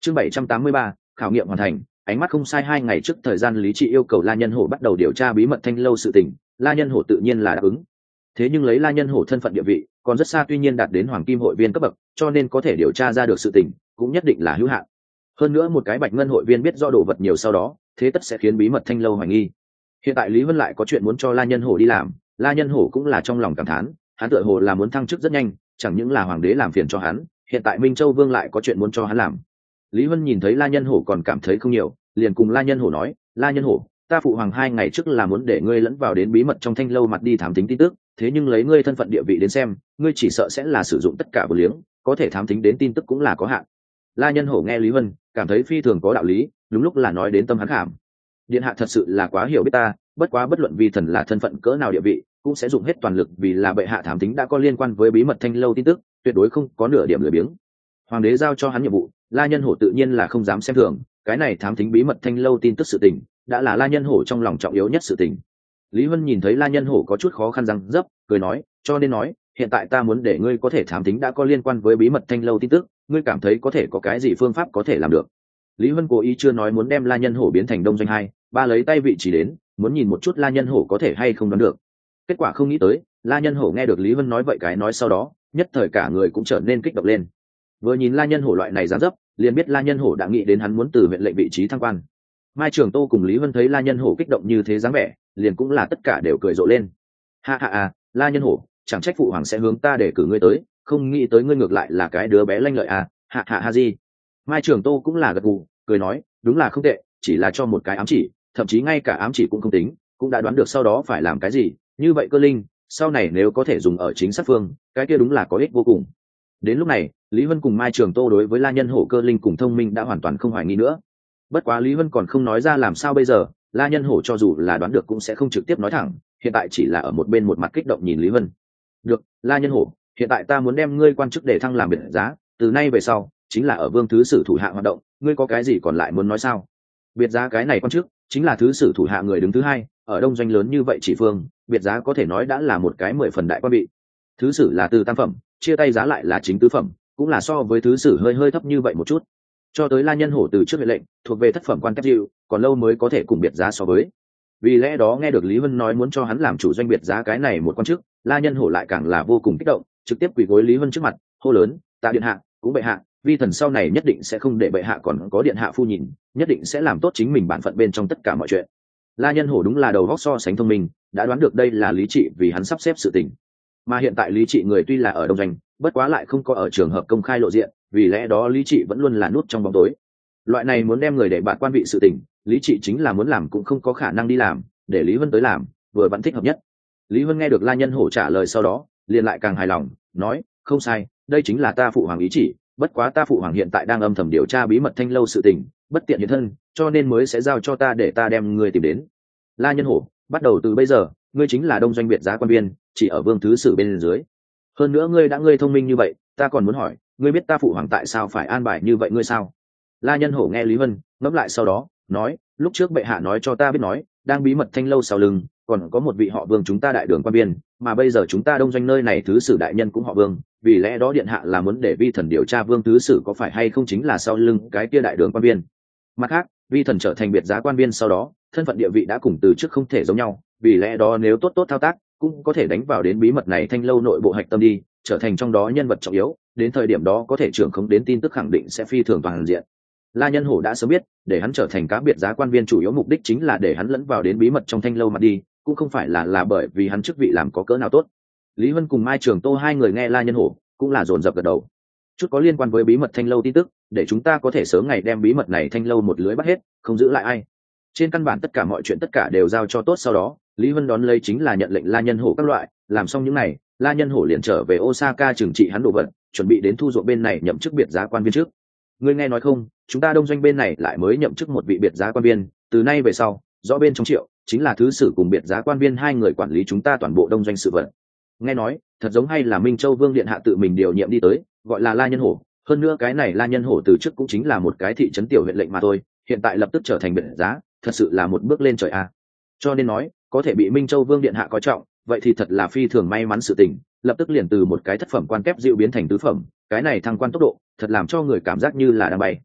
Chương 783, khảo nghiệm hoàn thành. Ánh mắt không sai, 2 ngày trước thời gian Lý Trị yêu cầu La Nhân Hổ bắt đầu điều tra bí mật Thanh lâu sự tình, La Nhân Hổ tự nhiên là đáp ứng. Thế nhưng lấy La Nhân Hổ thân phận địa vị, còn rất xa, tuy nhiên đạt đến hoàng kim hội viên cấp bậc, cho nên có thể điều tra ra được sự tình, cũng nhất định là hữu hạn. Hơn nữa một cái bạch ngân hội viên biết rõ đồ vật nhiều sau đó, thế tất sẽ khiến bí mật Thanh lâu hoài nghi. Hiện tại Lý Vân lại có chuyện muốn cho La Nhân Hổ đi làm, La Nhân Hổ cũng là trong lòng cảm thán, hắn tựa hồ là muốn thăng chức rất nhanh, chẳng những là hoàng đế làm phiền cho hắn, hiện tại Minh Châu Vương lại có chuyện muốn cho hắn làm. Lý Vân nhìn thấy La Nhân Hổ còn cảm thấy không nhiều, liền cùng La Nhân Hổ nói, La Nhân Hổ, ta phụ hoàng 2 ngày trước là muốn để ngươi lẫn vào đến bí mật trong Thanh lâu mặt đi thám tính tin tức, thế nhưng lấy ngươi thân phận địa vị đến xem, ngươi chỉ sợ sẽ là sử dụng tất cả vô liếng, có thể thám tính đến tin tức cũng là có hạn. La Nhân Hổ nghe Lý Vân, cảm thấy phi thường có đạo lý, đúng lúc là nói đến tâm hắn khảm. Điện hạ thật sự là quá hiểu biết ta, bất quá bất luận vi thần là thân phận cỡ nào địa vị, cũng sẽ dùng hết toàn lực, vì là bệ hạ thám tính đã có liên quan với bí mật Thanh lâu tin tức, tuyệt đối không có nửa điểm lười biếng. Hoàng đế giao cho hắn nhiệm vụ, La Nhân Hổ tự nhiên là không dám xem thường, cái này thám tính bí mật Thanh lâu tin tức sự tình, đã là La Nhân Hổ trong lòng trọng yếu nhất sự tình. Lý Vân nhìn thấy La Nhân Hổ có chút khó khăn răng dấp, cười nói, cho nên nói, hiện tại ta muốn để ngươi có thể thám tính đã có liên quan với bí mật Thanh lâu tin tức, ngươi cảm thấy có thể có cái gì phương pháp có thể làm được. Lý Vân cố ý chưa nói muốn đem La Nhân Hổ biến thành đông doanh 2, 3 lấy tay vị trí đến, muốn nhìn một chút La Nhân Hổ có thể hay không đoán được. Kết quả không nghĩ tới, La Nhân Hổ nghe được Lý Vân nói vậy cái nói sau đó, nhất thời cả người cũng trở nên kích động lên. Vừa nhìn La Nhân Hổ loại này dáng dấp, liền biết La Nhân Hổ đã nghĩ đến hắn muốn từ huyện lệnh vị trí thăng quan. Mai Trường Tô cùng Lý Vân thấy La Nhân Hổ kích động như thế dáng vẻ, liền cũng là tất cả đều cười rộ lên. Ha ha à, La Nhân Hổ, chẳng trách phụ hoàng sẽ hướng ta để cử ngươi tới, không nghĩ tới ngươi ngược lại là cái đứa bé lanh lợi à, ha ha ha gì. Mai Trường Tô cũng là gật gù, cười nói, đúng là không tệ, chỉ là cho một cái ám chỉ, thậm chí ngay cả ám chỉ cũng không tính, cũng đã đoán được sau đó phải làm cái gì, như vậy cơ linh, sau này nếu có thể dùng ở chính xác phương, cái kia đúng là có ích vô cùng. Đến lúc này, Lý Vân cùng Mai Trường Tô đối với La Nhân Hổ cơ linh cùng thông minh đã hoàn toàn không hoài nghi nữa. Bất quá Lý Vân còn không nói ra làm sao bây giờ, La Nhân Hổ cho dù là đoán được cũng sẽ không trực tiếp nói thẳng, hiện tại chỉ là ở một bên một mặt kích động nhìn Lý Vân. Được, La Nhân Hổ, hiện tại ta muốn đem ngươi quan chức để thăng làm biệt giá, từ nay về sau chính là ở Vương thứ sử thủ hạ hoạt động, ngươi có cái gì còn lại muốn nói sao? Biệt giá cái này quan chức chính là thứ sử thủ hạ người đứng thứ 2, ở đông doanh lớn như vậy chỉ phương, biệt giá có thể nói đã là một cái 10 phần đại quan vị. Thứ sử là từ tam phẩm, chia tay giá lại là chính tứ phẩm, cũng là so với thứ sử hơi thấp như vậy một chút. Cho tới La Nhân Hổ từ trước huệ lệnh thuộc về thất phẩm quan kép dịu, còn lâu mới có thể cùng biệt giá so với. Vì lẽ đó nghe được Lý Vân nói muốn cho hắn làm chủ doanh biệt giá cái này một quan chức, La Nhân Hổ lại càng là vô cùng kích động, trực tiếp quỳ gối Lý Vân trước mặt, hô lớn, tạ điện hạ, cũng bệ hạ, vi thần sau này nhất định sẽ không để bệ hạ còn có điện hạ phu nhìn, nhất định sẽ làm tốt chính mình bản phận bên trong tất cả mọi chuyện. La Nhân Hổ đúng là đầu óc so sánh thông minh, đã đoán được đây là Lý Trị vì hắn sắp xếp sự tình. Mà hiện tại Lý Trị người tuy là ở đông doanh, bất quá lại không có ở trường hợp công khai lộ diện, vì lẽ đó Lý Trị vẫn luôn là nút trong bóng tối. Loại này muốn đem người để bạn quan vị sự tình, Lý Trị chính là muốn làm cũng không có khả năng đi làm, để Lý Vân tới làm, vừa vẫn thích hợp nhất. Lý Vân nghe được La Nhân Hổ trả lời sau đó, liền lại càng hài lòng, nói, không sai, đây chính là ta phụ hoàng ý chỉ, bất quá ta phụ hoàng hiện tại đang âm thầm điều tra bí mật Thanh lâu sự tình, bất tiện hiện thân, cho nên mới sẽ giao cho ta để ta đem ngươi tìm đến. La Nhân Hổ, bắt đầu từ bây giờ, ngươi chính là đông doanh biệt giá quan viên, chỉ ở Vương thứ sử bên dưới. Hơn nữa ngươi thông minh như vậy, ta còn muốn hỏi, ngươi biết ta phụ hoàng tại sao phải an bài như vậy ngươi sao? La Nhân Hổ nghe Lý Vân ngẫm lại sau đó nói, lúc trước bệ hạ nói cho ta biết nói, đang bí mật Thanh lâu sau lưng còn có một vị họ Vương chúng ta đại đường quan viên, mà bây giờ chúng ta đông doanh nơi này thứ sử đại nhân cũng họ Vương, vì lẽ đó điện hạ là muốn để vi thần điều tra Vương thứ sử có phải hay không chính là sau lưng cái kia đại đường quan viên. Mặt khác, vi thần trở thành biệt giá quan viên sau đó, thân phận địa vị đã cùng từ trước không thể giống nhau, vì lẽ đó nếu tốt thao tác, cũng có thể đánh vào đến bí mật này Thanh lâu nội bộ hạch tâm đi, trở thành trong đó nhân vật trọng yếu, đến thời điểm đó có thể trưởng khống đến tin tức khẳng định sẽ phi thường toàn diện. La Nhân Hổ đã sớm biết, để hắn trở thành cá biệt giá quan viên chủ yếu mục đích chính là để hắn lẫn vào đến bí mật trong Thanh lâu mà đi, cũng không phải là bởi vì hắn chức vị làm có cỡ nào tốt. Lý Vân cùng Mai Trường Tô hai người nghe La Nhân Hổ, cũng là dồn dập gật đầu. Chút có liên quan với bí mật Thanh lâu tin tức, để chúng ta có thể sớm ngày đem bí mật này Thanh lâu một lưới bắt hết, không giữ lại ai. Trên căn bản tất cả mọi chuyện tất cả đều giao cho tốt, sau đó Lý Vân đón lấy chính là nhận lệnh La Nhân Hổ các loại, làm xong những này, La Nhân Hổ liền trở về Osaka trừng trị hắn đồ vật, chuẩn bị đến thu ruộng bên này nhậm chức biệt giá quan viên trước. Ngươi nghe nói không, chúng ta đông doanh bên này lại mới nhậm chức một vị biệt giá quan viên, từ nay về sau, rõ bên trong Triệu chính là thứ sử cùng biệt giá quan viên hai người quản lý chúng ta toàn bộ đông doanh sự vật. Nghe nói, thật giống hay là Minh Châu Vương điện hạ tự mình điều nhiệm đi tới, gọi là La Nhân Hổ, hơn nữa cái này La Nhân Hổ từ trước cũng chính là một cái thị trấn tiểu huyện lệnh mà thôi, hiện tại lập tức trở thành biệt giá, thật sự là một bước lên trời a. Cho nên nói, có thể bị Minh Châu Vương điện hạ coi trọng, vậy thì thật là phi thường may mắn sự tình, lập tức liền từ một cái thất phẩm quan kép dịu biến thành tứ phẩm, cái này thăng quan tốc độ thật làm cho người cảm giác như là đang bay.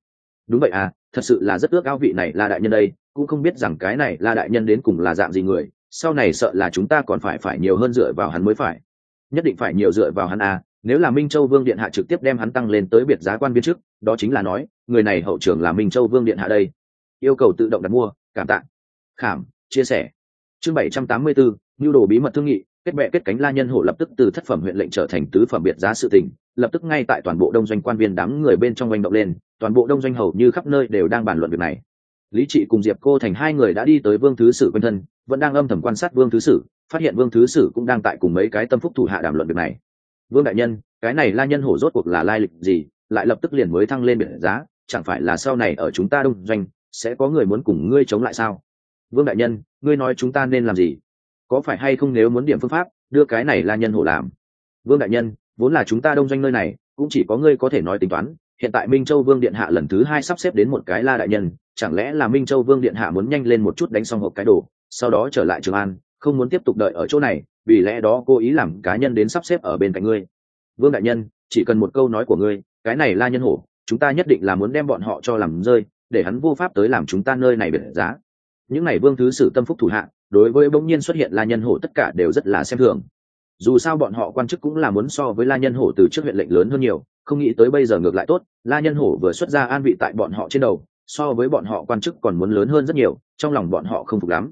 Đúng vậy à, thật sự là rất ước ao vị này La đại nhân đây, cũng không biết rằng cái này La đại nhân đến cùng là dạng gì người, sau này sợ là chúng ta còn phải nhiều hơn dựa vào hắn mới phải. Nhất định phải nhiều dựa vào hắn à, nếu là Minh Châu Vương điện hạ trực tiếp đem hắn tăng lên tới biệt giá quan viên trước, đó chính là nói người này hậu trưởng là Minh Châu Vương điện hạ đây. Yêu cầu tự động đặt mua, cảm tạ. Khảm, chia sẻ. Chương 784, nhu đồ bí mật thương nghị, kết bè kết cánh La nhân hổ lập tức từ thất phẩm huyện lệnh trở thành tứ phẩm biệt giá sự tình, lập tức ngay tại toàn bộ đông doanh quan viên đám người bên trong oanh động lên, toàn bộ đông doanh hầu như khắp nơi đều đang bàn luận việc này. Lý Trị cùng Diệp Cô Thành hai người đã đi tới Vương Thứ Sử quanh thân, vẫn đang âm thầm quan sát Vương Thứ Sử, phát hiện Vương Thứ Sử cũng đang tại cùng mấy cái tâm phúc thủ hạ đàm luận việc này. Vương đại nhân, cái này La nhân hổ rốt cuộc là lai lịch gì, lại lập tức liền mới thăng lên biệt giá, chẳng phải là sau này ở chúng ta đông doanh sẽ có người muốn cùng ngươi chống lại sao? Vương đại nhân, ngươi nói chúng ta nên làm gì? Có phải hay không nếu muốn điểm phương pháp đưa cái này La nhân hổ làm? Vương đại nhân, vốn là chúng ta đông doanh nơi này cũng chỉ có ngươi có thể nói tính toán, hiện tại Minh Châu Vương điện hạ lần thứ hai sắp xếp đến một cái La đại nhân, chẳng lẽ là Minh Châu Vương điện hạ muốn nhanh lên một chút đánh xong hộp cái đồ, sau đó trở lại Trường An, không muốn tiếp tục đợi ở chỗ này, vì lẽ đó cố ý làm cá nhân đến sắp xếp ở bên cạnh ngươi. Vương đại nhân, chỉ cần một câu nói của ngươi, cái này La nhân hổ, chúng ta nhất định là muốn đem bọn họ cho làm rơi, để hắn vô pháp tới làm chúng ta nơi này biệt giá. Những này Vương Thứ Sử tâm phúc thủ hạ, đối với bỗng nhiên xuất hiện La nhân hổ tất cả đều rất là xem thường. Dù sao bọn họ quan chức cũng là muốn so với La nhân hổ từ trước huyện lệnh lớn hơn nhiều, không nghĩ tới bây giờ ngược lại tốt, La nhân hổ vừa xuất ra an vị tại bọn họ trên đầu, so với bọn họ quan chức còn muốn lớn hơn rất nhiều, trong lòng bọn họ không phục lắm.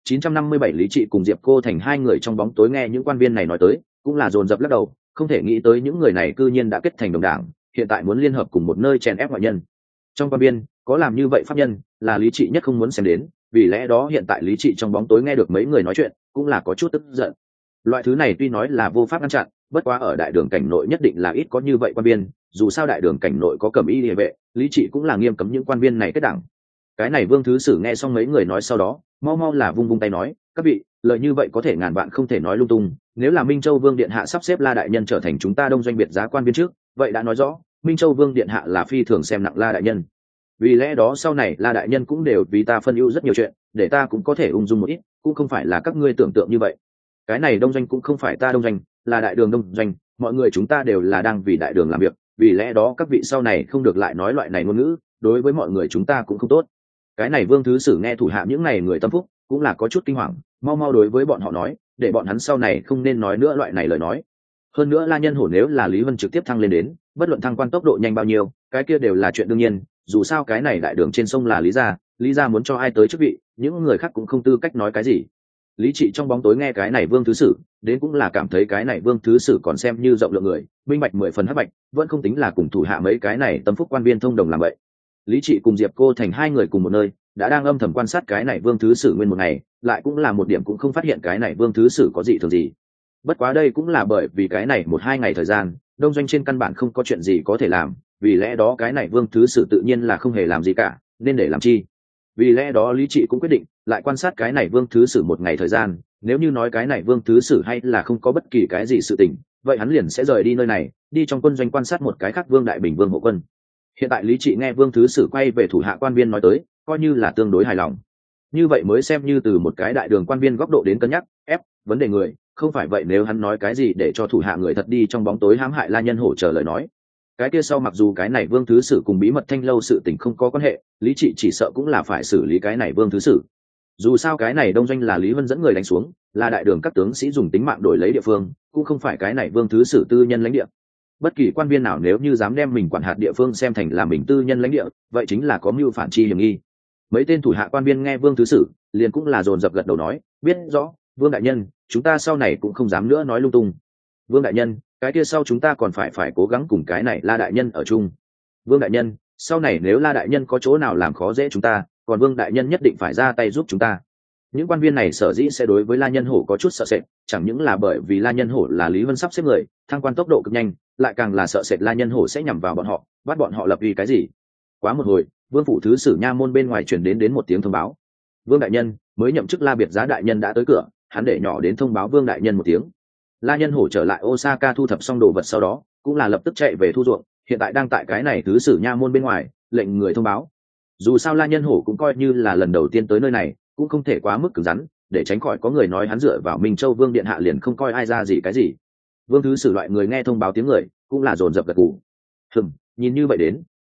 957 Lý Trị cùng Diệp Cô Thành hai người trong bóng tối nghe những quan viên này nói tới, cũng là dồn dập lắc đầu, không thể nghĩ tới những người này cư nhiên đã kết thành đồng đảng, hiện tại muốn liên hợp cùng một nơi chèn ép ngoại nhân. Trong quan viên, có làm như vậy pháp nhân, là Lý Trị nhất không muốn xem đến, vì lẽ đó hiện tại Lý Trị trong bóng tối nghe được mấy người nói chuyện, cũng là có chút tức giận. Loại thứ này tuy nói là vô pháp ngăn chặn, bất quá ở đại đường cảnh nội nhất định là ít có như vậy quan viên, dù sao đại đường cảnh nội có cẩm y địa vệ, Lý Trị cũng là nghiêm cấm những quan viên này kết đảng. Cái này Vương Thứ Sử nghe xong mấy người nói sau đó, mau là vung vung tay nói, các vị, lời như vậy có thể ngàn vạn không thể nói lung tung, nếu là Minh Châu Vương điện hạ sắp xếp La đại nhân trở thành chúng ta đông doanh biệt giá quan viên trước, vậy đã nói rõ Minh Châu Vương điện hạ là phi thường xem nặng La đại nhân, vì lẽ đó sau này La đại nhân cũng đều vì ta phân ưu rất nhiều chuyện, để ta cũng có thể ung dung một ít, cũng không phải là các ngươi tưởng tượng như vậy. Cái này đông doanh cũng không phải ta đông doanh, là đại đường đông doanh, mọi người chúng ta đều là đang vì đại đường làm việc, vì lẽ đó các vị sau này không được lại nói loại này ngôn ngữ, đối với mọi người chúng ta cũng không tốt. Cái này Vương Thứ Sử nghe thủ hạ những này người tâm phúc cũng là có chút kinh hoàng, mau đối với bọn họ nói, để bọn hắn sau này không nên nói nữa loại này lời nói. Hơn nữa La nhân hổ nếu là Lý Vân trực tiếp thăng lên đến, bất luận thăng quan tốc độ nhanh bao nhiêu, cái kia đều là chuyện đương nhiên, dù sao cái này đại đường trên sông là Lý gia muốn cho ai tới chức vị, những người khác cũng không tư cách nói cái gì. Lý Trị trong bóng tối nghe cái này Vương Thứ Sử, đến cũng là cảm thấy cái này Vương Thứ Sử còn xem như rộng lượng người, minh bạch 10 phần hắc bạch, vẫn không tính là cùng thủ hạ mấy cái này tâm phúc quan viên thông đồng làm vậy. Lý Trị cùng Diệp Cô Thành hai người cùng một nơi, đã đang âm thầm quan sát cái này Vương Thứ Sử nguyên một ngày, lại cũng là một điểm cũng không phát hiện cái này Vương Thứ Sử có gì thường gì. Bất quá đây cũng là bởi vì cái này 1-2 ngày thời gian, đông doanh trên căn bản không có chuyện gì có thể làm, vì lẽ đó cái này Vương Thứ Sử tự nhiên là không hề làm gì cả, nên để làm chi. Vì lẽ đó Lý Trị cũng quyết định lại quan sát cái này Vương Thứ Sử một ngày thời gian, nếu như nói cái này Vương Thứ Sử hay là không có bất kỳ cái gì sự tình, vậy hắn liền sẽ rời đi nơi này, đi trong quân doanh quan sát một cái khác Vương Đại Bình Vương hộ quân. Hiện tại Lý Trị nghe Vương Thứ Sử quay về thủ hạ quan viên nói tới, coi như là tương đối hài lòng. Như vậy mới xem như từ một cái đại đường quan viên góc độ đến cân nhắc, ép vấn đề người, không phải vậy nếu hắn nói cái gì để cho thủ hạ người thật đi trong bóng tối hãm hại La nhân hổ chờ lời nói. Cái kia sau mặc dù cái này Vương Thứ Sử cùng bí mật Thanh lâu sự tình không có quan hệ, Lý Trị chỉ sợ cũng là phải xử lý cái này Vương Thứ Sử. Dù sao cái này đông doanh là Lý Vân dẫn người đánh xuống, là đại đường các tướng sĩ dùng tính mạng đổi lấy địa phương, cũng không phải cái này Vương Thứ Sử tư nhân lãnh địa. Bất kỳ quan viên nào nếu như dám đem mình quản hạt địa phương xem thành là mình tư nhân lãnh địa, vậy chính là có mưu phản chi hiểm nghi. Mấy tên thủ hạ quan viên nghe Vương Thứ Sử, liền cũng là dồn dập gật đầu nói, biết rõ, Vương đại nhân, chúng ta sau này cũng không dám nữa nói lung tung. Vương đại nhân, cái kia sau chúng ta còn phải cố gắng cùng cái này La đại nhân ở chung. Vương đại nhân, sau này nếu La đại nhân có chỗ nào làm khó dễ chúng ta, còn Vương đại nhân nhất định phải ra tay giúp chúng ta. Những quan viên này sở dĩ sẽ đối với La nhân hổ có chút sợ sệt, chẳng những là bởi vì La nhân hổ là Lý Vân sắp xếp người, thăng quan tốc độ cực nhanh, lại càng là sợ sệt La nhân hổ sẽ nhằm vào bọn họ, bắt bọn họ lập uy cái gì. Quá một hồi, Vương phủ thứ sử nha môn bên ngoài truyền đến một tiếng thông báo. Vương đại nhân, mới nhậm chức La biệt giá đại nhân đã tới cửa, hắn để nhỏ đến thông báo Vương đại nhân một tiếng. La nhân hổ trở lại Osaka thu thập xong đồ vật sau đó, cũng là lập tức chạy về thu ruộng, hiện tại đang tại cái này thứ sử nha môn bên ngoài, lệnh người thông báo. Dù sao La nhân hổ cũng coi như là lần đầu tiên tới nơi này, cũng không thể quá mức cứng rắn, để tránh khỏi có người nói hắn dựa vào Minh Châu Vương điện hạ liền không coi ai ra gì cái gì. Vương thứ sử loại người nghe thông báo tiếng người, cũng là dồn dập gật gù. Nhìn như vậy đến,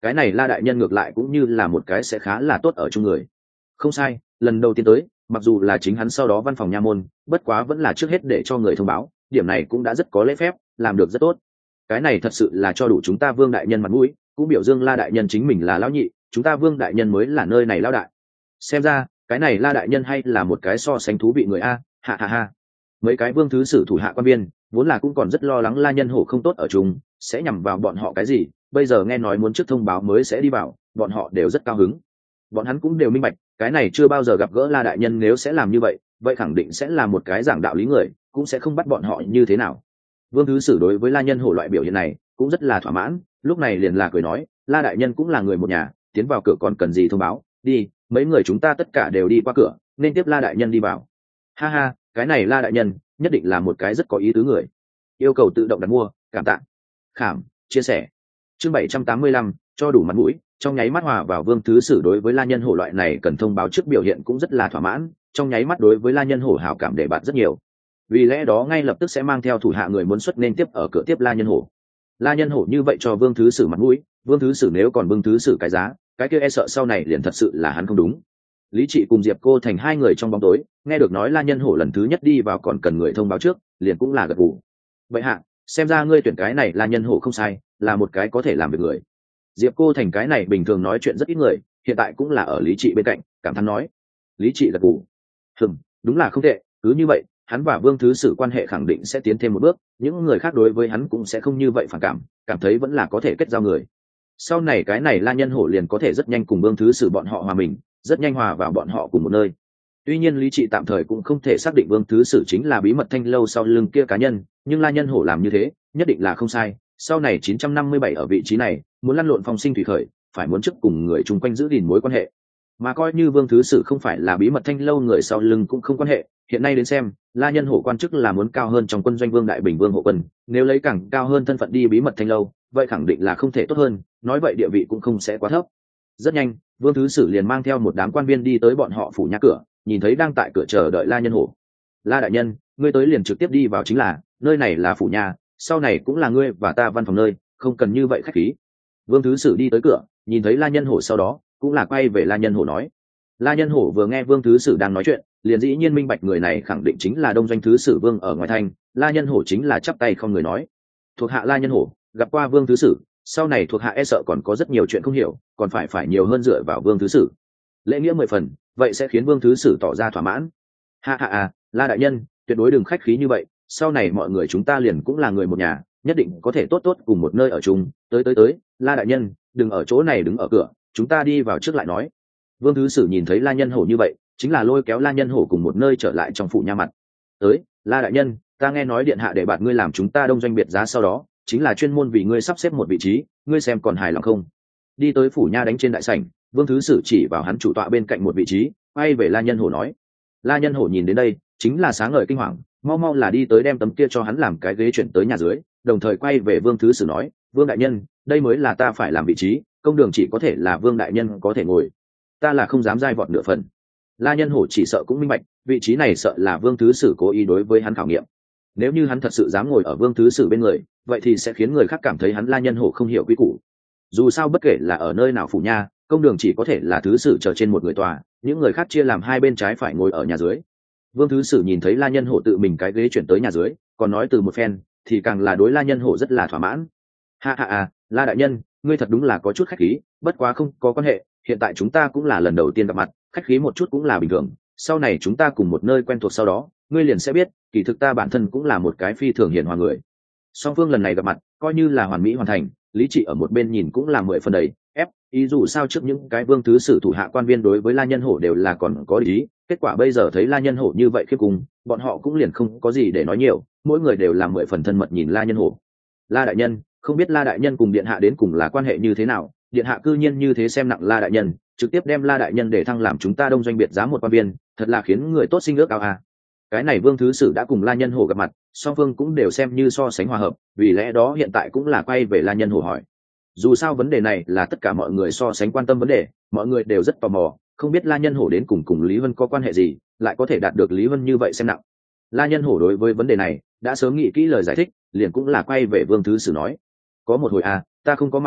cái này La đại nhân ngược lại cũng như là một cái sẽ khá là tốt ở chung người. Không sai, lần đầu tiên tới, mặc dù là chính hắn sau đó văn phòng nha môn, bất quá vẫn là trước hết để cho người thông báo, điểm này cũng đã rất có lễ phép, làm được rất tốt. Cái này thật sự là cho đủ chúng ta Vương đại nhân mặt mũi, cũng biểu dương La đại nhân chính mình là lão nhị, chúng ta Vương đại nhân mới là nơi này lão đại. Xem ra, cái này La đại nhân hay là một cái so sánh thú vị người a, ha ha ha. Mấy cái Vương thứ sử thủ hạ quan viên, vốn là cũng còn rất lo lắng La nhân hổ không tốt ở chung, sẽ nhằm vào bọn họ cái gì, bây giờ nghe nói muốn trước thông báo mới sẽ đi vào, bọn họ đều rất cao hứng. Bọn hắn cũng đều minh bạch, cái này chưa bao giờ gặp gỡ La đại nhân, nếu sẽ làm như vậy, vậy khẳng định sẽ là một cái giảng đạo lý người, cũng sẽ không bắt bọn họ như thế nào. Vương thứ sử đối với La nhân hổ loại biểu hiện này cũng rất là thỏa mãn, lúc này liền là cười nói, La đại nhân cũng là người một nhà, tiến vào cửa còn cần gì thông báo, đi, mấy người chúng ta tất cả đều đi qua cửa, nên tiếp La đại nhân đi vào. Ha ha, cái này La đại nhân nhất định là một cái rất có ý tứ người. Yêu cầu tự động đặt mua, cảm tạ. Khảm, chia sẻ. Chương 785, cho đủ mặt mũi, trong nháy mắt hòa vào Vương thứ sử đối với La nhân hổ loại này cần thông báo trước biểu hiện cũng rất là thỏa mãn, trong nháy mắt đối với La nhân hổ hảo cảm để bạn rất nhiều. Vì lẽ đó ngay lập tức sẽ mang theo thủ hạ người muốn xuất nên tiếp ở cửa tiếp La nhân hổ. La nhân hổ như vậy cho Vương thứ sử mặt mũi, Vương thứ sử nếu còn Vương thứ sử cái giá, cái kia e sợ sau này liền thật sự là hắn không đúng. Lý Trị cùng Diệp Cô Thành hai người trong bóng tối, nghe được nói La nhân hổ lần thứ nhất đi vào còn cần người thông báo trước, liền cũng là gật gù. Vậy hạ, xem ra ngươi tuyển cái này La nhân hổ không sai, là một cái có thể làm việc người. Diệp Cô Thành cái này bình thường nói chuyện rất ít người, hiện tại cũng là ở Lý Trị bên cạnh, cảm thán nói. Lý Trị gật gù. Đúng là không tệ, cứ như vậy, hắn và Vương thứ sử quan hệ khẳng định sẽ tiến thêm một bước, những người khác đối với hắn cũng sẽ không như vậy phản cảm, cảm thấy vẫn là có thể kết giao người. Sau này cái này La nhân hổ liền có thể rất nhanh cùng Vương thứ sử bọn họ hòa mình, rất nhanh hòa vào bọn họ cùng một nơi. Tuy nhiên Lý Trị tạm thời cũng không thể xác định Vương thứ sử chính là bí mật thanh lâu sau lưng kia cá nhân, nhưng La nhân hổ làm như thế, nhất định là không sai. Sau này 957 ở vị trí này, muốn lăn lộn phong sinh thủy khởi, phải muốn trước cùng người chung quanh giữ gìn mối quan hệ. Mà coi như Vương thứ sử không phải là bí mật thanh lâu người sau lưng cũng không quan hệ, hiện nay đến xem, La nhân hổ quan chức là muốn cao hơn trong quân doanh Vương đại bình Vương hộ quân, nếu lấy càng cao hơn thân phận đi bí mật thanh lâu, vậy khẳng định là không thể tốt hơn, nói vậy địa vị cũng không sẽ quá thấp. Rất nhanh, Vương thứ sử liền mang theo một đám quan viên đi tới bọn họ phủ nhà cửa, nhìn thấy đang tại cửa chờ đợi La nhân hổ. La đại nhân, ngươi tới liền trực tiếp đi vào chính là, nơi này là phủ nhà, sau này cũng là ngươi và ta văn phòng nơi, không cần như vậy khách khí. Vương thứ sử đi tới cửa, nhìn thấy La nhân hổ sau đó, cũng là quay về La nhân hổ nói. La nhân hổ vừa nghe Vương thứ sử đang nói chuyện, liền dĩ nhiên minh bạch người này khẳng định chính là đông doanh thứ sử Vương ở ngoài thành. La nhân hổ chính là chắp tay không người nói, thuộc hạ La nhân hổ gặp qua Vương thứ sử, sau này thuộc hạ e sợ còn có rất nhiều chuyện không hiểu, còn phải nhiều hơn dựa vào Vương thứ sử. Lễ nghĩa 10 phần, vậy sẽ khiến Vương thứ sử tỏ ra thỏa mãn. Ha ha ha, La đại nhân, tuyệt đối đừng khách khí như vậy, sau này mọi người chúng ta liền cũng là người một nhà, nhất định có thể tốt tốt cùng một nơi ở chung. Tới, La đại nhân, đừng ở chỗ này đứng ở cửa, chúng ta đi vào trước lại nói. Vương thứ sử nhìn thấy La nhân hổ như vậy, chính là lôi kéo La nhân hổ cùng một nơi trở lại trong phủ nha mặt. Tới, La đại nhân, ta nghe nói điện hạ để bạt ngươi làm chúng ta đông doanh biệt giá, sau đó chính là chuyên môn vì ngươi sắp xếp một vị trí, ngươi xem còn hài lòng không? Đi tới phủ nha đánh trên đại sảnh, Vương thứ sử chỉ vào hắn chủ tọa bên cạnh một vị trí, quay về La nhân hổ nói. La nhân hổ nhìn đến đây, chính là sáng ngời kinh hoàng, mau là đi tới đem tấm kia cho hắn làm cái ghế chuyển tới nhà dưới, đồng thời quay về Vương thứ sử nói, Vương đại nhân, đây mới là ta phải làm vị trí, công đường chỉ có thể là Vương đại nhân có thể ngồi, ta là không dám dai vọt nửa phần. La nhân hổ chỉ sợ cũng minh bạch, vị trí này sợ là Vương thứ sử cố ý đối với hắn khảo nghiệm. Nếu như hắn thật sự dám ngồi ở Vương thứ sử bên người, vậy thì sẽ khiến người khác cảm thấy hắn La nhân hổ không hiểu quy củ. Dù sao bất kể là ở nơi nào phủ nha, công đường chỉ có thể là thứ sử chờ trên một người tòa, những người khác chia làm hai bên trái phải ngồi ở nhà dưới. Vương thứ sử nhìn thấy La nhân hổ tự mình cái ghế chuyển tới nhà dưới, còn nói từ một phen, thì càng là đối La nhân hổ rất là thỏa mãn. Ha, La đại nhân, ngươi thật đúng là có chút khách khí, bất quá không có quan hệ, hiện tại chúng ta cũng là lần đầu tiên gặp mặt, khách khí một chút cũng là bình thường, sau này chúng ta cùng một nơi quen thuộc sau đó, ngươi liền sẽ biết, kỳ thực ta bản thân cũng là một cái phi thường hiền hòa người. Song phương lần này gặp mặt, coi như là hoàn mỹ hoàn thành, Lý Trị ở một bên nhìn cũng là 10 phần đầy ép, ý dù sao trước những cái Vương thứ sử thủ hạ quan viên đối với La nhân hổ đều là còn có ý, kết quả bây giờ thấy La nhân hổ như vậy khiếp cùng, bọn họ cũng liền không có gì để nói nhiều, mỗi người đều là 10 phần thân mật nhìn La nhân hổ. La đại nhân, không biết La đại nhân cùng điện hạ đến cùng là quan hệ như thế nào, điện hạ cư nhiên như thế xem nặng La đại nhân, trực tiếp đem La đại nhân để thăng làm chúng ta đông doanh biệt giá một quan viên, thật là khiến người tốt sinh ước ao à. Cái này Vương thứ sử đã cùng La nhân hổ gặp mặt, song phương cũng đều xem như so sánh hòa hợp, vì lẽ đó hiện tại cũng là quay về La nhân hổ hỏi. Dù sao vấn đề này là tất cả mọi người so sánh quan tâm vấn đề, mọi người đều rất tò mò, không biết La nhân hổ đến cùng Lý Vân có quan hệ gì, lại có thể đạt được Lý Vân như vậy xem nặng. La nhân hổ đối với vấn đề này đã sớm nghĩ kỹ lời giải thích, liền cũng là quay về Vương thứ sử nói. Có một hồi ta không có mặc quan phục,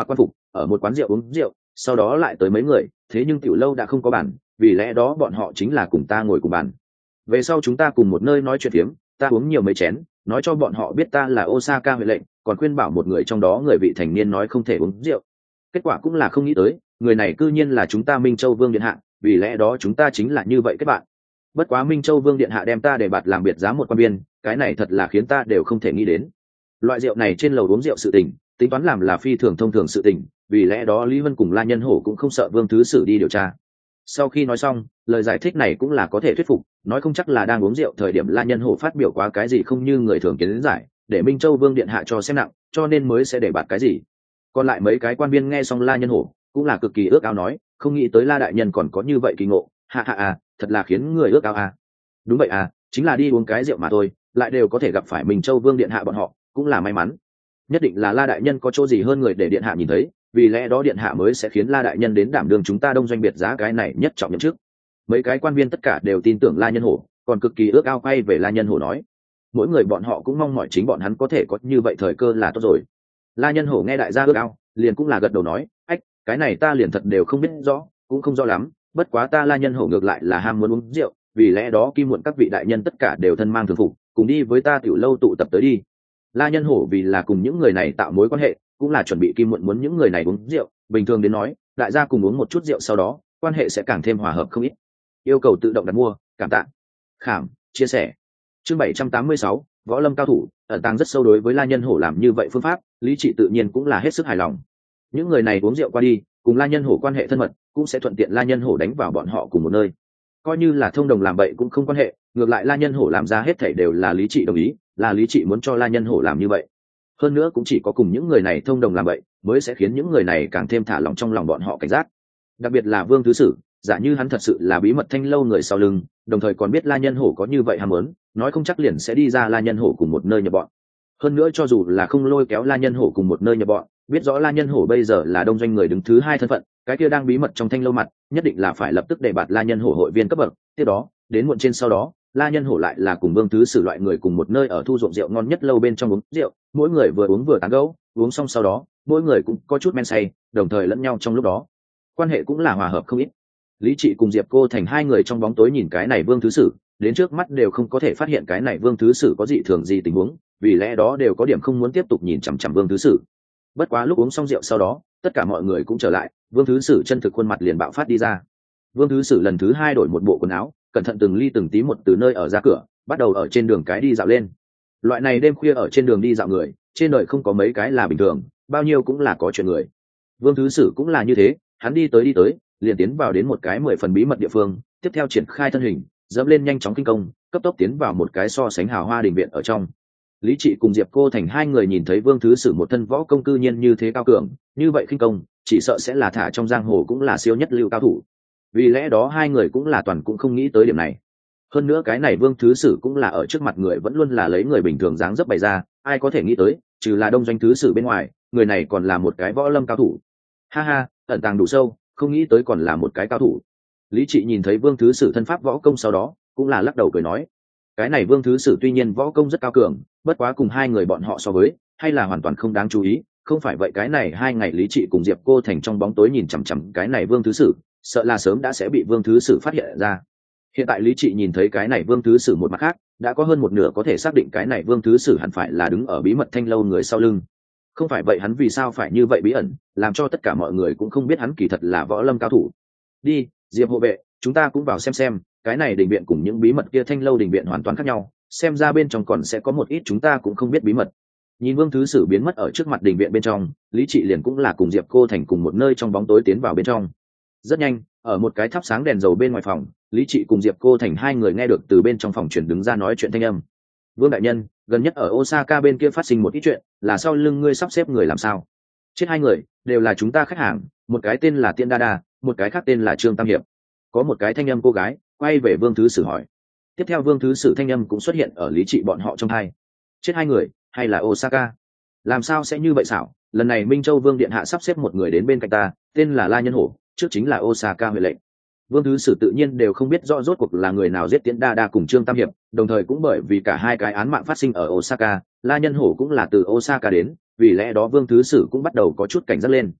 ở một quán rượu uống rượu, sau đó lại tới mấy người, thế nhưng tiểu lâu đã không có bàn, vì lẽ đó bọn họ chính là cùng ta ngồi cùng bàn. Về sau chúng ta cùng một nơi nói chuyện phiếm, ta uống nhiều mấy chén, nói cho bọn họ biết ta là Osaka huệ lệnh, còn khuyên bảo một người trong đó người vị thành niên nói không thể uống rượu. Kết quả cũng là không nghĩ tới, người này cư nhiên là chúng ta Minh Châu Vương điện hạ, vì lẽ đó chúng ta chính là như vậy các bạn. Bất quá Minh Châu Vương điện hạ đem ta để bạt làm biệt giá một quan viên, cái này thật là khiến ta đều không thể nghĩ đến. Loại rượu này trên lầu uống rượu sự tình, tính toán làm là phi thường thông thường sự tình, vì lẽ đó Lý Vân cùng La Nhân Hổ cũng không sợ Vương thứ sử đi điều tra. Sau khi nói xong, lời giải thích này cũng là có thể thuyết phục, nói không chắc là đang uống rượu thời điểm La Nhân Hổ phát biểu quá cái gì không như người thường kiến giải, để Minh Châu Vương điện hạ cho xem nặng, cho nên mới sẽ để bạt cái gì. Còn lại mấy cái quan viên nghe xong La Nhân Hổ, cũng là cực kỳ ước ao nói, không nghĩ tới La đại nhân còn có như vậy kỳ ngộ, ha ha à, thật là khiến người ước ao à. Đúng vậy à, chính là đi uống cái rượu mà thôi, lại đều có thể gặp phải Minh Châu Vương điện hạ bọn họ, cũng là may mắn. Nhất định là La đại nhân có chỗ gì hơn người để điện hạ nhìn thấy, vì lẽ đó điện hạ mới sẽ khiến La đại nhân đến đảm đương chúng ta Đông Doanh biệt giá cái này nhất trọng nhậm chức. Mấy cái quan viên tất cả đều tin tưởng La Nhân Hổ, còn cực kỳ ước ao quay về La Nhân Hổ nói, mỗi người bọn họ cũng mong mỏi chính bọn hắn có thể có như vậy thời cơ là tốt rồi. La Nhân Hổ nghe đại gia ước ao, liền cũng là gật đầu nói, ách, cái này ta liền thật đều không biết rõ, cũng không rõ lắm, bất quá ta La Nhân Hổ ngược lại là ham muốn uống rượu, vì lẽ đó kim muộn các vị đại nhân tất cả đều thân mang thường phục, cùng đi với ta tiểu lâu tụ tập tới đi. La Nhân Hổ vì là cùng những người này tạo mối quan hệ, cũng là chuẩn bị kim muộn muốn những người này uống rượu, bình thường đến nói, đại gia cùng uống một chút rượu sau đó, quan hệ sẽ càng thêm hòa hợp không ít. Yêu cầu tự động đặt mua, cảm tạ. Khảm, chia sẻ. Chương 786, võ lâm cao thủ, ẩn tàng rất sâu đối với La Nhân Hổ làm như vậy phương pháp, Lý Trị tự nhiên cũng là hết sức hài lòng. Những người này uống rượu qua đi, cùng La Nhân Hổ quan hệ thân mật, cũng sẽ thuận tiện La Nhân Hổ đánh vào bọn họ cùng một nơi. Coi như là thông đồng làm bậy cũng không quan hệ, ngược lại La Nhân Hổ làm ra hết thảy đều là Lý Trị đồng ý, là Lý Trị muốn cho La Nhân Hổ làm như vậy. Hơn nữa cũng chỉ có cùng những người này thông đồng làm bậy, mới sẽ khiến những người này càng thêm thả lòng trong lòng bọn họ cảnh giác. Đặc biệt là Vương thứ sử, giả như hắn thật sự là bí mật Thanh lâu người sau lưng, đồng thời còn biết La Nhân Hổ có như vậy ham muốn, nói không chắc liền sẽ đi ra La Nhân Hổ cùng một nơi nhập bọn. Hơn nữa cho dù là không lôi kéo La Nhân Hổ cùng một nơi nhập bọn, biết rõ La Nhân Hổ bây giờ là Đông Doanh người đứng thứ hai thân phận, cái kia đang bí mật trong Thanh lâu mặt, nhất định là phải lập tức để bạt La Nhân Hổ hội viên cấp bậc. Tiếp đó, đến muộn trên sau đó, La Nhân Hổ lại là cùng Vương thứ sử loại người cùng một nơi ở thu ruộng rượu ngon nhất lâu bên trong uống rượu, mỗi người vừa uống vừa tán gẫu, uống xong sau đó, mỗi người cũng có chút men say, đồng thời lẫn nhau trong lúc đó, quan hệ cũng là hòa hợp không ít. Lý Trị cùng Diệp Cô Thành hai người trong bóng tối nhìn cái này Vương thứ sử, đến trước mắt đều không có thể phát hiện cái này Vương thứ sử có dị thường gì tình huống, vì lẽ đó đều có điểm không muốn tiếp tục nhìn chằm chằm Vương thứ sử. Bất quá lúc uống xong rượu sau đó, tất cả mọi người cũng trở lại, Vương thứ sử chân thực khuôn mặt liền bạo phát đi ra. Vương thứ sử lần thứ hai đổi một bộ quần áo, cẩn thận từng ly từng tí một từ nơi ở ra cửa, bắt đầu ở trên đường cái đi dạo lên. Loại này đêm khuya ở trên đường đi dạo người, trên đời không có mấy cái là bình thường, bao nhiêu cũng là có chuyện người. Vương thứ sử cũng là như thế, hắn đi tới, liền tiến vào đến một cái 10 phần bí mật địa phương, tiếp theo triển khai thân hình, dẫm lên nhanh chóng kinh công, cấp tốc tiến vào một cái so sánh hào hoa đình viện ở trong. Lý Trị cùng Diệp Cô Thành hai người nhìn thấy Vương thứ sử một thân võ công cư nhiên như thế cao cường, như vậy kinh công, chỉ sợ sẽ là thả trong giang hồ cũng là siêu nhất lưu cao thủ. Vì lẽ đó hai người cũng là toàn cũng không nghĩ tới điểm này. Hơn nữa cái này Vương thứ sử cũng là ở trước mặt người vẫn luôn là lấy người bình thường dáng dấp bày ra, ai có thể nghĩ tới, trừ là Đông Doanh thứ sử bên ngoài, người này còn là một cái võ lâm cao thủ. Ha ha, ẩn tàng đủ sâu, không nghĩ tới còn là một cái cao thủ. Lý Trị nhìn thấy Vương thứ sử thân pháp võ công sau đó, cũng là lắc đầu cười nói, cái này Vương thứ sử tuy nhiên võ công rất cao cường, bất quá cùng hai người bọn họ so với, hay là hoàn toàn không đáng chú ý. Không phải vậy cái này hai ngày Lý Trị cùng Diệp Cô Thành trong bóng tối nhìn chằm chằm cái này Vương thứ sử, sợ là sớm đã sẽ bị Vương thứ sử phát hiện ra. Hiện tại Lý Trị nhìn thấy cái này Vương thứ sử một mặt khác, đã có hơn một nửa có thể xác định cái này Vương thứ sử hẳn phải là đứng ở bí mật Thanh lâu người sau lưng. Không phải vậy hắn vì sao phải như vậy bí ẩn, làm cho tất cả mọi người cũng không biết hắn kỳ thật là võ lâm cao thủ. Đi, Diệp hộ vệ, chúng ta cũng vào xem, cái này đình viện cùng những bí mật kia Thanh lâu đình viện hoàn toàn khác nhau, xem ra bên trong còn sẽ có một ít chúng ta cũng không biết bí mật. Nhìn Vương thứ sử biến mất ở trước mặt đình viện bên trong, Lý Trị liền cũng là cùng Diệp Cô Thành cùng một nơi trong bóng tối tiến vào bên trong. Rất nhanh, ở một cái thắp sáng đèn dầu bên ngoài phòng, Lý Trị cùng Diệp Cô Thành hai người nghe được từ bên trong phòng chuyển đứng ra nói chuyện thanh âm. Vương đại nhân, gần nhất ở Osaka bên kia phát sinh một ít chuyện, là sau lưng ngươi sắp xếp người làm sao? Chết hai người, đều là chúng ta khách hàng, một cái tên là Tiên Đa Đa, một cái khác tên là Trương Tam Hiệp. Có một cái thanh âm cô gái quay về Vương thứ sử hỏi. Tiếp theo Vương thứ sử thanh âm cũng xuất hiện ở Lý Trị bọn họ trong hai. Chết hai người, hay là Osaka? Làm sao sẽ như vậy xảo? Lần này Minh Châu Vương điện hạ sắp xếp một người đến bên cạnh ta, tên là La Nhân Hổ, trước chính là Osaka huệ lệnh. Vương thứ sử tự nhiên đều không biết rõ rốt cuộc là người nào giết Tiễn Đa Đa cùng Trương Tam Hiệp, đồng thời cũng bởi vì cả hai cái án mạng phát sinh ở Osaka, La Nhân Hổ cũng là từ Osaka đến, vì lẽ đó Vương thứ sử cũng bắt đầu có chút cảnh giác lên.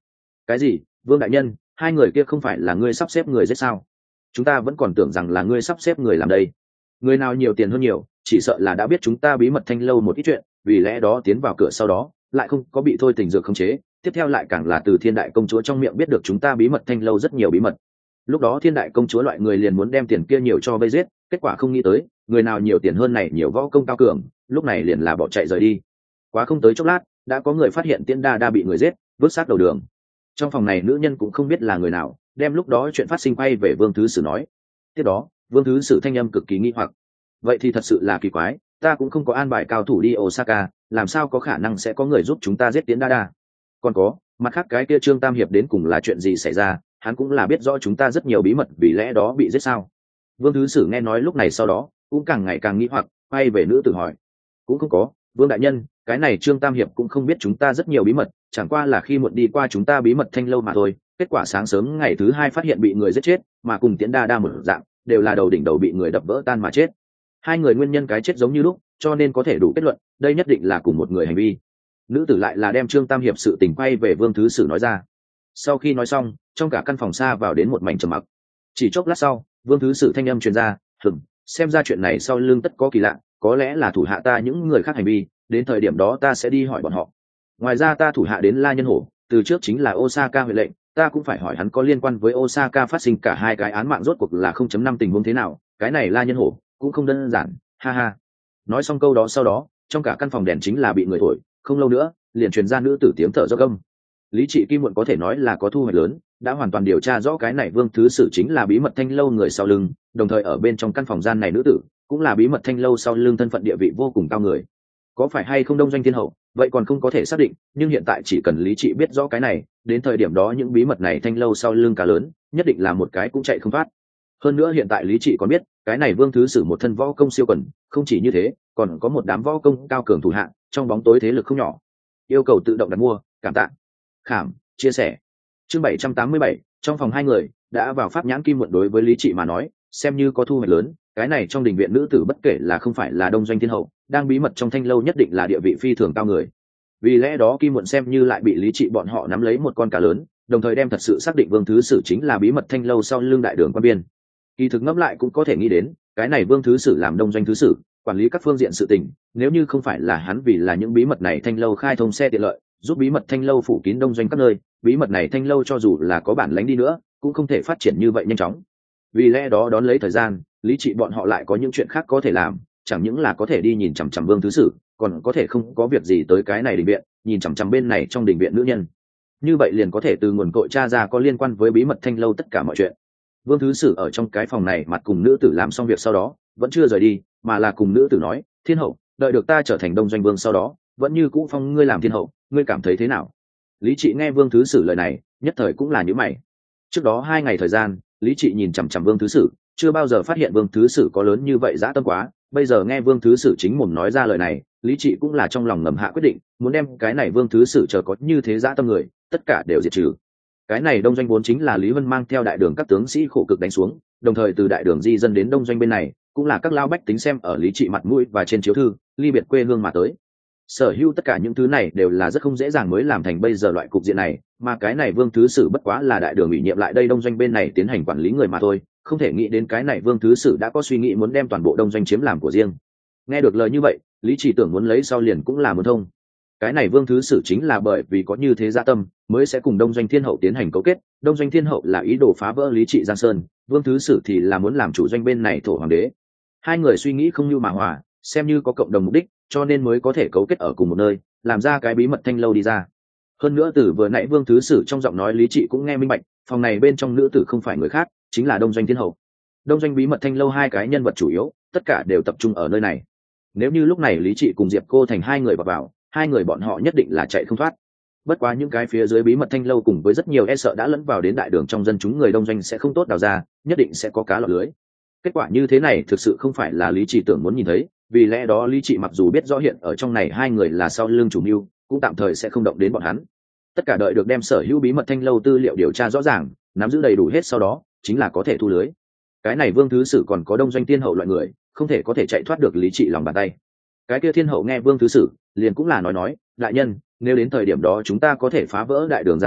Cái gì? Vương đại nhân, hai người kia không phải là ngươi sắp xếp người giết sao? Chúng ta vẫn còn tưởng rằng là ngươi sắp xếp người làm đây. Người nào nhiều tiền hơn nhiều, chỉ sợ là đã biết chúng ta bí mật Thanh lâu một ít chuyện, vì lẽ đó tiến vào cửa sau đó lại không có bị thôi tình dược khống chế, tiếp theo lại càng là từ Thiên đại công chúa trong miệng biết được chúng ta bí mật Thanh lâu rất nhiều bí mật. Lúc đó Thiên đại công chúa loại người liền muốn đem tiền kia nhiều cho vây giết, kết quả không nghĩ tới người nào nhiều tiền hơn này nhiều võ công cao cường, lúc này liền là bỏ chạy rời đi. Quá không tới chốc lát đã có người phát hiện Tiễn Đa Đa bị người giết, vứt xác đầu đường. Trong phòng này nữ nhân cũng không biết là người nào đem lúc đó chuyện phát sinh quay về Vương Thứ Sử nói. Tiếp đó Vương Thứ Sử thanh âm cực kỳ nghi hoặc. Vậy thì thật sự là kỳ quái, ta cũng không có an bài cao thủ đi Osaka, làm sao có khả năng sẽ có người giúp chúng ta giết Tiễn Đa Đa? Còn có mặt khác cái kia Trương Tam Hiệp đến cùng là chuyện gì xảy ra, hắn cũng là biết rõ chúng ta rất nhiều bí mật, vì lẽ đó bị giết sao? Vương Thứ Sử nghe nói lúc này sau đó cũng càng ngày càng nghĩ hoặc, quay về nữ tử hỏi. Cũng không có, Vương đại nhân, cái này Trương Tam Hiệp cũng không biết chúng ta rất nhiều bí mật, chẳng qua là khi muộn đi qua chúng ta bí mật Thanh lâu mà thôi. Kết quả sáng sớm ngày thứ hai phát hiện bị người giết chết, mà cùng Tiễn Đa Đa một dạng, đều là đầu đỉnh đầu bị người đập vỡ tan mà chết. Hai người nguyên nhân cái chết giống như lúc, cho nên có thể đủ kết luận đây nhất định là cùng một người hành vi. Nữ tử lại là đem Trương Tam Hiệp sự tình quay về Vương Thứ Sử nói ra. Sau khi nói xong, trong cả căn phòng xa vào đến một mảnh trầm mặc. Chỉ chốc lát sau, Vương Thứ Sử thanh âm truyền ra, xem ra chuyện này sau lưng tất có kỳ lạ, có lẽ là thủ hạ ta những người khác hành vi, đến thời điểm đó ta sẽ đi hỏi bọn họ. Ngoài ra ta thủ hạ đến La Nhân Hổ, từ trước chính là Osaka huệ lệnh, ta cũng phải hỏi hắn có liên quan với Osaka phát sinh cả hai cái án mạng rốt cuộc là 0.5 tình huống thế nào, cái này La Nhân Hổ cũng không đơn giản, ha ha. Nói xong câu đó sau đó, trong cả căn phòng đèn chính là bị người thổi, không lâu nữa liền truyền ra nữ tử tiếng thở dốc gâm. Lý Trị Kim muộn có thể nói là có thu hoạch lớn, đã hoàn toàn điều tra rõ cái này Vương Thứ Sử chính là bí mật Thanh lâu người sau lưng, đồng thời ở bên trong căn phòng gian này nữ tử cũng là bí mật Thanh lâu sau lưng thân phận địa vị vô cùng cao người. Có phải hay không Đông Doanh Thiên Hậu, vậy còn không có thể xác định, nhưng hiện tại chỉ cần Lý Trị biết rõ cái này, đến thời điểm đó những bí mật này Thanh lâu sau lưng cả lớn, nhất định là một cái cũng chạy không thoát. Hơn nữa hiện tại Lý Trị còn biết, cái này Vương Thứ Sử một thân võ công siêu quần, không chỉ như thế, còn có một đám võ công cao cường thủ hạng, trong bóng tối thế lực không nhỏ. Yêu cầu tự động đặt mua, cảm tạ. Khảm, chia sẻ. Chương 787, trong phòng hai người đã vào pháp nhãn kim muộn đối với Lý Trị mà nói, xem như có thu hoạch lớn, cái này trong đình viện nữ tử bất kể là không phải là Đông Doanh Thiên Hậu, đang bí mật trong Thanh lâu nhất định là địa vị phi thường cao người. Vì lẽ đó kim muộn xem như lại bị Lý Trị bọn họ nắm lấy một con cá lớn, đồng thời đem thật sự xác định Vương Thứ Sử chính là bí mật Thanh lâu sau lưng đại đường quan biên. Kỳ thực ngẫm lại cũng có thể nghĩ đến, cái này Vương Thứ Sử làm Đông Doanh Thứ Sử, quản lý các phương diện sự tình, nếu như không phải là hắn vì là những bí mật này Thanh lâu khai thông xe tiện lợi, giúp bí mật Thanh lâu phủ kín Đông Doanh các nơi, bí mật này Thanh lâu cho dù là có bản lánh đi nữa cũng không thể phát triển như vậy nhanh chóng. Vì lẽ đó đón lấy thời gian, Lý Trị bọn họ lại có những chuyện khác có thể làm, chẳng những là có thể đi nhìn chằm chằm Vương Thứ Sử, còn có thể không có việc gì tới cái này đình viện, nhìn chằm chằm bên này trong đình viện nữ nhân. Như vậy liền có thể từ nguồn cội tra ra có liên quan với bí mật Thanh lâu tất cả mọi chuyện. Vương Thứ Sử ở trong cái phòng này mặt cùng nữ tử làm xong việc sau đó vẫn chưa rời đi, mà là cùng nữ tử nói, Thiên Hậu, đợi được ta trở thành Đông Doanh Vương sau đó vẫn như cũ phong ngươi làm Thiên Hậu, ngươi cảm thấy thế nào? Lý Trị nghe Vương Thứ Sử lời này nhất thời cũng là nhíu mày. Trước đó 2 ngày thời gian, Lý Trị nhìn chằm chằm Vương Thứ Sử, chưa bao giờ phát hiện Vương Thứ Sử có lớn như vậy dã tâm quá, bây giờ nghe Vương Thứ Sử chính mồm nói ra lời này, Lý Trị cũng là trong lòng ngầm hạ quyết định, muốn đem cái này Vương Thứ Sử chờ có như thế dã tâm người, tất cả đều diệt trừ. Cái này Đông Doanh vốn chính là Lý Vân mang theo đại đường các tướng sĩ khổ cực đánh xuống, đồng thời từ đại đường di dân đến Đông Doanh bên này, cũng là các lao bách tính xem ở Lý Trị mặt mũi và trên chiếu thư, ly biệt quê hương mà tới. Sở hữu tất cả những thứ này đều là rất không dễ dàng mới làm thành bây giờ loại cục diện này, mà cái này Vương Thứ Sử bất quá là đại đường ủy nhiệm lại đây Đông Doanh bên này tiến hành quản lý người mà thôi, không thể nghĩ đến cái này Vương Thứ Sử đã có suy nghĩ muốn đem toàn bộ Đông Doanh chiếm làm của riêng. Nghe được lời như vậy, Lý Trị tưởng muốn lấy sau liền cũng là muốn thông. Cái này Vương Thứ Sử chính là bởi vì có như thế dạ tâm mới sẽ cùng Đông Doanh Thiên Hậu tiến hành cấu kết. Đông Doanh Thiên Hậu là ý đồ phá vỡ Lý Trị Giang Sơn, Vương Thứ Sử thì là muốn làm chủ doanh bên này thổ hoàng đế. Hai người suy nghĩ không như mà hòa, xem như có cộng đồng mục đích, cho nên mới có thể cấu kết ở cùng một nơi, làm ra cái bí mật Thanh lâu đi ra. Hơn nữa từ vừa nãy Vương Thứ Sử trong giọng nói Lý Trị cũng nghe minh bạch, phòng này bên trong nữ tử không phải người khác, chính là Đông Doanh Thiên Hậu. Đông Doanh bí mật Thanh lâu hai cái nhân vật chủ yếu, tất cả đều tập trung ở nơi này. Nếu như lúc này Lý Trị cùng Diệp Cô Thành hai người vào, hai người bọn họ nhất định là chạy không thoát. Bất quá những cái phía dưới bí mật Thanh lâu cùng với rất nhiều e sợ đã lẫn vào đến đại đường trong dân chúng người Đông Doanh sẽ không tốt đào ra, nhất định sẽ có cá lọt lưới. Kết quả như thế này thực sự không phải là Lý Trị tưởng muốn nhìn thấy, vì lẽ đó Lý Trị mặc dù biết rõ hiện ở trong này hai người là sau lưng chủ mưu, cũng tạm thời sẽ không động đến bọn hắn. Tất cả đợi được đem sở hữu bí mật Thanh lâu tư liệu điều tra rõ ràng, nắm giữ đầy đủ hết sau đó, chính là có thể thu lưới. Cái này Vương Thứ Sử còn có Đông Doanh Thiên Hậu loại người, không thể có thể chạy thoát được Lý Trị lòng bàn tay. Cái kia Thiên Hậu nghe Vương Thứ Sử, liền cũng là nói, đại nhân, nếu đến thời điểm đó chúng ta có thể phá vỡ đại đường Giang Sơn,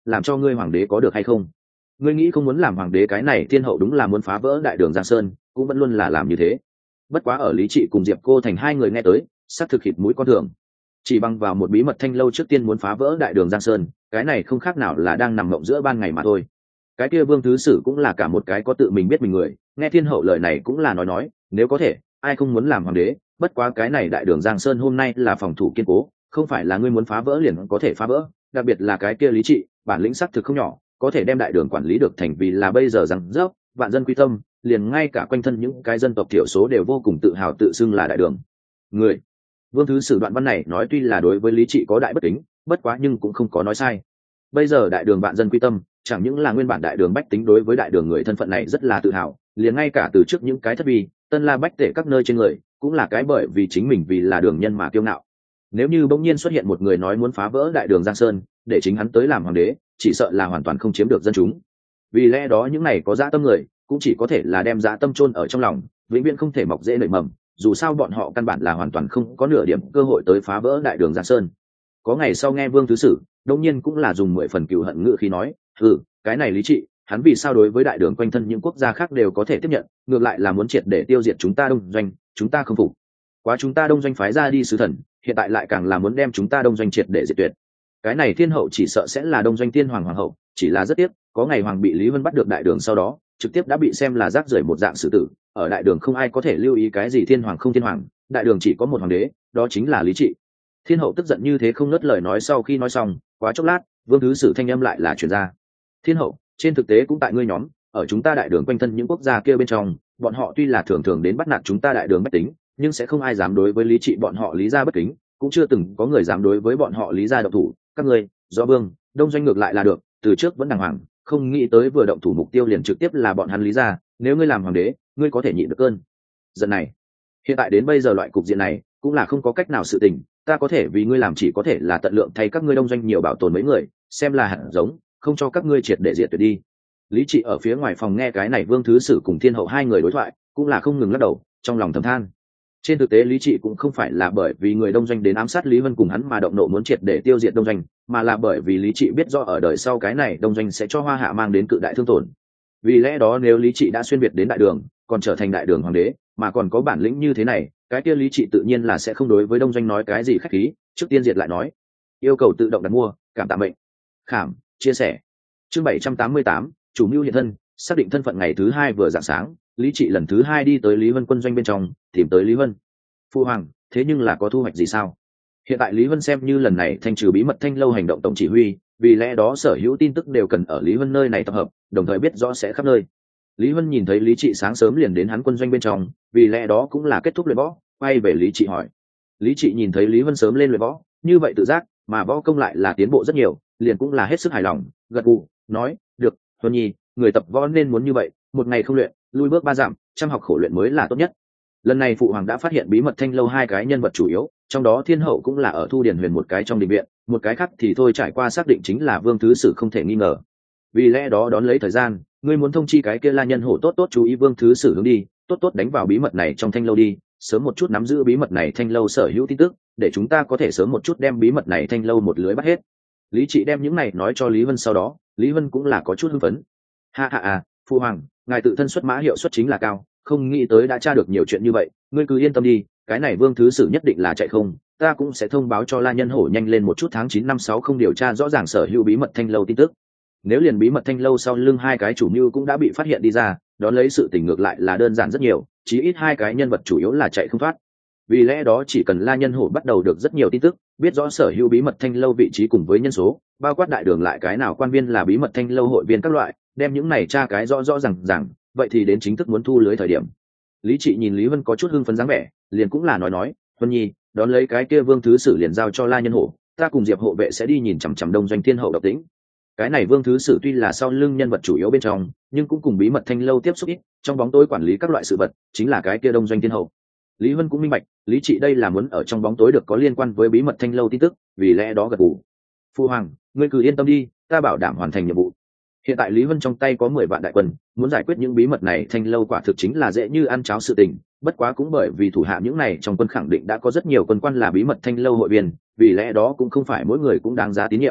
làm cho ngươi hoàng đế có được hay không? Ngươi nghĩ không muốn làm hoàng đế, cái này thiên hậu đúng là muốn phá vỡ đại đường Giang Sơn, cũng vẫn luôn là làm như thế. Bất quá ở Lý Trị cùng Diệp Cô Thành hai người nghe tới sắc thực khịt mũi con thường. Chỉ bằng vào một bí mật thanh lâu trước tiên muốn phá vỡ đại đường Giang Sơn, cái này không khác nào là đang nằm mộng giữa ban ngày mà thôi. Cái kia Vương Thứ Sử cũng là cả một cái có tự mình biết mình người, nghe thiên hậu lời này cũng là nói nếu có thể ai không muốn làm hoàng đế, bất quá cái này đại đường Giang Sơn hôm nay là phòng thủ kiên cố, không phải là ngươi muốn phá vỡ liền có thể phá vỡ. Đặc biệt là cái kia Lý Trị bản lĩnh sắc thực không nhỏ, có thể đem đại đường quản lý được thành vì là bây giờ rằng dốc vạn dân quy tâm, liền ngay cả quanh thân những cái dân tộc thiểu số đều vô cùng tự hào tự xưng là đại đường người. Vương Thứ Sử đoạn văn này nói tuy là đối với Lý Trị có đại bất kính, bất quá nhưng cũng không có nói sai. Bây giờ đại đường vạn dân quy tâm chẳng những là nguyên bản đại đường bách tính đối với đại đường người thân phận này rất là tự hào, liền ngay cả từ trước những cái thất vi tân la bách tể các nơi trên người cũng là cái bởi vì chính mình vì là đường nhân mà kiêu ngạo. Nếu như bỗng nhiên xuất hiện một người nói muốn phá vỡ đại đường Giang Sơn để chính hắn tới làm hoàng đế, chỉ sợ là hoàn toàn không chiếm được dân chúng. Vì lẽ đó những này có dã tâm người cũng chỉ có thể là đem dã tâm chôn ở trong lòng, vĩnh viễn không thể mọc rễ nảy mầm, dù sao bọn họ căn bản là hoàn toàn không có nửa điểm cơ hội tới phá vỡ đại đường Giang Sơn. Có ngày sau nghe Vương Thứ Sử đông nhiên cũng là dùng 10 phần cừu hận ngữ khí nói, cái này Lý Trị hắn vì sao đối với đại đường quanh thân những quốc gia khác đều có thể tiếp nhận, ngược lại là muốn triệt để tiêu diệt chúng ta Đông Doanh, chúng ta không phục. Quá chúng ta Đông Doanh phái ra đi sứ thần, hiện tại lại càng là muốn đem chúng ta Đông Doanh triệt để diệt tuyệt. Cái này thiên hậu chỉ sợ sẽ là Đông Doanh tiên hoàng hoàng hậu, chỉ là rất tiếc, có ngày hoàng bị Lý Vân bắt được đại đường sau đó, trực tiếp đã bị xem là rác rưởi một dạng xử tử. Ở đại đường không ai có thể lưu ý cái gì thiên hoàng không thiên hoàng, đại đường chỉ có một hoàng đế, đó chính là Lý Trị. Thiên hậu tức giận như thế không ngớt lời nói, sau khi nói xong, quá chốc lát, Vương Thứ Sử thanh âm lại là truyền ra. Thiên hậu, trên thực tế cũng tại ngươi nhóm, ở chúng ta đại đường quanh thân những quốc gia kia bên trong, bọn họ tuy là thường thường đến bắt nạt chúng ta đại đường bách tính, nhưng sẽ không ai dám đối với Lý Trị bọn họ Lý gia bất kính, cũng chưa từng có người dám đối với bọn họ Lý gia động thủ. Các ngươi, do Vương, Đông Doanh ngược lại là được, từ trước vẫn đàng hoàng, không nghĩ tới vừa động thủ mục tiêu liền trực tiếp là bọn hắn Lý gia. Nếu ngươi làm hoàng đế, ngươi có thể nhịn được cơn giận này. Hiện tại đến bây giờ loại cục diện này cũng là không có cách nào sự tình, ta có thể vì ngươi làm chỉ có thể là tận lượng thay các ngươi Đông Doanh nhiều bảo tồn mấy người, xem là hạt giống, không cho các ngươi triệt để diệt tuyệt đi. Lý Trị ở phía ngoài phòng nghe cái này Vương Thứ Sử cùng thiên hậu hai người đối thoại, cũng là không ngừng lắc đầu, trong lòng thầm than. Trên thực tế Lý Trị cũng không phải là bởi vì người Đông Doanh đến ám sát Lý Vân cùng hắn mà động nộ muốn triệt để tiêu diệt Đông Doanh, mà là bởi vì Lý Trị biết do ở đời sau cái này Đông Doanh sẽ cho Hoa Hạ mang đến cự đại thương tổn. Vì lẽ đó nếu Lý Trị đã xuyên việt đến đại đường, còn trở thành đại đường hoàng đế, mà còn có bản lĩnh như thế này, cái kia Lý Trị tự nhiên là sẽ không đối với Đông Doanh nói cái gì khách khí, trước tiên diệt lại nói. Yêu cầu tự động đặt mua, cảm tạ mệnh. Khảm, chia sẻ. Chương 788, chủ mưu hiện thân, xác định thân phận. Ngày thứ hai vừa rạng sáng, Lý Trị lần thứ hai đi tới Lý Vân quân doanh bên trong, tìm tới Lý Vân. Phu hoàng, thế nhưng là có thu hoạch gì sao? Hiện tại Lý Vân xem như lần này thanh trừ bí mật thanh lâu hành động tổng chỉ huy, vì lẽ đó sở hữu tin tức đều cần ở Lý Vân nơi này tập hợp, đồng thời biết rõ sẽ khắp nơi. Lý Vân nhìn thấy Lý Trị sáng sớm liền đến hắn quân doanh bên trong, vì lẽ đó cũng là kết thúc luyện võ, quay về Lý Trị hỏi. Lý Trị nhìn thấy Lý Vân sớm lên luyện võ, như vậy tự giác, mà võ công lại là tiến bộ rất nhiều, liền cũng là hết sức hài lòng, gật gù, nói, được, Huân Nhi, người tập võ nên muốn như vậy, một ngày không luyện, lui bước 3 dặm, chăm học khổ luyện mới là tốt nhất. Lần này phụ hoàng đã phát hiện bí mật thanh lâu hai cái nhân vật chủ yếu, trong đó thiên hậu cũng là ở Thu Điền Huyền một cái trong đình viện, một cái khác thì thôi trải qua xác định chính là Vương Thứ Sử không thể nghi ngờ. Vì lẽ đó đón lấy thời gian, ngươi muốn thông chi cái kia La Nhân Hổ tốt tốt chú ý Vương Thứ Sử hướng đi, tốt tốt đánh vào bí mật này trong thanh lâu đi, sớm một chút nắm giữ bí mật này thanh lâu sở hữu tin tức, để chúng ta có thể sớm một chút đem bí mật này thanh lâu một lưới bắt hết. Lý Trị đem những này nói cho Lý Vân, sau đó Lý Vân cũng là có chút hưng phấn. Ha, phụ hoàng, ngài tự thân xuất mã hiệu suất chính là cao, không nghĩ tới đã tra được nhiều chuyện như vậy, ngươi cứ yên tâm đi, cái này Vương Thứ Sử nhất định là chạy không, ta cũng sẽ thông báo cho La Nhân Hổ nhanh lên một chút, tháng 9 năm 60 điều tra rõ ràng sở hữu bí mật thanh lâu tin tức. Nếu liền bí mật thanh lâu sau lưng hai cái chủ mưu cũng đã bị phát hiện đi ra, đón lấy sự tình ngược lại là đơn giản rất nhiều, chí ít hai cái nhân vật chủ yếu là chạy không thoát. Vì lẽ đó chỉ cần La Nhân Hổ bắt đầu được rất nhiều tin tức, biết rõ sở hữu bí mật thanh lâu vị trí cùng với nhân số, bao quát đại đường lại cái nào quan viên là bí mật thanh lâu hội viên các loại, đem những này tra cái rõ ràng, vậy thì đến chính thức muốn thu lưới thời điểm. Lý Trị nhìn Lý Vân có chút hưng phấn dáng vẻ, liền cũng là nói, Vân Nhi, đón lấy cái kia Vương Thứ Sử liền giao cho La Nhân Hổ, ta cùng Diệp hộ vệ sẽ đi nhìn chằm chằm Đông Doanh thiên hậu độc tĩnh. Cái này Vương Thứ Sử tuy là sau lưng nhân vật chủ yếu bên trong, nhưng cũng cùng bí mật thanh lâu tiếp xúc ít, trong bóng tối quản lý các loại sự vật, chính là cái kia Đông Doanh thiên hậu. Lý Vân cũng minh bạch, Lý Trị đây là muốn ở trong bóng tối được có liên quan với bí mật thanh lâu tin tức, vì lẽ đó gật gù. Phu hoàng, ngươi cứ yên tâm đi, ta bảo đảm hoàn thành nhiệm vụ. Hiện tại Lý Vân trong tay có 10 vạn đại quân, muốn giải quyết những bí mật này thanh lâu quả thực chính là dễ như ăn cháo sự tình, bất quá cũng bởi vì thủ hạ những này trong quân khẳng định đã có rất nhiều quân quan là bí mật thanh lâu hội viên, vì lẽ đó cũng không phải mỗi người cũng đáng giá tín nhiệm.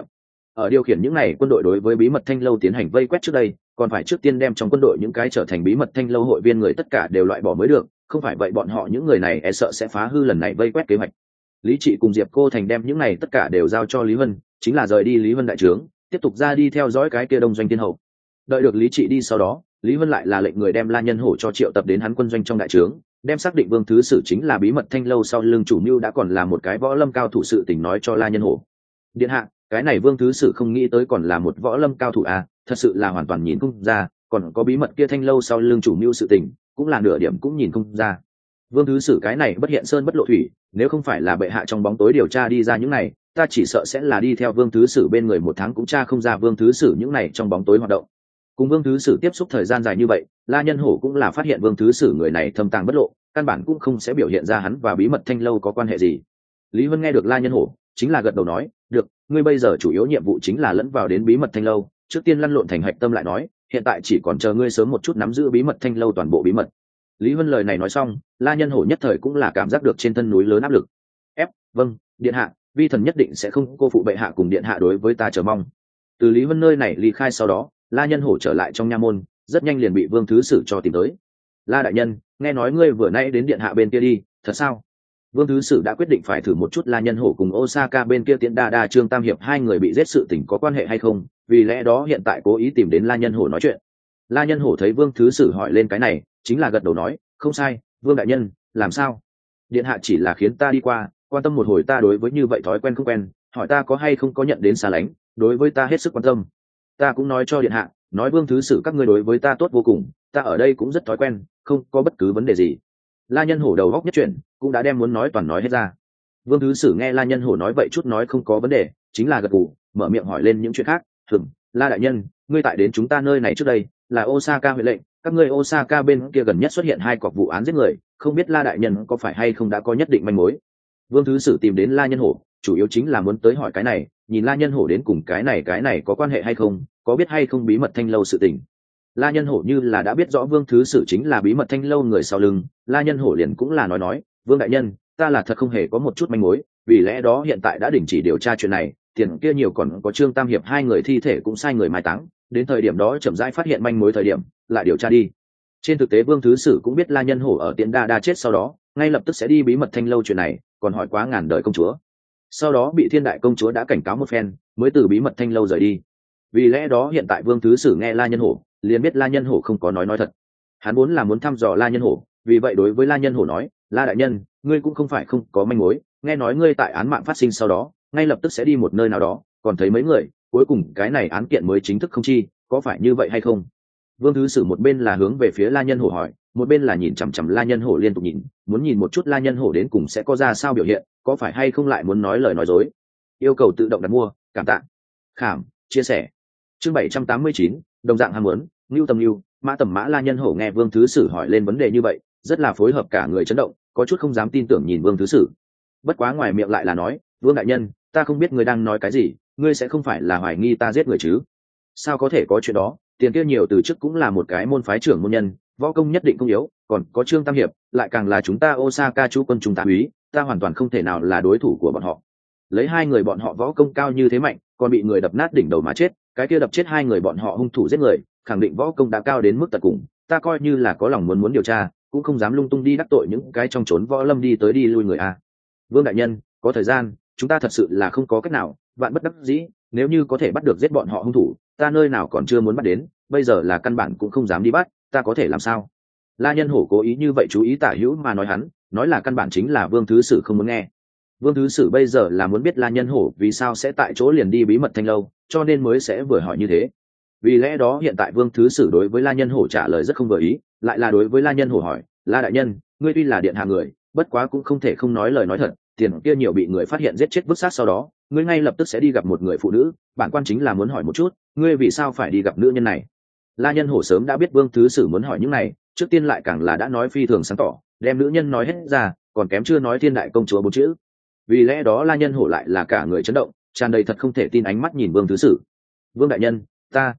ở điều khiển những này quân đội đối với bí mật thanh lâu tiến hành vây quét trước đây còn phải trước tiên đem trong quân đội những cái trở thành bí mật thanh lâu hội viên người tất cả đều loại bỏ mới được, không phải vậy bọn họ những người này e sợ sẽ phá hư lần này vây quét kế hoạch. Lý Trị cùng Diệp Cô Thành đem những này tất cả đều giao cho Lý Vân, chính là rời đi Lý Vân đại trướng, tiếp tục ra đi theo dõi cái kia đông doanh tiên hậu. Đợi được Lý Trị đi sau đó, Lý Vân lại là lệnh người đem La Nhân Hổ cho triệu tập đến hắn quân doanh trong đại trướng, đem xác định Vương Thứ Sử chính là bí mật thanh lâu sau lưng chủ mưu đã còn là một cái võ lâm cao thủ sự tình nói cho La Nhân Hổ. Điện hạ, cái này Vương Thứ Sử không nghĩ tới còn là một võ lâm cao thủ à, thật sự là hoàn toàn nhìn không ra, còn có bí mật kia thanh lâu sau lưng chủ mưu sự tình, cũng là nửa điểm cũng nhìn không ra. Vương Thứ Sử cái này bất hiện sơn bất lộ thủy, nếu không phải là bệ hạ trong bóng tối điều tra đi ra những này, ta chỉ sợ sẽ là đi theo Vương Thứ Sử bên người một tháng cũng tra không ra Vương Thứ Sử những này trong bóng tối hoạt động. Cùng Vương Thứ Sử tiếp xúc thời gian dài như vậy, La Nhân Hổ cũng là phát hiện Vương Thứ Sử người này thâm tàng bất lộ, căn bản cũng không sẽ biểu hiện ra hắn và bí mật thanh lâu có quan hệ gì. Lý Vân nghe được La Nhân Hổ, chính là gật đầu nói, được, ngươi bây giờ chủ yếu nhiệm vụ chính là lẫn vào đến bí mật thanh lâu, trước tiên lăn lộn thành hạch tâm lại nói, hiện tại chỉ còn chờ ngươi sớm một chút nắm giữ bí mật thanh lâu toàn bộ bí mật. Lý Vân lời này nói xong, La Nhân Hổ nhất thời cũng là cảm giác được trên thân núi lớn áp lực. Vâng, điện hạ, vi thần nhất định sẽ không cô phụ bệ hạ cùng điện hạ đối với ta chờ mong. Từ Lý Vân nơi này ly khai sau đó, La Nhân Hổ trở lại trong nha môn, rất nhanh liền bị Vương Thứ Sử cho tìm tới. La đại nhân, nghe nói ngươi vừa nãy đến điện hạ bên kia đi, thật sao? Vương Thứ Sử đã quyết định phải thử một chút La Nhân Hổ cùng Osaka bên kia Tiễn Đa Trương Tam hiệp hai người bị giết sự tình có quan hệ hay không, vì lẽ đó hiện tại cố ý tìm đến La Nhân Hổ nói chuyện. La Nhân Hổ thấy Vương Thứ Sử hỏi lên cái này, chính là gật đầu nói, không sai, Vương đại nhân, làm sao? Điện hạ chỉ là khiến ta đi qua, quan tâm một hồi ta đối với như vậy thói quen không quen, hỏi ta có hay không có nhận đến xa lánh, đối với ta hết sức quan tâm. Ta cũng nói cho điện hạ, nói Vương Thứ Sử các ngươi đối với ta tốt vô cùng, ta ở đây cũng rất thói quen, không có bất cứ vấn đề gì. La Nhân Hổ đầu góc nhất chuyện, cũng đã đem muốn nói toàn nói hết ra. Vương Thứ Sử nghe La Nhân Hổ nói vậy chút nói không có vấn đề, chính là gật gù, mở miệng hỏi lên những chuyện khác. La đại nhân, ngươi tại đến chúng ta nơi này trước đây, là Osaka huệ lệnh, các ngươi Osaka bên kia gần nhất xuất hiện hai cọc vụ án giết người, không biết La đại nhân có phải hay không đã có nhất định manh mối. Vương Thứ Sử tìm đến La Nhân Hổ, chủ yếu chính là muốn tới hỏi cái này, nhìn La Nhân Hổ đến cùng cái này có quan hệ hay không, có biết hay không bí mật thanh lâu sự tình. La Nhân Hổ như là đã biết rõ Vương Thứ Sử chính là bí mật thanh lâu người sau lưng, La Nhân Hổ liền cũng là nói, Vương đại nhân, ta là thật không hề có một chút manh mối, vì lẽ đó hiện tại đã đình chỉ điều tra chuyện này, tiền kia nhiều còn có Trương Tam hiệp hai người thi thể cũng sai người mai táng, đến thời điểm đó chậm rãi phát hiện manh mối thời điểm, lại điều tra đi. Trên thực tế Vương Thứ Sử cũng biết La Nhân Hổ ở Tiễn Đa chết sau đó, ngay lập tức sẽ đi bí mật thanh lâu chuyện này, còn hỏi quá ngàn đời công chúa. Sau đó bị Thiên Đại công chúa đã cảnh cáo một phen, mới từ bí mật thanh lâu rời đi. Vì lẽ đó hiện tại Vương Thứ Sử nghe La Nhân Hổ, liền biết La Nhân Hổ không có nói thật. Hắn vốn là muốn thăm dò La Nhân Hổ, vì vậy đối với La Nhân Hổ nói, La đại nhân, ngươi cũng không phải không có manh mối, nghe nói ngươi tại án mạng phát sinh sau đó, ngay lập tức sẽ đi một nơi nào đó, còn thấy mấy người, cuối cùng cái này án kiện mới chính thức không chi, có phải như vậy hay không? Vương Thứ Sử một bên là hướng về phía La Nhân Hổ hỏi, một bên là nhìn chằm chằm La Nhân Hổ liên tục nhìn, muốn nhìn một chút La Nhân Hổ đến cùng sẽ có ra sao biểu hiện, có phải hay không lại muốn nói lời nói dối. Yêu cầu tự động đặt mua, cảm tạ. Khảm, chia sẻ. Chương 789, đồng dạng ham muốn, Nưu Tầm Nưu, Mã Tầm Mã. La Nhân Hổ nghe Vương Thứ Sử hỏi lên vấn đề như vậy, rất là phối hợp, cả người chấn động, có chút không dám tin tưởng nhìn Vương Thứ Sử. Bất quá ngoài miệng lại là nói, Vương đại nhân, ta không biết ngươi đang nói cái gì, ngươi sẽ không phải là hoài nghi ta giết người chứ? Sao có thể có chuyện đó, tiền kia nhiều từ trước cũng là một cái môn phái trưởng môn nhân, võ công nhất định không yếu, còn có Trương Tam hiệp, lại càng là chúng ta Osaka chú quân trung tá úy, ta hoàn toàn không thể nào là đối thủ của bọn họ. Lấy hai người bọn họ võ công cao như thế mạnh, còn bị người đập nát đỉnh đầu mà chết, cái kia đập chết hai người bọn họ hung thủ giết người, khẳng định võ công đã cao đến mức tận cùng, ta coi như là có lòng muốn điều tra, cũng không dám lung tung đi đắc tội những cái trong trốn võ lâm đi tới đi lui người a. Vương đại nhân, có thời gian, chúng ta thật sự là không có cách nào, vạn bất đắc dĩ, nếu như có thể bắt được giết bọn họ hung thủ, ta nơi nào còn chưa muốn bắt đến, bây giờ là căn bản cũng không dám đi bắt, ta có thể làm sao? La Nhân Hổ cố ý như vậy chú ý tả hữu mà nói hắn, nói là căn bản chính là Vương Thứ Sử không muốn nghe. Vương Thứ Sử bây giờ là muốn biết La Nhân Hổ vì sao sẽ tại chỗ liền đi bí mật thanh lâu, cho nên mới sẽ vừa hỏi như thế. Vì lẽ đó hiện tại Vương Thứ Sử đối với La Nhân Hổ trả lời rất không vừa ý, lại là đối với La Nhân Hổ hỏi, La đại nhân, ngươi tuy là điện hạ người, bất quá cũng không thể không nói lời nói thật, tiền kia nhiều bị người phát hiện giết chết vứt xác sau đó, ngươi ngay lập tức sẽ đi gặp một người phụ nữ, bản quan chính là muốn hỏi một chút, ngươi vì sao phải đi gặp nữ nhân này? La Nhân Hổ sớm đã biết Vương Thứ Sử muốn hỏi những này, trước tiên lại càng là đã nói phi thường sáng tỏ, đem nữ nhân nói hết ra, còn kém chưa nói Thiên Đại công chúa 4 chữ. Vì lẽ đó La Nhân Hổ lại là cả người chấn động, tràn đầy thật không thể tin ánh mắt nhìn Vương Thứ Sử. Vương đại nhân, ta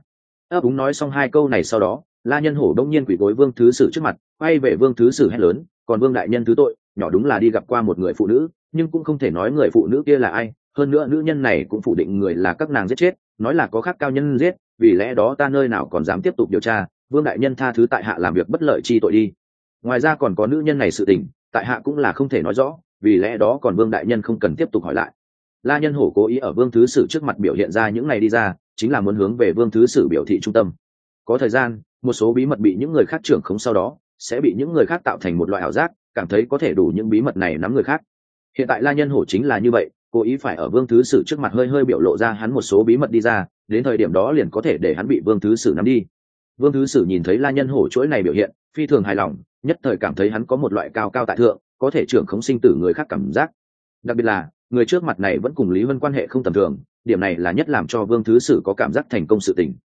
ấp úng nói xong hai câu này sau đó, La Nhân Hổ đông nhiên quỳ gối Vương Thứ Sử trước mặt, quay về Vương Thứ Sử hét lớn, còn Vương đại nhân thứ tội, nhỏ đúng là đi gặp qua một người phụ nữ, nhưng cũng không thể nói người phụ nữ kia là ai, hơn nữa nữ nhân này cũng phủ định người là các nàng giết chết, nói là có khác cao nhân giết, vì lẽ đó ta nơi nào còn dám tiếp tục điều tra, vương đại nhân tha thứ tại hạ làm việc bất lợi chi tội đi. Ngoài ra còn có nữ nhân này sự tình, tại hạ cũng là không thể nói rõ, vì lẽ đó còn vương đại nhân không cần tiếp tục hỏi lại. La Nhân Hổ cố ý ở vương thứ sử trước mặt biểu hiện ra những này đi ra, chính là muốn hướng về vương thứ sử biểu thị trung tâm. Có thời gian, một số bí mật bị những người khác trưởng khống, sau đó sẽ bị những người khác tạo thành một loại ảo giác, cảm thấy có thể đủ những bí mật này nắm người khác. Hiện tại La Nhân Hổ chính là như vậy, cố ý phải ở vương thứ sử trước mặt hơi hơi biểu lộ ra hắn một số bí mật đi ra, đến thời điểm đó liền có thể để hắn bị vương thứ sử nắm đi. Vương thứ sử nhìn thấy La Nhân Hổ chuỗi này biểu hiện, phi thường hài lòng, nhất thời cảm thấy hắn có một loại cao cao tại thượng, có thể trưởng khống sinh tử người khác cảm giác. Đặc biệt là người trước mặt này vẫn cùng Lý Vân quan hệ không tầm thường, điểm này là nhất làm cho vương thứ sử có cảm giác thành công sự tình.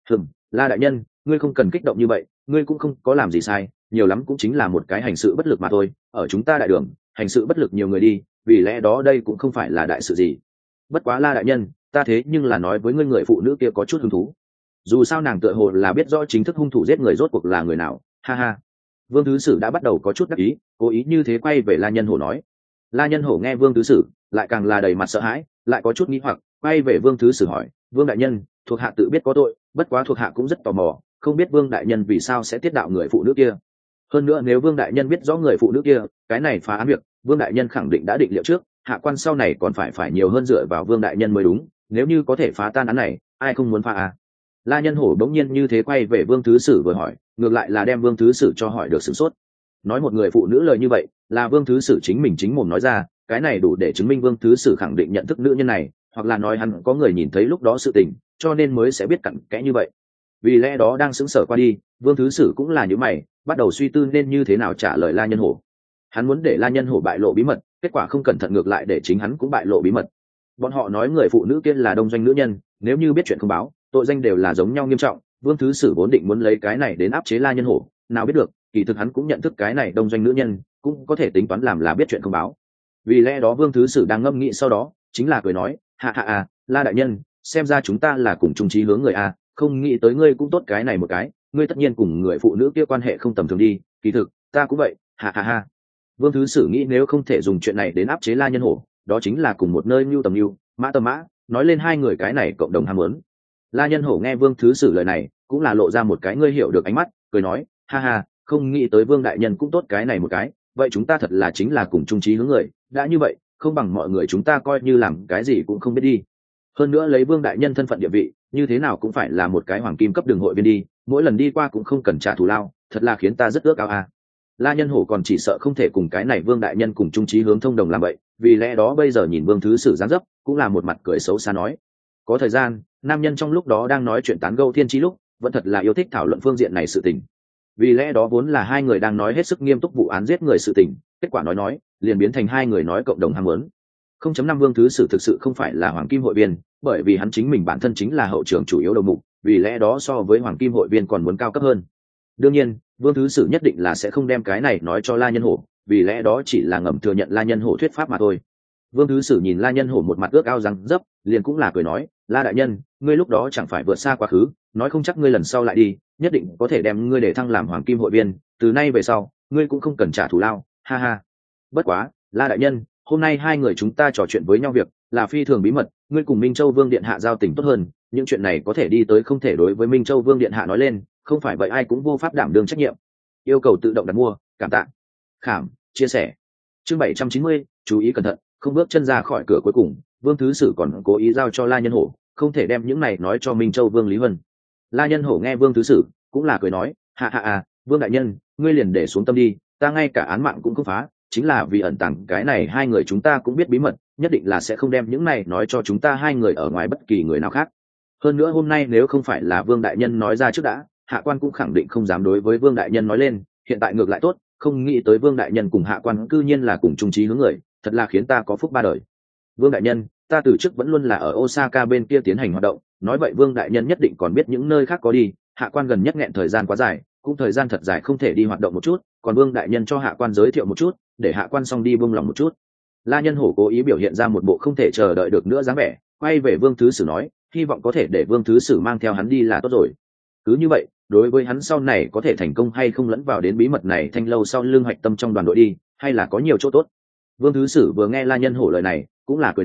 La đại nhân, ngươi không cần kích động như vậy, ngươi cũng không có làm gì sai, nhiều lắm cũng chính là một cái hành sự bất lực mà thôi, ở chúng ta đại đường hành sự bất lực nhiều người đi, vì lẽ đó đây cũng không phải là đại sự gì. Bất quá La đại nhân, ta thế nhưng là nói với ngươi, người phụ nữ kia có chút hứng thú, dù sao nàng tựa hồ là biết rõ chính thức hung thủ giết người rốt cuộc là người nào. Ha ha. Vương thứ sử đã bắt đầu có chút đắc ý, cố ý như thế quay về La Nhân Hổ nói. La Nhân Hổ nghe vương thứ sử lại càng là đầy mặt sợ hãi, lại có chút nghi hoặc, quay về vương thứ sử hỏi, vương đại nhân, thuộc hạ tự biết có tội, bất quá thuộc hạ cũng rất tò mò, không biết vương đại nhân vì sao sẽ tiết đạo người phụ nữ kia. Hơn nữa nếu vương đại nhân biết rõ người phụ nữ kia, cái này phá án việc vương đại nhân khẳng định đã định liệu trước, hạ quan sau này còn phải nhiều hơn dựa vào vương đại nhân mới đúng, nếu như có thể phá tan án này, ai không muốn phá à. La Nhân Hổ bỗng nhiên như thế quay về vương thứ sử vừa hỏi, ngược lại là đem vương thứ sử cho hỏi được sửng sốt. Nói một người phụ nữ lời như vậy là vương thứ sử chính mình chính mồm nói ra, cái này đủ để chứng minh vương thứ sử khẳng định nhận thức nữ nhân này, hoặc là nói hắn có người nhìn thấy lúc đó sự tình, cho nên mới sẽ biết cặn kẽ như vậy. Vì lẽ đó đang sững sờ qua đi, vương thứ sử cũng là như mày, bắt đầu suy tư nên như thế nào trả lời La Nhân Hổ. Hắn muốn để La Nhân Hổ bại lộ bí mật, kết quả không cẩn thận ngược lại để chính hắn cũng bại lộ bí mật. Bọn họ nói người phụ nữ kia là đông doanh nữ nhân, nếu như biết chuyện không báo, tội danh đều là giống nhau nghiêm trọng. Vương thứ sử vốn định muốn lấy cái này đến áp chế La Nhân Hổ, nào biết được kỳ thực hắn cũng nhận thức cái này đông doanh nữ nhân, cũng có thể tính toán làm là biết chuyện không báo. Vì lẽ đó vương thứ sử đang ngâm nghĩ sau đó chính là cười nói, hạ hạ à, La đại nhân, xem ra chúng ta là cùng chung chí hướng người a, không nghĩ tới ngươi cũng tốt cái này một cái, ngươi tất nhiên cùng người phụ nữ kia quan hệ không tầm thường đi, kỳ thực ta cũng vậy, hạ hạ ha. Vương thứ sử nghĩ nếu không thể dùng chuyện này đến áp chế La Nhân Hổ, đó chính là cùng một nơi mưu tầm mưu, mã tầm mã, nói lên hai người cái này cộng đồng ham muốn. La Nhân Hổ nghe vương thứ sử lời này cũng là lộ ra một cái ngươi hiểu được ánh mắt, cười nói, ha ha, không nghĩ tới vương đại nhân cũng tốt cái này một cái, vậy chúng ta thật là chính là cùng chung chí hướng người, đã như vậy không bằng mọi người chúng ta coi như làm cái gì cũng không biết đi. Hơn nữa lấy vương đại nhân thân phận địa vị, như thế nào cũng phải là một cái hoàng kim cấp đường hội viên đi, mỗi lần đi qua cũng không cần trả thù lao, thật là khiến ta rất ước ao à. La Nhân Hổ còn chỉ sợ không thể cùng cái này vương đại nhân cùng chung chí hướng thông đồng làm vậy, vì lẽ đó bây giờ nhìn vương thứ sử giáng dấp cũng là một mặt cười xấu xa nói. Có thời gian nam nhân trong lúc đó đang nói chuyện tán gẫu thiên trí lúc vẫn thật là yêu thích thảo luận phương diện này sự tình, vì lẽ đó vốn là hai người đang nói hết sức nghiêm túc vụ án giết người sự tình, kết quả nói liền biến thành hai người nói cộng đồng ham muốn. 0.5 Vương thứ sử thực sự không phải là hoàng kim hội viên, bởi vì hắn chính mình bản thân chính là hậu trưởng chủ yếu đầu mục, vì lẽ đó so với hoàng kim hội viên còn muốn cao cấp hơn. Đương nhiên Vương thứ sử nhất định là sẽ không đem cái này nói cho La Nhân Hổ, vì lẽ đó chỉ là ngầm thừa nhận La Nhân Hổ thuyết pháp mà thôi. Vương thứ sử nhìn La Nhân Hổ một mặt ước ao răng dấp, liền cũng là cười nói, La đại nhân, ngươi lúc đó chẳng phải vượt xa quá khứ, nói không chắc ngươi lần sau lại đi, nhất định có thể đem ngươi để thăng làm hoàng kim hội viên, từ nay về sau ngươi cũng không cần trả thù lao, ha ha. Bất quá La đại nhân, hôm nay hai người chúng ta trò chuyện với nhau việc là phi thường bí mật, ngươi cùng Minh Châu Vương điện hạ giao tình tốt hơn, những chuyện này có thể đi tới không thể đối với Minh Châu Vương điện hạ nói lên, không phải vậy ai cũng vô pháp đảm đương trách nhiệm. Yêu cầu tự động đặt mua, cảm tạ. Khảm, chia sẻ. Chương 790, chú ý cẩn thận, không bước chân ra khỏi cửa cuối cùng, Vương thứ sử còn cố ý giao cho La Nhân Hổ, không thể đem những này nói cho Minh Châu Vương Lý Vân. La Nhân Hổ nghe Vương thứ sử cũng là cười nói, hạ hạ à, Vương đại nhân, ngươi liền để xuống tâm đi, ta ngay cả án mạng cũng không phá, chính là vì ẩn tàng cái này hai người chúng ta cũng biết bí mật, nhất định là sẽ không đem những này nói cho chúng ta hai người ở ngoài bất kỳ người nào khác. Hơn nữa hôm nay nếu không phải là Vương đại nhân nói ra trước đã, hạ quan cũng khẳng định không dám đối với Vương đại nhân nói lên, hiện tại ngược lại tốt, không nghĩ tới Vương đại nhân cùng hạ quan cư nhiên là cùng chung chí hướng người, thật là khiến ta có phúc ba đời. Vương đại nhân, ta từ trước vẫn luôn là ở Osaka bên kia tiến hành hoạt động, nói vậy Vương đại nhân nhất định còn biết những nơi khác có đi, hạ quan gần nhất nghẹn thời gian quá dài, cũng thời gian thật dài không thể đi hoạt động một chút, còn Vương đại nhân cho hạ quan giới thiệu một chút, để hạ quan xong đi buông lòng một chút. La Nhân Hổ cố ý biểu hiện ra một bộ không thể chờ đợi được nữa dáng vẻ, quay về Vương thứ sử nói, hy vọng có thể để Vương thứ sử mang theo hắn đi là tốt rồi. Cứ như vậy, đối với hắn sau này có thể thành công hay không lẫn vào đến bí mật này thanh lâu sau lưng hoạch tâm trong đoàn đội đi, hay là có nhiều chỗ tốt. Vương thứ sử vừa nghe La Nhân Hổ lời này cũng là cười nói,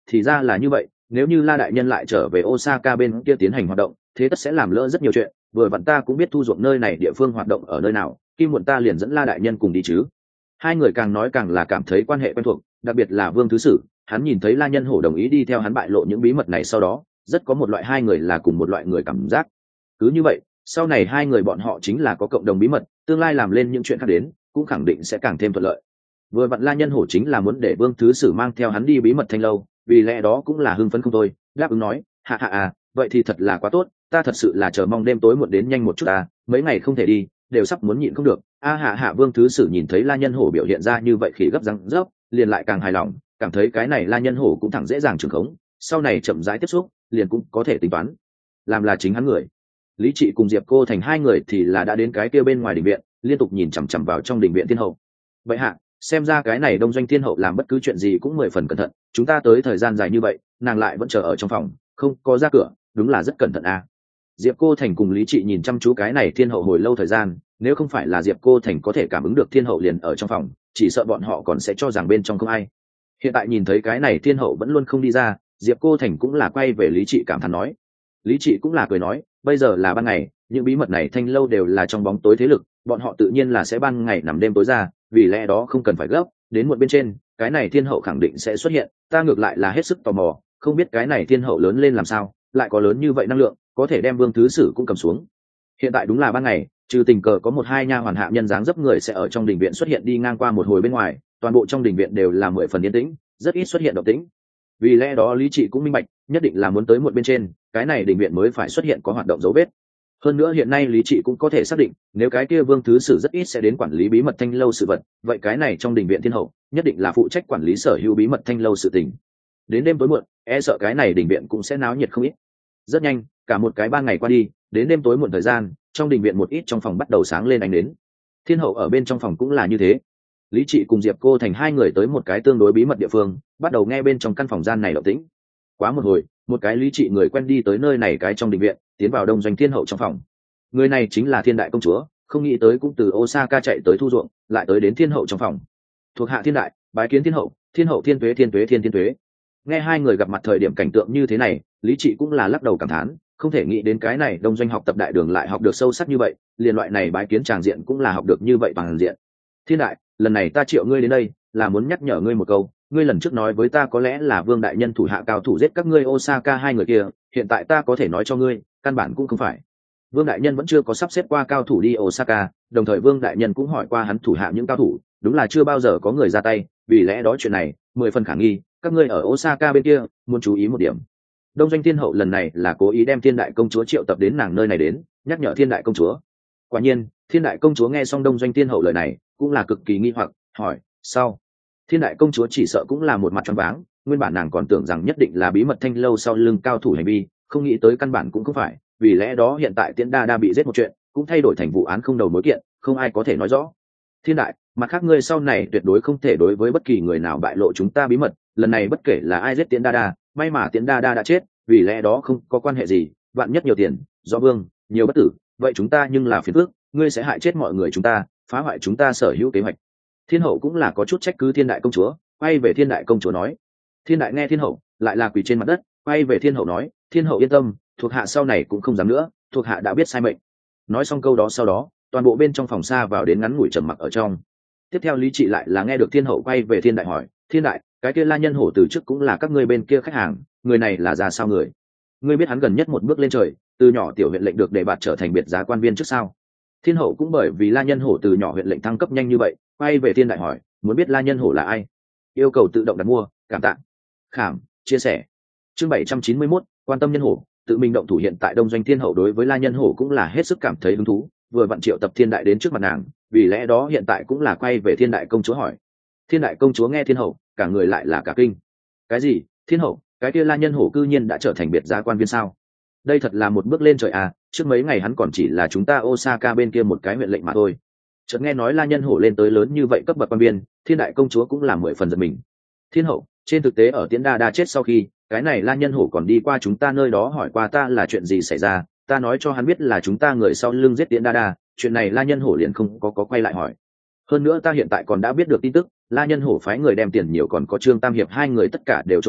thì ra là như vậy, nếu như La đại nhân lại trở về Osaka bên kia tiến hành hoạt động, thế tất sẽ làm lỡ rất nhiều chuyện, vừa vặn ta cũng biết thu ruộng nơi này địa phương hoạt động ở nơi nào, kim muộn ta liền dẫn La đại nhân cùng đi chứ. Hai người càng nói càng là cảm thấy quan hệ quen thuộc, đặc biệt là Vương Thứ Sử, hắn nhìn thấy La Nhân Hổ đồng ý đi theo hắn bại lộ những bí mật này sau đó, rất có một loại hai người là cùng một loại người cảm giác. Cứ như vậy, sau này hai người bọn họ chính là có cộng đồng bí mật, tương lai làm lên những chuyện khác đến, cũng khẳng định sẽ càng thêm thuận lợi. Vừa vặn La Nhân Hổ chính là muốn để Vương Thứ Sử mang theo hắn đi bí mật Thanh lâu, vì lẽ đó cũng là hưng phấn không thôi, đáp ứng nói, hạ hạ à, vậy thì thật là quá tốt, ta thật sự là chờ mong đêm tối muộn đến nhanh một chút à, mấy ngày không thể đi, đều sắp muốn nhịn không được. Hạ hạ Vương Thứ Sử nhìn thấy La Nhân Hổ biểu hiện ra như vậy khỉ gấp răng rớp, liền lại càng hài lòng, cảm thấy cái này La Nhân Hổ cũng thẳng dễ dàng trường khống, sau này chậm rãi tiếp xúc, liền cũng có thể tính toán làm là chính hắn người. Lý Trị cùng Diệp Cô Thành hai người thì là đã đến cái kia bên ngoài đình viện, liên tục nhìn chằm chằm vào trong đình viện thiên hậu. Vậy hạ, xem ra cái này Đông Doanh thiên hậu làm bất cứ chuyện gì cũng 10 phần cẩn thận, chúng ta tới thời gian dài như vậy, nàng lại vẫn chờ ở trong phòng, không có ra cửa, đúng là rất cẩn thận à. Diệp Cô Thành cùng Lý Trị nhìn chăm chú cái này thiên hậu hồi lâu thời gian, nếu không phải là Diệp Cô Thành có thể cảm ứng được thiên hậu liền ở trong phòng, chỉ sợ bọn họ còn sẽ cho rằng bên trong không ai. Hiện tại nhìn thấy cái này thiên hậu vẫn luôn không đi ra, Diệp Cô Thành cũng là quay về Lý Trị cảm thán nói. Lý Trị cũng là cười nói, bây giờ là ban ngày, những bí mật này Thanh lâu đều là trong bóng tối thế lực, bọn họ tự nhiên là sẽ ban ngày nằm đêm tối ra, vì lẽ đó không cần phải gấp, đến muộn bên trên, cái này thiên hậu khẳng định sẽ xuất hiện, ta ngược lại là hết sức tò mò, không biết cái này thiên hậu lớn lên làm sao, lại có lớn như vậy năng lượng, có thể đem Vương Thứ Sử cũng cầm xuống. Hiện tại đúng là ban ngày, trừ tình cờ có một hai nha hoàn hạ nhân dáng dấp người sẽ ở trong đình viện xuất hiện đi ngang qua một hồi bên ngoài, toàn bộ trong đình viện đều là 10 phần yên tĩnh, rất ít xuất hiện động tĩnh. Vì lẽ đó Lý Trị cũng minh bạch, nhất định là muốn tới muộn bên trên, cái này đình viện mới phải xuất hiện có hoạt động dấu vết. Hơn nữa hiện nay Lý Trị cũng có thể xác định, nếu cái kia Vương Thứ Sử rất ít sẽ đến quản lý bí mật Thanh lâu sự vật, vậy cái này trong đình viện thiên hậu nhất định là phụ trách quản lý sở hữu bí mật Thanh lâu sự tình. Đến đêm tối muộn, e sợ cái này đình viện cũng sẽ náo nhiệt không ít. Rất nhanh, cả một cái 3 ngày qua đi, đến đêm tối muộn thời gian, trong đình viện một ít trong phòng bắt đầu sáng lên ánh đến. Thiên hậu ở bên trong phòng cũng là như thế. Lý Trị cùng Diệp Cô Thành hai người tới một cái tương đối bí mật địa phương, bắt đầu nghe bên trong căn phòng gian này động tĩnh. Quá một hồi, một cái Lý Trị người quen đi tới nơi này cái trong đình viện, tiến vào Đông Doanh thiên hậu trong phòng. Người này chính là Thiên đại công chúa, không nghĩ tới cũng từ Osaka chạy tới thu ruộng, lại tới đến thiên hậu trong phòng. Thuộc hạ Thiên đại, bái kiến thiên hậu, thiên hậu thiên tuế thiên tuế thiên thiên tuế. Nghe hai người gặp mặt thời điểm cảnh tượng như thế này, Lý Trị cũng là lắc đầu cảm thán, không thể nghĩ đến cái này Đông Doanh học tập đại đường lại học được sâu sắc như vậy, liền loại này bái kiến tràng diện cũng là học được như vậy bằng diện. Thiên đại, lần này ta triệu ngươi đến đây, là muốn nhắc nhở ngươi một câu, ngươi lần trước nói với ta có lẽ là Vương đại nhân thủ hạ cao thủ giết các ngươi Osaka hai người kia, hiện tại ta có thể nói cho ngươi, căn bản cũng không phải. Vương đại nhân vẫn chưa có sắp xếp qua cao thủ đi Osaka, đồng thời Vương đại nhân cũng hỏi qua hắn thủ hạ những cao thủ, đúng là chưa bao giờ có người ra tay, vì lẽ đó chuyện này 10 phần khả nghi, các ngươi ở Osaka bên kia muốn chú ý một điểm. Đông Doanh thiên hậu lần này là cố ý đem Thiên đại công chúa triệu tập đến nàng nơi này đến, nhắc nhở Thiên đại công chúa. Quả nhiên, Thiên đại công chúa nghe xong Đông Doanh thiên hậu lời này, cũng là cực kỳ nghi hoặc, hỏi, sao? Thiên đại công chúa chỉ sợ cũng là một mặt choáng váng, nguyên bản nàng còn tưởng rằng nhất định là bí mật Thanh lâu sau lưng cao thủ hành vi, không nghĩ tới căn bản cũng không phải, vì lẽ đó hiện tại Tiễn Đa Đa bị giết một chuyện, cũng thay đổi thành vụ án không đầu mối kiện, không ai có thể nói rõ. Thiên đại, mặt khác ngươi sau này tuyệt đối không thể đối với bất kỳ người nào bại lộ chúng ta bí mật, lần này bất kể là ai giết Tiễn Đa Đa, may mà Tiễn Đa Đa đã chết, vì lẽ đó không có quan hệ gì, vạn nhất nhiều tiền, do vương, nhiều bất tử, vậy chúng ta nhưng là phiền phức, ngươi sẽ hại chết mọi người chúng ta, phá hoại chúng ta sở hữu kế hoạch. Thiên hậu cũng là có chút trách cứ Thiên đại công chúa, quay về Thiên đại công chúa nói. Thiên đại nghe Thiên hậu, lại là quỳ trên mặt đất, quay về Thiên hậu nói, Thiên hậu yên tâm, thuộc hạ sau này cũng không dám nữa, thuộc hạ đã biết sai mệnh. Nói xong câu đó sau đó, toàn bộ bên trong phòng xa vào đến ngắn ngủi trầm mặc ở trong. Tiếp theo Lý Trị lại là nghe được Thiên hậu quay về Thiên đại hỏi, Thiên đại, cái kia La Nhân Hổ từ trước cũng là các ngươi bên kia khách hàng, người này là ra sao người? Ngươi biết hắn gần nhất một bước lên trời, từ nhỏ tiểu huyện lệnh được đề bạt trở thành biệt giá quan viên trước sao? Thiên hậu cũng bởi vì La Nhân Hổ từ nhỏ huyện lệnh thăng cấp nhanh như vậy, quay về Thiên đại hỏi, muốn biết La Nhân Hổ là ai? Yêu cầu tự động đặt mua, cảm tạ. Khảm, chia sẻ. Chương 791, quan tâm nhân hổ, tự mình động thủ. Hiện tại Đông Doanh thiên hậu đối với La Nhân Hổ cũng là hết sức cảm thấy hứng thú, vừa vặn triệu tập Thiên đại đến trước mặt nàng, vì lẽ đó hiện tại cũng là quay về Thiên đại công chúa hỏi. Thiên đại công chúa nghe Thiên hậu, cả người lại là cả kinh. Cái gì? Thiên hậu, cái kia La Nhân Hổ cư nhiên đã trở thành biệt giá quan viên sao? Đây thật là một bước lên trời à, trước mấy ngày hắn còn chỉ là chúng ta Osaka bên kia một cái huyện lệnh mà thôi. Chợt nghe nói La Nhân Hổ lên tới lớn như vậy cấp bậc quan viên, Thiên đại công chúa cũng là 10 phần giật mình. Thiên hậu, trên thực tế ở Tiễn Đa Đa chết sau khi, cái này La Nhân Hổ còn đi qua chúng ta nơi đó hỏi qua ta là chuyện gì xảy ra, ta nói cho hắn biết là chúng ta người sau lưng giết Tiễn Đa Đa, chuyện này La Nhân Hổ liền không có quay lại hỏi. Hơn nữa ta hiện tại còn đã biết được tin tức, La Nhân Hổ phái người đem tiền nhiều còn có Trương Tam Hiệp hai người tất cả đều trốn kỹ,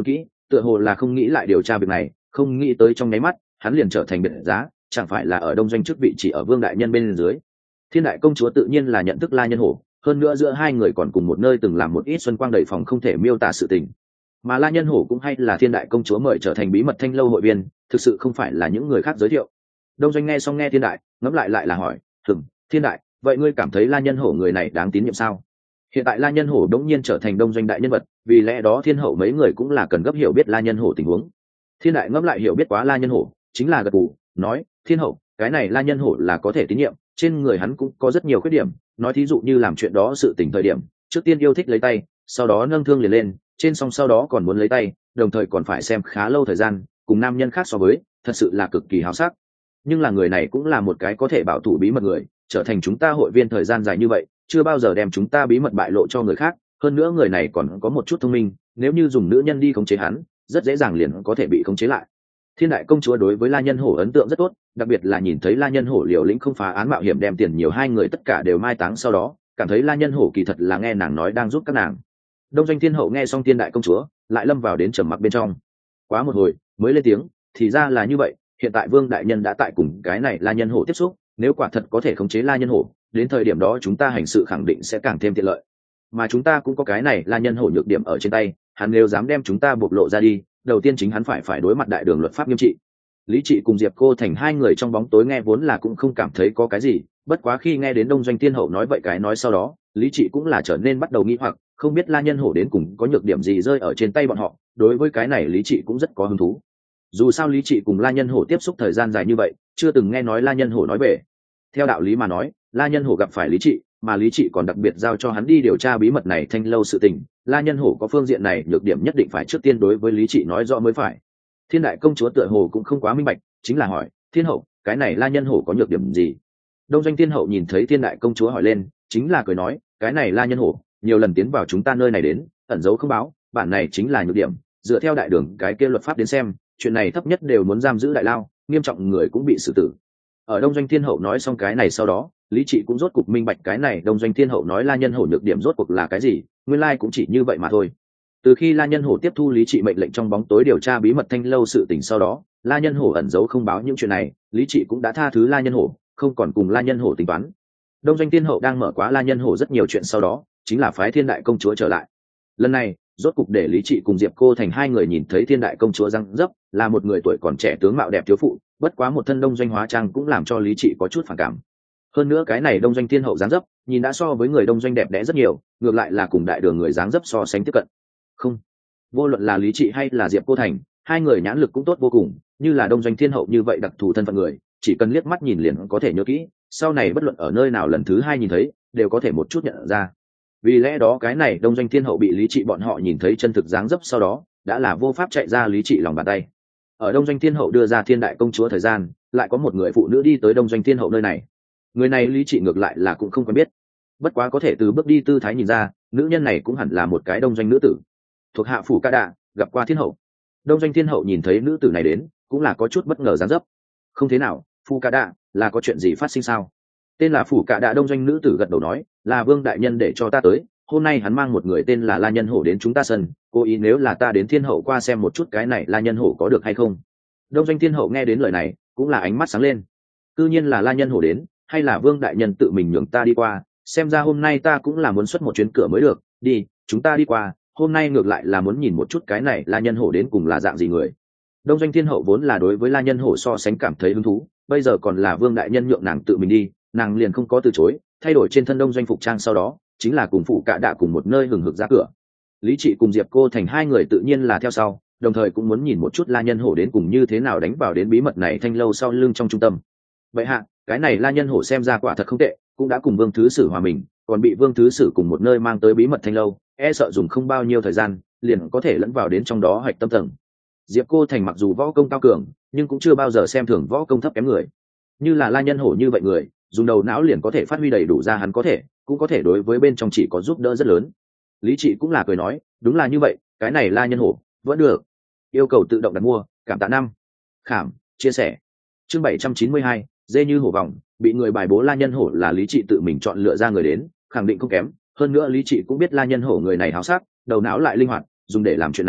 tựa hồ là không nghĩ lại điều tra việc này, không nghĩ tới trong nháy mắt hắn liền trở thành biệt giá, chẳng phải là ở đông doanh chức vị chỉ ở vương đại nhân bên dưới. Thiên đại công chúa tự nhiên là nhận thức La Nhân Hổ, hơn nữa giữa hai người còn cùng một nơi từng làm một ít xuân quang đầy phòng không thể miêu tả sự tình. Mà La Nhân Hổ cũng hay là thiên đại công chúa mời trở thành bí mật thanh lâu hội viên, thực sự không phải là những người khác giới thiệu. Đông doanh nghe xong nghe thiên đại, ngẫm lại là hỏi, thiên đại, vậy ngươi cảm thấy La Nhân Hổ người này đáng tín nhiệm sao? Hiện tại La Nhân Hổ đống nhiên trở thành đông doanh đại nhân vật, vì lẽ đó thiên hậu mấy người cũng là cần gấp hiểu biết La Nhân Hổ tình huống. Thiên đại ngẫm lại hiểu biết quá La Nhân Hổ, chính là gật gù, nói, thiên hậu, cái này La Nhân Hổ là có thể tín nhiệm, trên người hắn cũng có rất nhiều khuyết điểm, nói thí dụ như làm chuyện đó sự tình thời điểm, trước tiên yêu thích lấy tay, sau đó nâng thương liền lên, trên song sau đó còn muốn lấy tay, đồng thời còn phải xem khá lâu thời gian, cùng nam nhân khác so với, thật sự là cực kỳ háo sắc. Nhưng là người này cũng là một cái có thể bảo thủ bí mật người, trở thành chúng ta hội viên thời gian dài như vậy, chưa bao giờ đem chúng ta bí mật bại lộ cho người khác, hơn nữa người này còn có một chút thông minh, nếu như dùng nữ nhân đi khống chế hắn, rất dễ dàng liền có thể bị khống chế lại. Thiên đại công chúa đối với La Nhân Hổ ấn tượng rất tốt, đặc biệt là nhìn thấy La Nhân Hổ liều lĩnh không phá án mạo hiểm đem tiền nhiều hai người tất cả đều mai táng sau đó, cảm thấy La Nhân Hổ kỳ thật là nghe nàng nói đang giúp các nàng. Đông doanh thiên hậu nghe xong thiên đại công chúa, lại lâm vào đến trầm mặc bên trong. Quá một hồi, mới lên tiếng, thì ra là như vậy, hiện tại Vương đại nhân đã tại cùng cái này La Nhân Hổ tiếp xúc, nếu quả thật có thể khống chế La Nhân Hổ, đến thời điểm đó chúng ta hành sự khẳng định sẽ càng thêm tiện lợi. Mà chúng ta cũng có cái này La Nhân Hổ nhược điểm ở trên tay, hắn nếu dám đem chúng ta bộc lộ ra đi, đầu tiên chính hắn phải đối mặt đại đường luật pháp nghiêm trị. Lý Trị cùng Diệp Cô Thành hai người trong bóng tối nghe vốn là cũng không cảm thấy có cái gì, bất quá khi nghe đến đông doanh thiên hậu nói vậy cái nói sau đó, Lý Trị cũng là trở nên bắt đầu nghi hoặc, không biết La Nhân Hổ đến cùng có nhược điểm gì rơi ở trên tay bọn họ. Đối với cái này Lý Trị cũng rất có hứng thú. Dù sao Lý Trị cùng La Nhân Hổ tiếp xúc thời gian dài như vậy, chưa từng nghe nói La Nhân Hổ nói về. Theo đạo lý mà nói, La Nhân Hổ gặp phải Lý Trị, mà Lý Trị còn đặc biệt giao cho hắn đi điều tra bí mật này thanh lâu sự tình, La Nhân Hổ có phương diện này nhược điểm nhất định phải trước tiên đối với Lý Trị nói rõ mới phải. Thiên đại công chúa tựa hồ cũng không quá minh bạch, chính là hỏi, thiên hậu, cái này La Nhân Hổ có nhược điểm gì? Đông doanh thiên hậu nhìn thấy thiên đại công chúa hỏi lên, chính là cười nói, cái này La Nhân Hổ nhiều lần tiến vào chúng ta nơi này đến, ẩn giấu không báo, bản này chính là nhược điểm, dựa theo đại đường cái kia luật pháp đến xem, chuyện này thấp nhất đều muốn giam giữ đại lao, nghiêm trọng người cũng bị xử tử. Ở đông doanh thiên hậu nói xong cái này sau đó, Lý Trị cũng rốt cuộc minh bạch cái này đông doanh thiên hậu nói La Nhân Hổ nhược điểm rốt cuộc là cái gì, nguyên lai cũng chỉ như vậy mà thôi. Từ khi La Nhân Hổ tiếp thu Lý Trị mệnh lệnh trong bóng tối điều tra bí mật thanh lâu sự tình sau đó, La Nhân Hổ ẩn giấu không báo những chuyện này, Lý Trị cũng đã tha thứ La Nhân Hổ, không còn cùng La Nhân Hổ tính toán. Đông doanh thiên hậu đang mở quá La Nhân Hổ rất nhiều chuyện sau đó, chính là phái Thiên đại công chúa trở lại. Lần này, rốt cục để Lý Trị cùng Diệp Cô Thành hai người nhìn thấy Thiên đại công chúa răng dấp, là một người tuổi còn trẻ tướng mạo đẹp thiếu phụ, bất quá một thân đông doanh hóa trang cũng làm cho Lý Trị có chút phản cảm. Hơn nữa cái này đông doanh thiên hậu dáng dấp, nhìn đã so với người đông doanh đẹp đẽ rất nhiều, ngược lại là cùng đại đường người dáng dấp so sánh tiếp cận. Không, vô luận là Lý Trị hay là Diệp Cô Thành, hai người nhãn lực cũng tốt vô cùng, như là đông doanh thiên hậu như vậy đặc thù thân phận người, chỉ cần liếc mắt nhìn liền có thể nhớ kỹ, sau này bất luận ở nơi nào lần thứ hai nhìn thấy, đều có thể một chút nhận ra. Vì lẽ đó cái này đông doanh thiên hậu bị Lý Trị bọn họ nhìn thấy chân thực dáng dấp sau đó, đã là vô pháp chạy ra Lý Trị lòng bàn tay. Ở đông doanh thiên hậu đưa ra Thiên đại công chúa thời gian, lại có một người phụ nữ đi tới đông doanh thiên hậu nơi này. Người này Lý Trị ngược lại là cũng không quen biết, bất quá có thể từ bước đi tư thái nhìn ra, nữ nhân này cũng hẳn là một cái đông doanh nữ tử, thuộc hạ Phủ Ca Đạ, gặp qua thiên hậu. Đông doanh thiên hậu nhìn thấy nữ tử này đến, cũng là có chút bất ngờ dáng dấp. Không thế nào, Phủ Ca Đạ, là có chuyện gì phát sinh sao? Tên là Phủ Ca Đạ đông doanh nữ tử gật đầu nói, là Vương đại nhân để cho ta tới, hôm nay hắn mang một người tên là La Nhân Hổ đến chúng ta sân, cố ý nếu là ta đến thiên hậu qua xem một chút cái này La Nhân Hổ có được hay không. Đông doanh thiên hậu nghe đến lời này, cũng là ánh mắt sáng lên. Tự nhiên là La Nhân Hổ đến, hay là Vương đại nhân tự mình nhường ta đi qua, xem ra hôm nay ta cũng là muốn xuất một chuyến cửa mới được, đi, chúng ta đi qua, hôm nay ngược lại là muốn nhìn một chút cái này La Nhân Hổ đến cùng là dạng gì người. Đông doanh thiên hậu vốn là đối với La Nhân Hổ so sánh cảm thấy hứng thú, bây giờ còn là Vương đại nhân nhượng nàng tự mình đi, nàng liền không có từ chối, thay đổi trên thân đông doanh phục trang sau đó, chính là cùng Phủ Cạ Đạ cùng một nơi hừng hực ra cửa. Lý Trị cùng Diệp Cô Thành hai người tự nhiên là theo sau, đồng thời cũng muốn nhìn một chút La Nhân Hổ đến cùng như thế nào đánh vào đến bí mật này thanh lâu sau lưng trong trung tâm. Vậy hạ, cái này La Nhân Hổ xem ra quả thật không tệ, cũng đã cùng Vương thứ sử hòa mình, còn bị Vương thứ sử cùng một nơi mang tới bí mật thanh lâu, e sợ dùng không bao nhiêu thời gian, liền có thể lẫn vào đến trong đó hạch tâm tầng. Diệp Cô Thành mặc dù võ công cao cường, nhưng cũng chưa bao giờ xem thường võ công thấp kém người. Như là La Nhân Hổ như vậy người, dùng đầu não liền có thể phát huy đầy đủ ra hắn có thể, cũng có thể đối với bên trong chỉ có giúp đỡ rất lớn. Lý Trị cũng là cười nói, đúng là như vậy, cái này La Nhân Hổ vẫn được, yêu cầu tự động đặt mua, cảm tạ năm khảm chia sẻ. Chương 792, dê như hổ vòng, bị người bài bố La Nhân Hổ là Lý Trị tự mình chọn lựa ra người đến, khẳng định không kém. Hơn nữa Lý Trị cũng biết La Nhân Hổ người này háo sắc, đầu não lại linh hoạt, dùng để làm chuyện này,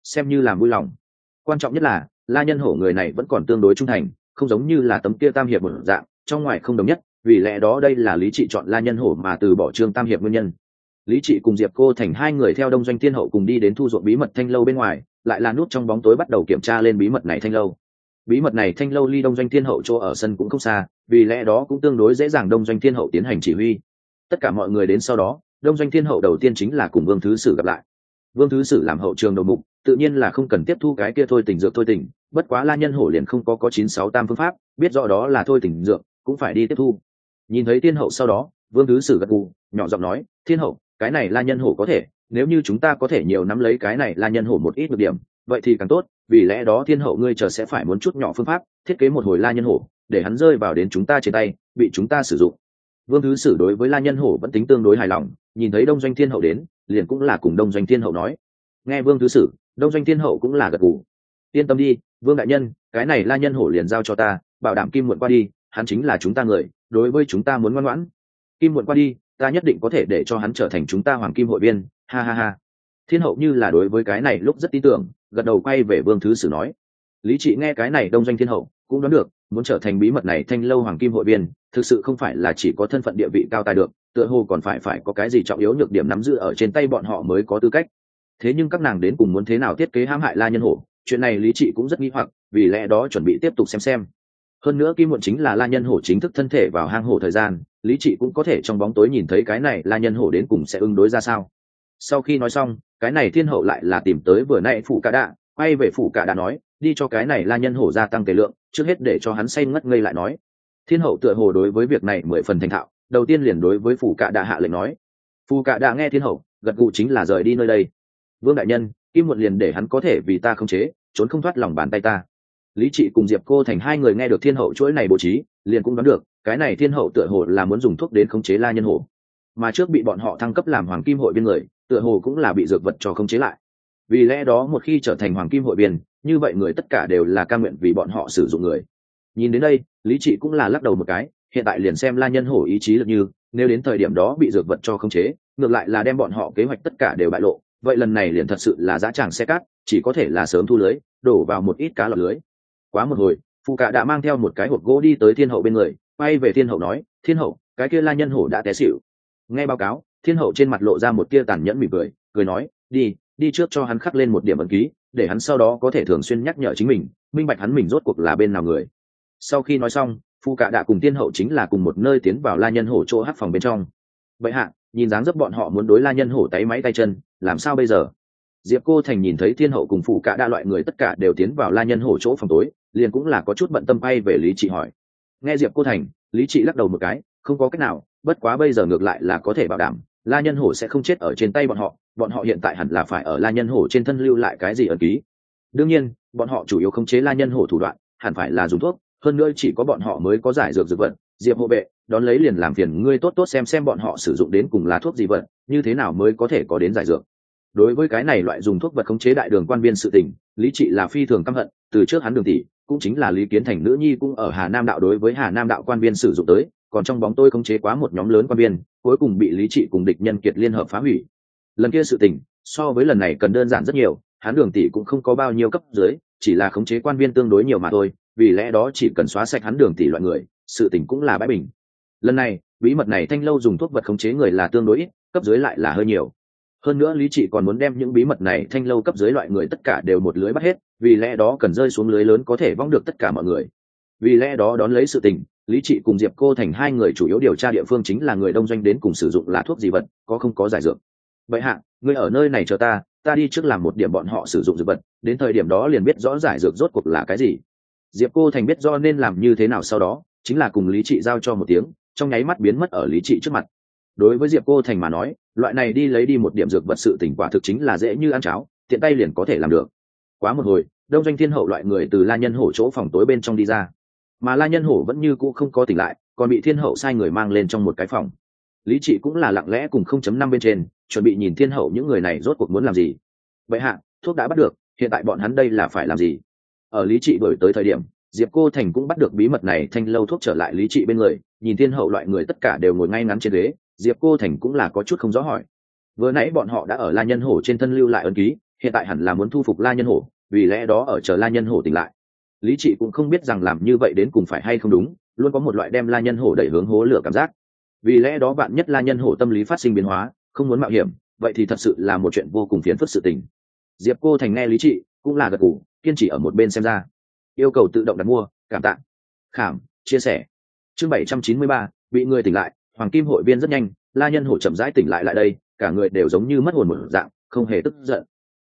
xem như làm vui lòng. Quan trọng nhất là la nhân hổ người này vẫn còn tương đối trung thành, không giống như là tấm kia tam hiệp một dạng trong ngoài không đồng nhất, vì lẽ đó đây là lý trị chọn la nhân hổ mà từ bỏ trương tam hiệp nguyên nhân. Lý trị cùng Diệp Cô Thành hai người theo Đông Doanh Thiên Hậu cùng đi đến thu ruộng bí mật thanh lâu bên ngoài, lại là nút trong bóng tối bắt đầu kiểm tra lên bí mật này thanh lâu. Bí mật này thanh lâu ly Đông Doanh Thiên Hậu chỗ ở sân cũng không xa, vì lẽ đó cũng tương đối dễ dàng Đông Doanh Thiên Hậu tiến hành chỉ huy. Tất cả mọi người đến sau đó, Đông Doanh Thiên Hậu đầu tiên chính là cùng Vương Thứ Sử gặp lại. Vương Thứ Sử làm hậu trường đầu mục, tự nhiên là không cần tiếp thu cái kia thôi tình dược thôi tình, bất quá la nhân hổ liền không có 968 phương pháp, biết rõ đó là thôi tình dược, cũng phải đi tiếp thu. Nhìn thấy Thiên Hậu sau đó, Vương Thứ Sử gật gù, nhỏ giọng nói, Thiên Hậu, cái này la nhân hổ có thể, nếu như chúng ta có thể nhiều nắm lấy cái này la nhân hổ một ít nhược điểm, vậy thì càng tốt, vì lẽ đó Thiên Hậu ngươi chờ sẽ phải muốn chút nhỏ phương pháp, thiết kế một hồi la nhân hổ, để hắn rơi vào đến chúng ta trên tay, bị chúng ta sử dụng. Vương Thứ Sử đối với la nhân hổ vẫn tính tương đối hài lòng, nhìn thấy Đông Doanh Thiên Hậu đến, liền cũng là cùng Đông Doanh Thiên Hậu nói. Nghe Vương Thứ Sử, Đông Doanh Thiên Hậu cũng là gật gù. Yên tâm đi, Vương đại nhân, cái này la nhân hổ liền giao cho ta, bảo đảm Kim Muộn qua đi, hắn chính là chúng ta người, đối với chúng ta muốn ngoan ngoãn. Kim Muộn qua đi, ta nhất định có thể để cho hắn trở thành chúng ta Hoàng Kim hội viên, ha ha ha. Thiên Hậu như là đối với cái này lúc rất tin tưởng, gật đầu quay về Vương Thứ Sử nói. Lý Trị nghe cái này Đông Doanh Thiên Hậu cũng đoán được, muốn trở thành bí mật này thanh lâu Hoàng Kim hội viên, thực sự không phải là chỉ có thân phận địa vị cao tài được, tựa hồ còn phải có cái gì trọng yếu nhược điểm nắm giữ ở trên tay bọn họ mới có tư cách. Thế nhưng các nàng đến cùng muốn thế nào thiết kế hãm hại la nhân hổ, chuyện này Lý Trị cũng rất nghi hoặc, vì lẽ đó chuẩn bị tiếp tục xem. Hơn nữa Kim Muộn chính là la nhân hổ chính thức thân thể vào hang hổ thời gian, Lý Trị cũng có thể trong bóng tối nhìn thấy cái này la nhân hổ đến cùng sẽ ứng đối ra sao. Sau khi nói xong, cái này Thiên Hậu lại là tìm tới vừa nãy Phủ Cả Đạ, quay về Phủ Cả Đạ nói, đi cho cái này la nhân hổ gia tăng thể lượng, trước hết để cho hắn say ngất ngây lại nói. Thiên Hậu tựa hồ đối với việc này 10 phần thành thạo, đầu tiên liền đối với Phủ Cả Đạ hạ lệnh nói. Phủ Cả Đạ nghe Thiên Hậu, gật gù chính là rời đi nơi đây. Vương đại nhân, Kim Muộn liền để hắn có thể vì ta khống chế, trốn không thoát lòng bàn tay ta. Lý Trị cùng Diệp Cô Thành hai người nghe được Thiên Hậu chuỗi này bố trí, liền cũng đoán được, cái này Thiên Hậu tựa hồ là muốn dùng thuốc đến khống chế la nhân hổ. Mà trước bị bọn họ thăng cấp làm Hoàng Kim hội viên người, tựa hồ cũng là bị dược vật cho khống chế lại. Vì lẽ đó một khi trở thành Hoàng Kim hội viên, như vậy người tất cả đều là cam nguyện vì bọn họ sử dụng người. Nhìn đến đây, Lý Trị cũng là lắc đầu một cái, hiện tại liền xem la nhân hổ ý chí lực như, nếu đến thời điểm đó bị dược vật cho khống chế, ngược lại là đem bọn họ kế hoạch tất cả đều bại lộ, vậy lần này liền thật sự là dã tràng xe cát, chỉ có thể là sớm thu lưới, đổ vào một ít cá lọt lưới. Quá một hồi, Phụ Cả đã mang theo một cái hộp gỗ đi tới Thiên Hậu bên người, quay về Thiên Hậu nói, Thiên Hậu, cái kia la nhân hổ đã té xỉu. Nghe báo cáo, Thiên Hậu trên mặt lộ ra một tia tàn nhẫn mỉm cười nói, đi trước cho hắn khắc lên một điểm ấn ký, để hắn sau đó có thể thường xuyên nhắc nhở chính mình, minh bạch hắn mình rốt cuộc là bên nào người. Sau khi nói xong, Phụ Cả đã cùng Thiên Hậu chính là cùng một nơi tiến vào la nhân hổ chỗ hắc phòng bên trong. Vậy hạ, nhìn dáng dấp bọn họ muốn đối la nhân hổ tay máy tay chân, làm sao bây giờ? Diệp Cô Thành nhìn thấy Thiên Hậu cùng Phụ Cả đã loại người tất cả đều tiến vào la nhân hổ chỗ phòng tối, liền cũng là có chút bận tâm bay về Lý Trị hỏi. Nghe Diệp Cô Thành, Lý Trị lắc đầu một cái, không có cách nào, bất quá bây giờ ngược lại là có thể bảo đảm, la nhân hổ sẽ không chết ở trên tay bọn họ hiện tại hẳn là phải ở la nhân hổ trên thân lưu lại cái gì ẩn ký. Đương nhiên, bọn họ chủ yếu khống chế la nhân hổ thủ đoạn, hẳn phải là dùng thuốc, hơn nữa chỉ có bọn họ mới có giải dược vật. Diệp hộ vệ, đón lấy liền làm phiền ngươi tốt xem bọn họ sử dụng đến cùng là thuốc gì vật, như thế nào mới có thể có đến giải dược. Đối với cái này loại dùng thuốc vật khống chế đại đường quan viên sự tình, Lý Trị là phi thường căm hận, từ trước hắn Đường tỷ cũng chính là Lý Kiến Thành nữ nhi cũng ở Hà Nam đạo đối với Hà Nam đạo quan viên sử dụng tới, còn trong bóng tôi khống chế quá một nhóm lớn quan viên, cuối cùng bị Lý Trị cùng địch nhân kiệt liên hợp phá hủy. Lần kia sự tình, so với lần này cần đơn giản rất nhiều, hắn Đường tỷ cũng không có bao nhiêu cấp dưới, chỉ là khống chế quan viên tương đối nhiều mà thôi, vì lẽ đó chỉ cần xóa sạch hắn Đường tỷ loại người, sự tình cũng là bãi bình. Lần này, bí mật này thanh lâu dùng thuốc vật khống chế người là tương đối ít, cấp dưới lại là hơi nhiều. Hơn nữa Lý Trị còn muốn đem những bí mật này thanh lâu cấp dưới loại người tất cả đều một lưới bắt hết, vì lẽ đó cần rơi xuống lưới lớn có thể vong được tất cả mọi người. Vì lẽ đó đón lấy sự tình, Lý Trị cùng Diệp Cô Thành hai người chủ yếu điều tra địa phương chính là người Đông Doanh đến cùng sử dụng là thuốc gì vật, có không có giải dược. Vậy hạ, ngươi ở nơi này chờ ta đi trước làm một điểm bọn họ sử dụng dược vật, đến thời điểm đó liền biết rõ giải dược rốt cuộc là cái gì. Diệp Cô Thành biết do nên làm như thế nào sau đó, chính là cùng Lý Trị giao cho một tiếng, trong nháy mắt biến mất ở Lý Trị trước mặt. Đối với Diệp Cô Thành mà nói, loại này đi lấy đi một điểm dược vật sự tỉnh quả thực chính là dễ như ăn cháo, tiện tay liền có thể làm được. Quá một hồi, Đông Doanh Thiên Hậu loại người từ la nhân hổ chỗ phòng tối bên trong đi ra, mà la nhân hổ vẫn như cũ không có tỉnh lại, còn bị Thiên Hậu sai người mang lên trong một cái phòng. Lý Trị cũng là lặng lẽ cùng 0.5 bên trên, chuẩn bị nhìn Thiên Hậu những người này rốt cuộc muốn làm gì. Vậy hạ, thuốc đã bắt được, hiện tại bọn hắn đây là phải làm gì? Ở Lý Trị đổi tới thời điểm, Diệp Cô Thành cũng bắt được bí mật này thanh lâu thuốc trở lại Lý Trị bên người, nhìn Thiên Hậu loại người tất cả đều ngồi ngay ngắn trên ghế, Diệp Cô Thành cũng là có chút không rõ hỏi. Vừa nãy bọn họ đã ở la nhân hổ trên thân lưu lại ấn ký, hiện tại hẳn là muốn thu phục La Nhân Hổ, vì lẽ đó ở chờ La Nhân Hổ tỉnh lại. Lý Trị cũng không biết rằng làm như vậy đến cùng phải hay không đúng, luôn có một loại đem La Nhân Hổ đẩy hướng hố lửa cảm giác. Vì lẽ đó bạn nhất La Nhân Hổ tâm lý phát sinh biến hóa, không muốn mạo hiểm, vậy thì thật sự là một chuyện vô cùng phiền phức sự tình. Diệp Cô Thành nghe Lý Trị cũng là gật gù, kiên trì ở một bên xem ra. Yêu cầu tự động đặt mua, cảm tạ. Khảm, chia sẻ. Chương 793, bị người tỉnh lại, Hoàng Kim hội viên rất nhanh, La Nhân Hổ chậm rãi tỉnh lại đây, cả người đều giống như mất hồn một dạng, không hề tức giận.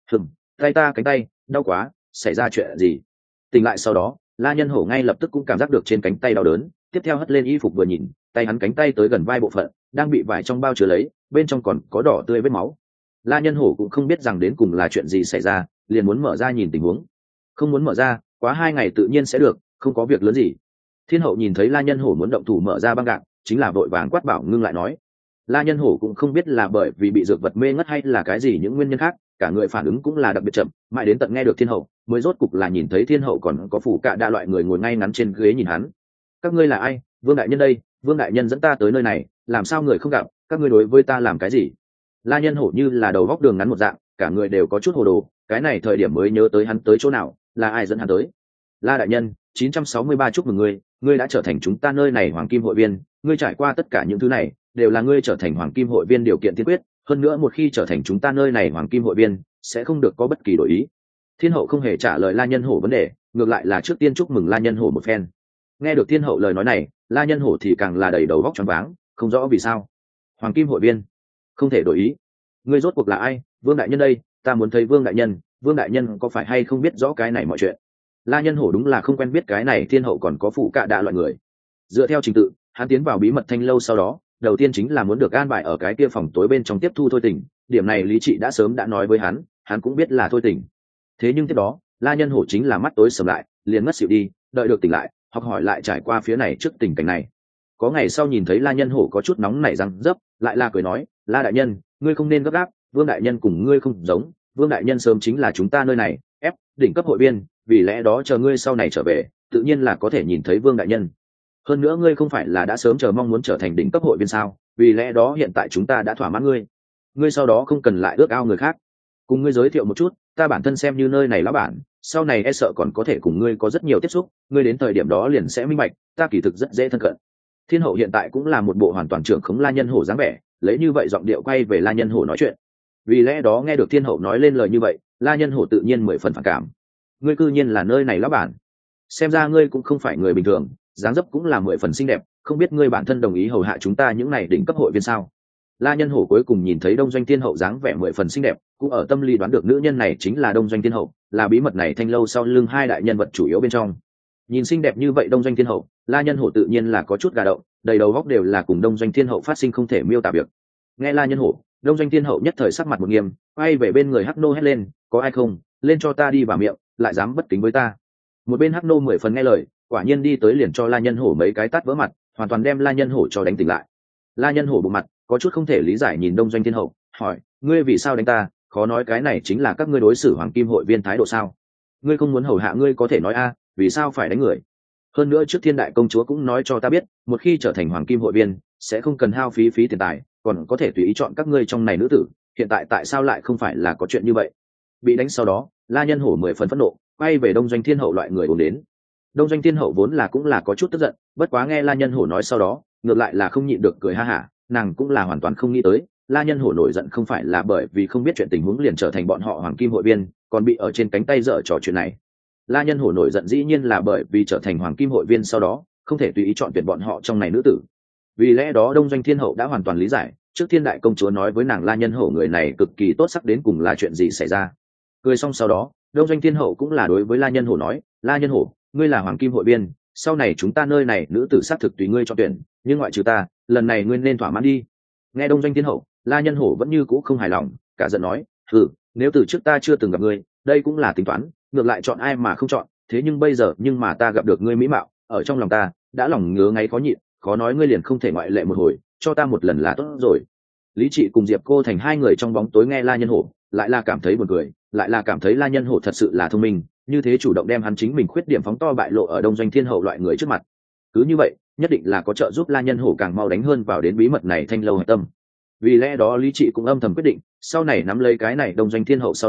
Tay ta cánh tay, đau quá, xảy ra chuyện gì? Tỉnh lại sau đó, La Nhân Hổ ngay lập tức cũng cảm giác được trên cánh tay đau đớn, tiếp theo hất lên y phục vừa nhìn, tay hắn cánh tay tới gần vai bộ phận, đang bị vải trong bao chứa lấy, bên trong còn có đỏ tươi vết máu. La Nhân Hổ cũng không biết rằng đến cùng là chuyện gì xảy ra, liền muốn mở ra nhìn tình huống. Không muốn mở ra, quá 2 ngày tự nhiên sẽ được, không có việc lớn gì. Thiên hậu nhìn thấy La Nhân Hổ muốn động thủ mở ra băng gạc, chính là vội vàng quát bảo ngưng lại nói. La Nhân Hổ cũng không biết là bởi vì bị dược vật mê ngất hay là cái gì những nguyên nhân khác, cả người phản ứng cũng là đặc biệt chậm, mãi đến tận nghe được Thiên hậu, mới rốt cục là nhìn thấy Thiên hậu còn có phủ cạ đa loại người ngồi ngay ngắn trên ghế nhìn hắn. Các ngươi là ai? Vương đại nhân đây, Vương đại nhân dẫn ta tới nơi này, làm sao người không gặp, các ngươi đối với ta làm cái gì? La Nhân Hổ như là đầu góc đường ngắn một dạng, cả người đều có chút hồ đồ, cái này thời điểm mới nhớ tới hắn tới chỗ nào, là ai dẫn hắn tới. La đại nhân, 963 chúc mừng ngươi đã trở thành chúng ta nơi này Hoàng Kim hội viên, ngươi trải qua tất cả những thứ này, đều là ngươi trở thành Hoàng Kim hội viên điều kiện tiên quyết, hơn nữa một khi trở thành chúng ta nơi này Hoàng Kim hội viên, sẽ không được có bất kỳ đổi ý. Thiên hậu không hề trả lời La Nhân Hổ vấn đề, ngược lại là trước tiên chúc mừng La Nhân Hổ một phen. Nghe được Thiên hậu lời nói này, La Nhân Hổ thì càng là đầy đầu góc choáng váng, không rõ vì sao. Hoàng Kim hội viên, không thể đổi ý. Ngươi rốt cuộc là ai? Vương đại nhân đây, ta muốn thấy Vương đại nhân, Vương đại nhân có phải hay không biết rõ cái này mọi chuyện? La Nhân Hổ đúng là không quen biết cái này Thiên hậu còn có phụ cạ đạ loại người. Dựa theo trình tự, hắn tiến vào bí mật thanh lâu sau đó, đầu tiên chính là muốn được an bài ở cái kia phòng tối bên trong tiếp thu Thôi Tình, điểm này Lý Trị đã sớm đã nói với hắn cũng biết là Thôi Tình. Thế nhưng tiếp đó, La Nhân Hổ chính là mắt tối sầm lại, liền ngất xỉu đi, đợi được tỉnh lại, học hỏi lại trải qua phía này trước tình cảnh này. Có ngày sau nhìn thấy La Nhân Hổ có chút nóng nảy răng dấp, lại là cười nói, La đại nhân, ngươi không nên gấp gáp, Vương đại nhân cùng ngươi không giống, Vương đại nhân sớm chính là chúng ta nơi này ép đỉnh cấp hội viên, vì lẽ đó chờ ngươi sau này trở về, tự nhiên là có thể nhìn thấy Vương đại nhân. Hơn nữa ngươi không phải là đã sớm chờ mong muốn trở thành đỉnh cấp hội viên sao, vì lẽ đó hiện tại chúng ta đã thỏa mãn ngươi sau đó không cần lại ước ao người khác. Cùng ngươi giới thiệu một chút, ta bản thân xem như nơi này lão bản, sau này e sợ còn có thể cùng ngươi có rất nhiều tiếp xúc, ngươi đến thời điểm đó liền sẽ minh bạch, ta kỳ thực rất dễ thân cận. Thiên hậu hiện tại cũng là một bộ hoàn toàn trưởng khống La Nhân Hổ dáng vẻ, lấy như vậy giọng điệu quay về La Nhân Hổ nói chuyện. Vì lẽ đó nghe được Thiên hậu nói lên lời như vậy, La Nhân Hổ tự nhiên 10 phần phản cảm. Ngươi cư nhiên là nơi này lão bản, xem ra ngươi cũng không phải người bình thường, dáng dấp cũng là 10 phần xinh đẹp, không biết ngươi bản thân đồng ý hầu hạ chúng ta những này đỉnh cấp hội viên sao? La Nhân Hổ cuối cùng nhìn thấy Đông Doanh Thiên hậu dáng vẻ 10 phần xinh đẹp, cũng ở tâm lý đoán được nữ nhân này chính là Đông Doanh Thiên hậu, là bí mật này thanh lâu sau lưng 2 đại nhân vật chủ yếu bên trong. Nhìn xinh đẹp như vậy Đông Doanh Thiên hậu, La Nhân Hổ tự nhiên là có chút gà động, đầy đầu góc đều là cùng Đông Doanh Thiên hậu phát sinh không thể miêu tả việc. Nghe La Nhân Hổ, Đông Doanh Thiên hậu nhất thời sắc mặt một nghiêm, quay về bên người Hắc Nô hét lên, có ai không, lên cho ta đi vào miệng, lại dám bất kính với ta. Một bên Hắc Nô 10 phần nghe lời, quả nhiên đi tới liền cho La Nhân Hổ mấy cái tát vỡ mặt, hoàn toàn đem La Nhân Hổ cho đánh tỉnh lại. La Nhân Hổ bụng mặt, có chút không thể lý giải nhìn Đông Doanh Thiên hậu, hỏi, ngươi vì sao đánh ta? Khó nói cái này chính là các ngươi đối xử Hoàng Kim hội viên thái độ sao? Ngươi không muốn hầu hạ ngươi có thể nói a, vì sao phải đánh người? Hơn nữa trước Thiên đại công chúa cũng nói cho ta biết, một khi trở thành Hoàng Kim hội viên, sẽ không cần hao phí tiền tài, còn có thể tùy ý chọn các ngươi trong này nữ tử, hiện tại tại sao lại không phải là có chuyện như vậy? Bị đánh sau đó, La Nhân Hổ 10 phần phẫn nộ, quay về Đông Doanh Thiên hậu loại người ồn đến. Đông Doanh Thiên hậu vốn là cũng là có chút tức giận, bất quá nghe La Nhân Hổ nói sau đó, ngược lại là không nhịn được cười ha hả, nàng cũng là hoàn toàn không nghĩ tới, La Nhân Hổ nổi giận không phải là bởi vì không biết chuyện tình huống liền trở thành bọn họ Hoàng Kim hội viên, còn bị ở trên cánh tay dở trò chuyện này. La Nhân Hổ nổi giận dĩ nhiên là bởi vì trở thành Hoàng Kim hội viên sau đó, không thể tùy ý chọn tuyển bọn họ trong này nữ tử. Vì lẽ đó Đông Doanh Thiên hậu đã hoàn toàn lý giải, trước Thiên đại công chúa nói với nàng La Nhân Hổ người này cực kỳ tốt sắc đến cùng là chuyện gì xảy ra. Cười xong sau đó, Đông Doanh Thiên hậu cũng là đối với La Nhân Hổ nói, La Nhân Hổ, ngươi là Hoàng Kim hội viên, sau này chúng ta nơi này nữ tử xác thực tùy ngươi cho tuyển, nhưng ngoại trừ ta, lần này ngươi nên thỏa mãn đi. Nghe Đông Doanh Thiên hậu, La Nhân Hổ vẫn như cũ không hài lòng, cả giận nói, nếu từ trước ta chưa từng gặp ngươi, đây cũng là tính toán, ngược lại chọn ai mà không chọn, thế nhưng bây giờ nhưng mà ta gặp được ngươi mỹ mạo, ở trong lòng ta đã lòng ngứa ngáy khó nhịn, khó nói ngươi liền không thể ngoại lệ một hồi, cho ta một lần là tốt rồi. Lý Trị cùng Diệp Cô Thành 2 người trong bóng tối nghe La Nhân Hổ, lại là cảm thấy buồn cười, lại là cảm thấy La Nhân Hổ thật sự là thông minh, như thế chủ động đem hắn chính mình khuyết điểm phóng to bại lộ ở Đông Doanh Thiên hậu loại người trước mặt. Cứ như vậy, nhất định là có trợ giúp La Nhân Hổ càng mau đánh hơn vào đến bí mật này thanh lâu hạch tâm. Vì lẽ đó Lý Trị cũng âm thầm quyết định, sau này nắm lấy cái này Đông Doanh Thiên hậu sau đó,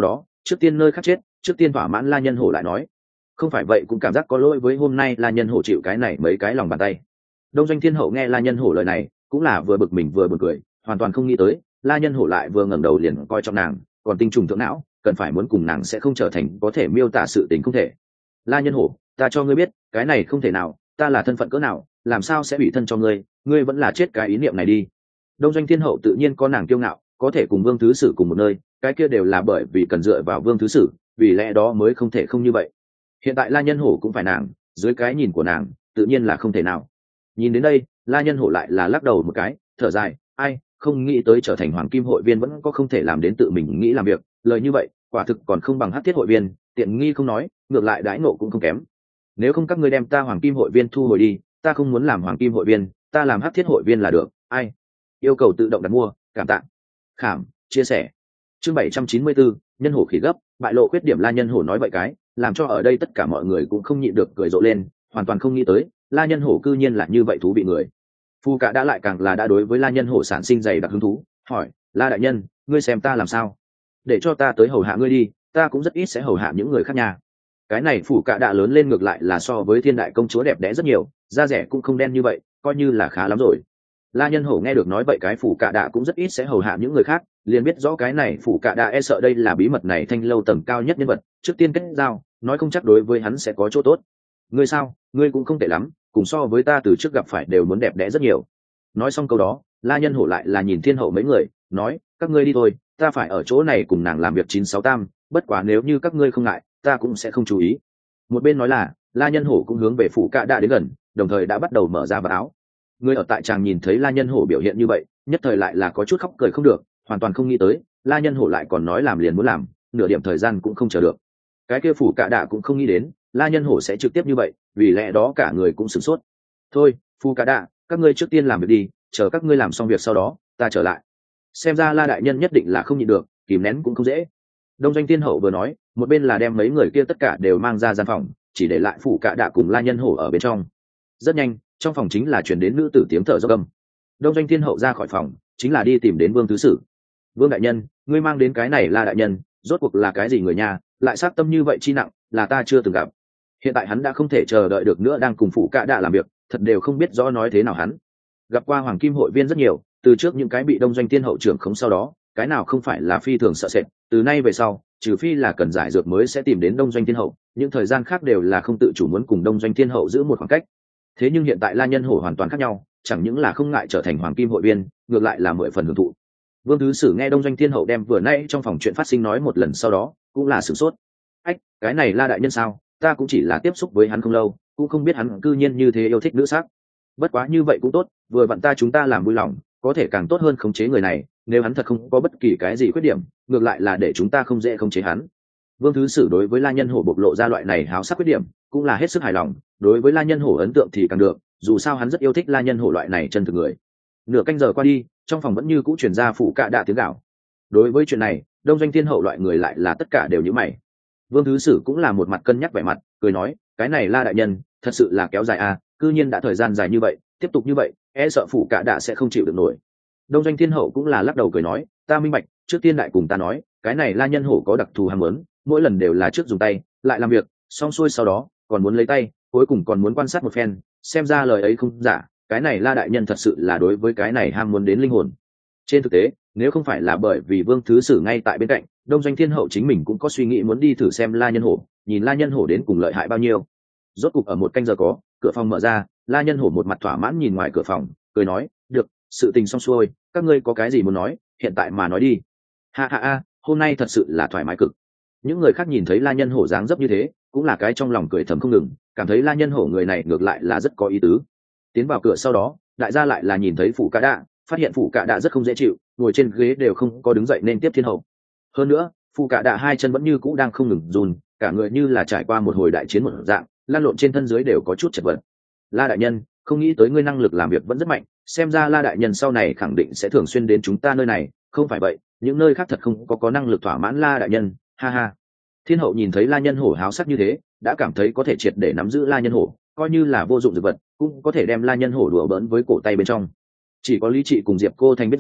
trước tiên nơi khác chết, trước tiên thỏa mãn La Nhân Hổ lại nói. Không phải vậy cũng cảm giác có lỗi với hôm nay La Nhân Hổ chịu cái này mấy cái lòng bàn tay. Đông Doanh Thiên Hậu nghe La Nhân Hổ lời này cũng là vừa bực mình vừa buồn cười, hoàn toàn không nghĩ tới La Nhân Hổ lại vừa ngẩng đầu liền coi trọng nàng, còn tinh trùng thượng não, cần phải muốn cùng nàng sẽ không trở thành có thể miêu tả sự tình không thể. La Nhân Hổ, ta cho ngươi biết cái này không thể nào, ta là thân phận cỡ nào, làm sao sẽ bị thân cho ngươi, ngươi vẫn là chết cái ý niệm này đi. Đông Doanh Thiên Hậu tự nhiên có nàng kiêu ngạo, có thể cùng Vương Thứ Sử cùng một nơi, cái kia đều là bởi vì cần dựa vào Vương Thứ Sử, vì lẽ đó mới không thể không như vậy. Hiện tại La Nhân Hổ cũng phải nàng, dưới cái nhìn của nàng tự nhiên là không thể nào. Nhìn đến đây, La Nhân Hổ lại là lắc đầu một cái, thở dài, ai không nghĩ tới trở thành hoàng kim hội viên vẫn có không thể làm đến tự mình nghĩ làm việc, lời như vậy quả thực còn không bằng Hắc Thiết hội viên, tiện nghi không nói, ngược lại đãi ngộ cũng không kém. Nếu không các ngươi đem ta hoàng kim hội viên thu hồi đi, ta không muốn làm hoàng kim hội viên, ta làm Hắc Thiết hội viên là được. Ai yêu cầu tự động đặt mua, cảm tạ. Khảm chia sẻ. Chương 794, Nhân Hổ khỉ gấp, bại lộ khuyết điểm. La Nhân Hổ nói vậy cái, làm cho ở đây tất cả mọi người cũng không nhịn được cười rộ lên, hoàn toàn không nghĩ tới La Nhân Hổ cư nhiên là như vậy thú vị người. Phu Cả đã lại càng là đã đối với La Nhân Hổ sản sinh dày đặc hứng thú, hỏi: La đại nhân, ngươi xem ta làm sao, để cho ta tới hầu hạ ngươi đi, ta cũng rất ít sẽ hầu hạ những người khác nhà. Cái này Phủ Cả đã lớn lên ngược lại là so với Thiên Đại công chúa đẹp đẽ rất nhiều, da rẻ cũng không đen như vậy, coi như là khá lắm rồi. La Nhân Hổ nghe được nói vậy cái Phủ Cả đã cũng rất ít sẽ hầu hạ những người khác, liền biết rõ cái này Phủ Cả đã e sợ đây là bí mật này thanh lâu tầng cao nhất nhân vật, trước tiên kết giao, nói không chắc đối với hắn sẽ có chỗ tốt. Ngươi sao, ngươi cũng không tệ lắm, cùng so với ta từ trước gặp phải đều muốn đẹp đẽ rất nhiều. Nói xong câu đó, La Nhân Hổ lại là nhìn Thiên Hậu mấy người, nói: các ngươi đi thôi, ta phải ở chỗ này cùng nàng làm việc 968, bất quá nếu như các ngươi không ngại, ta cũng sẽ không chú ý. Một bên nói là, La Nhân Hổ cũng hướng về Phủ Cả đã đến gần, đồng thời đã bắt đầu mở ra vạt áo. Người ở tại tràng nhìn thấy La Nhân Hổ biểu hiện như vậy, nhất thời lại là có chút khóc cười không được, hoàn toàn không nghĩ tới La Nhân Hổ lại còn nói làm liền muốn làm, nửa điểm thời gian cũng không chờ được. Cái kia Phủ Cả đã cũng không nghĩ đến La Nhân Hổ sẽ trực tiếp như vậy, vì lẽ đó cả người cũng sửng sốt. Thôi, Phủ Cả đã, các ngươi trước tiên làm việc đi, chờ các ngươi làm xong việc sau đó ta trở lại. Xem ra La đại nhân nhất định là không nhịn được, kìm nén cũng không dễ. Đông Doanh Thiên Hậu vừa nói, một bên là đem mấy người kia tất cả đều mang ra gian phòng, chỉ để lại Phủ Cả đã cùng La Nhân Hổ ở bên trong. Rất nhanh, trong phòng chính là chuyển đến nữ tử tiếng thở dốc âm. Đông Doanh Thiên Hậu ra khỏi phòng, chính là đi tìm đến Vương Thứ Sử. Vương đại nhân, ngươi mang đến cái này La đại nhân, rốt cuộc là cái gì người nhà, lại sát tâm như vậy chi nặng, là ta chưa từng gặp. Hiện tại hắn đã không thể chờ đợi được nữa, đang cùng Phủ Cả đã làm việc, thật đều không biết rõ nói thế nào hắn. Gặp qua hoàng kim hội viên rất nhiều, từ trước những cái bị Đông Doanh Thiên Hậu trưởng khống sau đó, cái nào không phải là phi thường sợ sệt, từ nay về sau, trừ phi là cần giải dược mới sẽ tìm đến Đông Doanh Thiên Hậu, những thời gian khác đều là không tự chủ muốn cùng Đông Doanh Thiên Hậu giữ một khoảng cách. Thế nhưng hiện tại La Nhân Hổ hoàn toàn khác nhau, chẳng những là không ngại trở thành hoàng kim hội viên, ngược lại là 10 phần hưởng thụ. Vương Thứ Sử nghe Đông Doanh Thiên Hậu đem vừa nãy trong phòng chuyện phát sinh nói một lần sau đó, cũng là sửng sốt. Ách, cái này La đại nhân sao, ta cũng chỉ là tiếp xúc với hắn không lâu, cũng không biết hắn cư nhiên như thế yêu thích nữ sắc. Bất quá như vậy cũng tốt, vừa vặn chúng ta làm vui lòng, có thể càng tốt hơn khống chế người này, nếu hắn thật không có bất kỳ cái gì khuyết điểm, ngược lại là để chúng ta không dễ khống chế hắn. Vương Thứ Sử đối với La Nhân Hổ bộc lộ ra loại này háo sắc khuyết điểm, cũng là hết sức hài lòng, đối với La Nhân Hổ ấn tượng thì càng được, dù sao hắn rất yêu thích La Nhân Hổ loại này chân thực người. Nửa canh giờ qua đi, trong phòng vẫn như cũ truyền ra Phủ Cả đã tiếng gào. Đối với chuyện này, Đông Doanh Thiên Hậu loại người lại là tất cả đều nhíu mày. Vương Thứ Sử cũng là một mặt cân nhắc vẻ mặt, cười nói: cái này La đại nhân, thật sự là kéo dài à, cư nhiên đã thời gian dài như vậy, tiếp tục như vậy, e sợ Phủ Cả đã sẽ không chịu được nổi. Đông Doanh Thiên Hậu cũng là lắc đầu cười nói: ta minh bạch, trước tiên đại cùng ta nói, cái này La Nhân Hổ có đặc thù ham muốn, mỗi lần đều là trước dùng tay, lại làm việc, xong xuôi sau đó còn muốn lấy tay, cuối cùng còn muốn quan sát một phen, xem ra lời ấy không giả, cái này La đại nhân thật sự là đối với cái này ham muốn đến linh hồn. Trên thực tế, nếu không phải là bởi vì Vương Thứ Sử ngay tại bên cạnh, Đông Doanh Thiên Hậu chính mình cũng có suy nghĩ muốn đi thử xem La Nhân Hổ, nhìn La Nhân Hổ đến cùng lợi hại bao nhiêu. Rốt cục ở một canh giờ có, cửa phòng mở ra, La Nhân Hổ một mặt thỏa mãn nhìn ngoài cửa phòng, cười nói: được, sự tình xong xuôi, các ngươi có cái gì muốn nói, hiện tại mà nói đi. Ha ha ha, hôm nay thật sự là thoải mái cực. Những người khác nhìn thấy La Nhân Hổ dáng dấp như thế, cũng là cái trong lòng cười thầm không ngừng, cảm thấy La Nhân Hổ người này ngược lại là rất có ý tứ. Tiến vào cửa sau đó, đại gia lại là nhìn thấy Phủ Cả đã, phát hiện Phủ Cả đã rất không dễ chịu, ngồi trên ghế đều không có đứng dậy nên tiếp Thiên Hậu. Hơn nữa, Phủ Cả đã hai chân vẫn như cũ đang không ngừng run, cả người như là trải qua một hồi đại chiến một dạng, lan lộn trên thân dưới đều có chút chật vật. La đại nhân, không nghĩ tới ngươi năng lực làm việc vẫn rất mạnh, xem ra La đại nhân sau này khẳng định sẽ thường xuyên đến chúng ta nơi này, không phải vậy, những nơi khác thật không có năng lực thỏa mãn La đại nhân, ha ha. Thiên Hậu nhìn thấy La Nhân Hổ háo sắc như thế, đã cảm thấy có thể triệt để nắm giữ La Nhân Hổ, coi như là vô dụng dược vật, cũng có thể đem La Nhân Hổ đùa bỡn với cổ tay bên trong. Chỉ có Lý Trị cùng Diệp Cô Thành biết rõ,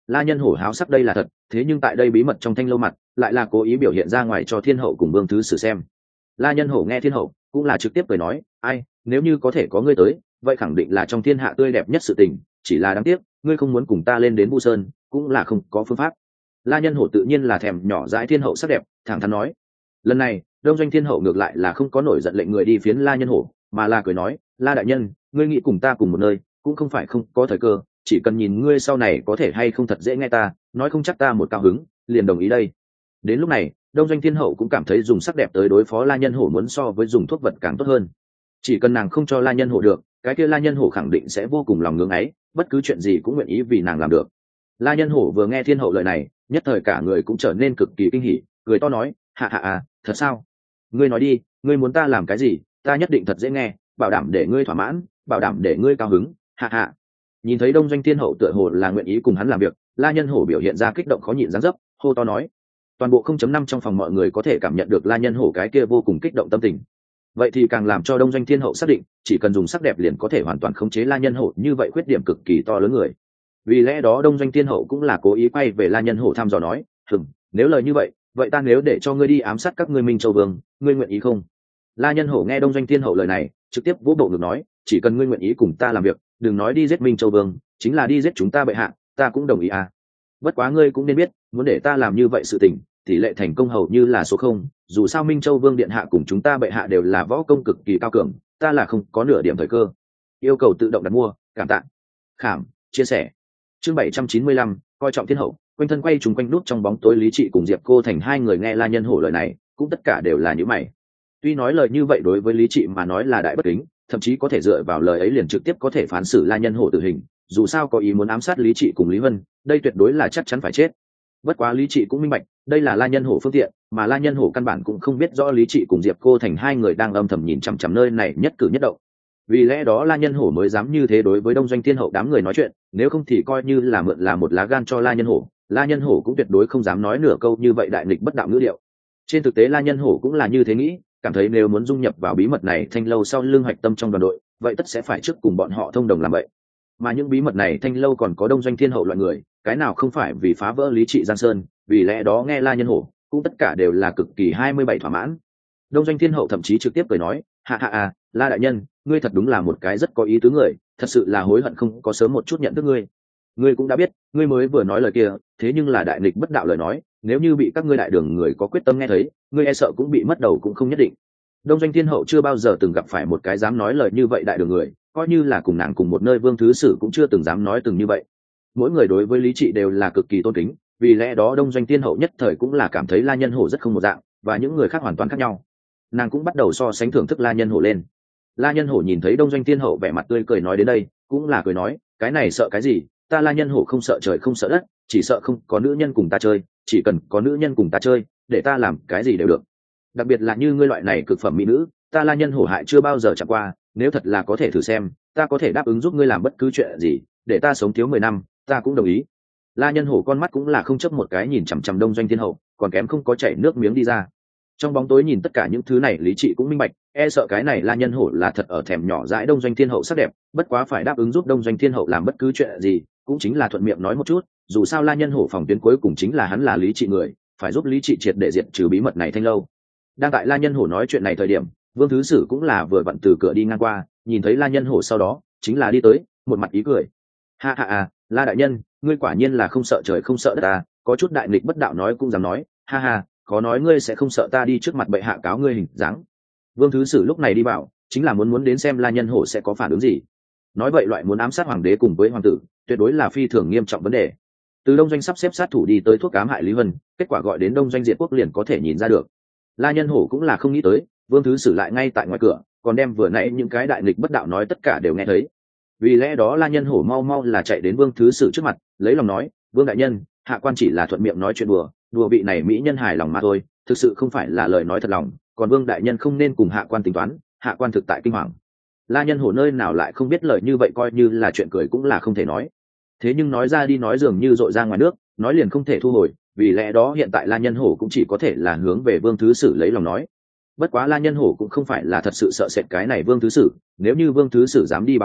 La Nhân Hổ háo sắc đây là thật, thế nhưng tại đây bí mật trong thanh lâu mặt lại là cố ý biểu hiện ra ngoài cho thiên hậu cùng vương thứ sử xem. La Nhân Hổ nghe thiên hậu cũng là trực tiếp cười nói, ai, nếu như có thể có ngươi tới, vậy khẳng định là trong thiên hạ tươi đẹp nhất sự tình, chỉ là đáng tiếc ngươi không muốn cùng ta lên đến Vu Sơn, cũng là không có phương pháp. La Nhân Hổ tự nhiên là thèm nhỏ dãi thiên hậu sắc đẹp, thẳng thắn nói. Lần này đông doanh thiên hậu ngược lại là không có nổi giận lệnh người đi phiến La Nhân Hổ, mà là cười nói, La đại nhân, ngươi nghĩ cùng ta cùng một nơi cũng không phải không có thời cơ, chỉ cần nhìn ngươi sau này có thể hay không thật dễ nghe ta nói, không chắc ta một cao hứng liền đồng ý đây. Đến lúc này đông doanh thiên hậu cũng cảm thấy dùng sắc đẹp tới đối phó La Nhân Hổ muốn so với dùng thuốc vật càng tốt hơn. Chỉ cần nàng không cho La Nhân Hổ được, cái kia La Nhân Hổ khẳng định sẽ vô cùng lòng ngưỡng ấy, bất cứ chuyện gì cũng nguyện ý vì nàng làm được. La Nhân Hổ vừa nghe thiên hậu lời này, nhất thời cả người cũng trở nên cực kỳ kinh hỉ, cười to nói, hạ hạ à, thật sao? Ngươi nói đi, ngươi muốn ta làm cái gì, ta nhất định thật dễ nghe, bảo đảm để ngươi thỏa mãn, bảo đảm để ngươi cao hứng, hạ hạ. Nhìn thấy đông doanh thiên hậu tựa hồ là nguyện ý cùng hắn làm việc, La Nhân Hổ biểu hiện ra kích động khó nhịn dáng dấp, hô to nói. Toàn bộ 0.5 trong phòng mọi người có thể cảm nhận được La Nhân Hổ cái kia vô cùng kích động tâm tình. Vậy thì càng làm cho đông doanh thiên hậu xác định, chỉ cần dùng sắc đẹp liền có thể hoàn toàn khống chế La Nhân Hổ như vậy khuyết điểm cực kỳ to lớn người. Vì lẽ đó đông doanh thiên hậu cũng là cố ý quay về La Nhân Hổ thăm dò nói, nếu lời như vậy, vậy ta nếu để cho ngươi đi ám sát các ngươi Minh Châu Vương, ngươi nguyện ý không? La Nhân Hổ nghe đông doanh thiên hậu lời này, trực tiếp vỗ bộ ngực nói, chỉ cần ngươi nguyện ý cùng ta làm việc, đừng nói đi giết Minh Châu Vương, chính là đi giết chúng ta bệ hạ, ta cũng đồng ý à. Bất quá ngươi cũng nên biết, muốn để ta làm như vậy sự tình, tỷ lệ thành công hầu như là số 0, dù sao Minh Châu Vương điện hạ cùng chúng ta bệ hạ đều là võ công cực kỳ cao cường, ta là không có nửa điểm thời cơ. Yêu cầu tự động đặt mua, cảm tạ. Khảm, chia sẻ. Chương 795, coi trọng thiên hậu, quanh thân quay trùng quanh nút trong bóng tối Lý Trị cùng Diệp Cô Thành hai người nghe La Nhân Hổ lời này, cũng tất cả đều là những mày. Tuy nói lời như vậy đối với Lý Trị mà nói là đại bất kính, thậm chí có thể dựa vào lời ấy liền trực tiếp có thể phán xử La Nhân Hổ tử hình, dù sao có ý muốn ám sát Lý Trị cùng Lý Vân, đây tuyệt đối là chắc chắn phải chết. Bất quá Lý Trị cũng minh bạch, đây là La Nhân Hổ phương tiện, mà La Nhân Hổ căn bản cũng không biết rõ Lý Trị cùng Diệp Cô Thành hai người đang âm thầm nhìn chằm chằm nơi này nhất cử nhất động. Vì lẽ đó La Nhân Hổ mới dám như thế đối với đông doanh thiên hậu đám người nói chuyện, nếu không thì coi như là mượn là một lá gan cho La Nhân Hổ, La Nhân Hổ cũng tuyệt đối không dám nói nửa câu như vậy đại nghịch bất đạo ngữ điệu. Trên thực tế La Nhân Hổ cũng là như thế nghĩ, cảm thấy nếu muốn dung nhập vào bí mật này thanh lâu sau lưng hoạch tâm trong đoàn đội, vậy tất sẽ phải trước cùng bọn họ thông đồng làm vậy. Mà những bí mật này thanh lâu còn có đông doanh thiên hậu loại người, cái nào không phải vì phá vỡ Lý Trị Giang Sơn, vì lẽ đó nghe La Nhân Hổ cũng tất cả đều là cực kỳ 27 thỏa mãn. Đông doanh thiên hậu thậm chí trực tiếp cười nói, hạ hạ à, La đại nhân, ngươi thật đúng là một cái rất có ý tứ người, thật sự là hối hận không có sớm một chút nhận thức ngươi. Ngươi cũng đã biết, ngươi mới vừa nói lời kia, thế nhưng là đại nghịch bất đạo lời nói, nếu như bị các ngươi đại đường người có quyết tâm nghe thấy, ngươi e sợ cũng bị mất đầu cũng không nhất định. Đông doanh thiên hậu chưa bao giờ từng gặp phải một cái dám nói lời như vậy đại đường người, coi như là cùng nàng cùng một nơi vương thứ sử cũng chưa từng dám nói từng như vậy. Mỗi người đối với Lý Trị đều là cực kỳ tôn kính, vì lẽ đó đông doanh thiên hậu nhất thời cũng là cảm thấy La Nhân Hổ rất không một dạng, và những người khác hoàn toàn khác nhau. Nàng cũng bắt đầu so sánh thưởng thức La Nhân Hổ lên. La Nhân Hổ nhìn thấy đông doanh thiên hậu vẻ mặt tươi cười nói đến đây, cũng là cười nói, cái này sợ cái gì, ta La Nhân Hổ không sợ trời không sợ đất, chỉ sợ không có nữ nhân cùng ta chơi, chỉ cần có nữ nhân cùng ta chơi, để ta làm cái gì đều được. Đặc biệt là như ngươi loại này cực phẩm mỹ nữ, ta La Nhân Hổ hại chưa bao giờ chạm qua, nếu thật là có thể thử xem, ta có thể đáp ứng giúp ngươi làm bất cứ chuyện gì, để ta sống thiếu 10 năm, ta cũng đồng ý. La Nhân Hổ con mắt cũng là không chấp một cái nhìn chằm chằm đông doanh thiên hậu, còn kém không có chảy nước miếng đi ra. Trong bóng tối nhìn tất cả những thứ này Lý Trị cũng minh bạch, e sợ cái này La Nhân Hổ là thật ở thèm nhỏ dãi đông doanh thiên hậu sắc đẹp, bất quá phải đáp ứng giúp đông doanh thiên hậu làm bất cứ chuyện gì, cũng chính là thuận miệng nói một chút, dù sao La Nhân Hổ phòng tuyến cuối cùng chính là hắn là Lý Trị người, phải giúp Lý Trị triệt để diệt trừ bí mật này thanh lâu. Đang tại La Nhân Hổ nói chuyện này thời điểm, Vương Thứ Sử cũng là vừa vặn từ cửa đi ngang qua, nhìn thấy La Nhân Hổ sau đó, chính là đi tới, một mặt ý cười. Ha ha à, La đại nhân, ngươi quả nhiên là không sợ trời không sợ đất à, có chút đại nghịch bất đạo nói cũng dám nói, ha ha, khó nói ngươi sẽ không sợ ta đi trước mặt bệ hạ cáo ngươi hình dáng. Vương Thứ Sử lúc này đi bảo, chính là muốn đến xem La Nhân Hổ sẽ có phản ứng gì. Nói vậy loại muốn ám sát hoàng đế cùng với hoàng tử, tuyệt đối là phi thường nghiêm trọng vấn đề. Từ đông doanh sắp xếp sát thủ đi tới thuốc ám hại Lý Vân, kết quả gọi đến đông doanh diệt quốc liền có thể nhìn ra được. La Nhân Hổ cũng là không nghĩ tới, Vương Thứ Sử lại ngay tại ngoài cửa, còn đem vừa nãy những cái đại nghịch bất đạo nói tất cả đều nghe thấy. Vì lẽ đó La Nhân Hổ mau mau là chạy đến Vương Thứ Sử trước mặt, lấy lòng nói, Vương đại nhân, hạ quan chỉ là thuận miệng nói chuyện đùa vị này mỹ nhân hài lòng mà thôi, thực sự không phải là lời nói thật lòng, còn Vương đại nhân không nên cùng hạ quan tính toán, hạ quan thực tại kinh hoàng. La Nhân Hổ nơi nào lại không biết lời như vậy coi như là chuyện cười cũng là không thể nói. Thế nhưng nói ra đi nói dường như dội ra ngoài nước, nói liền không thể thu hồi, vì lẽ đó hiện tại La Nhân Hổ cũng chỉ có thể là hướng về Vương Thứ Sử lấy lòng nói. Bất quá La Nhân Hổ cũng không phải là thật sự sợ sệt cái này Vương Thứ Sử, nếu như Vương Thứ Sử dám đi báo cáo,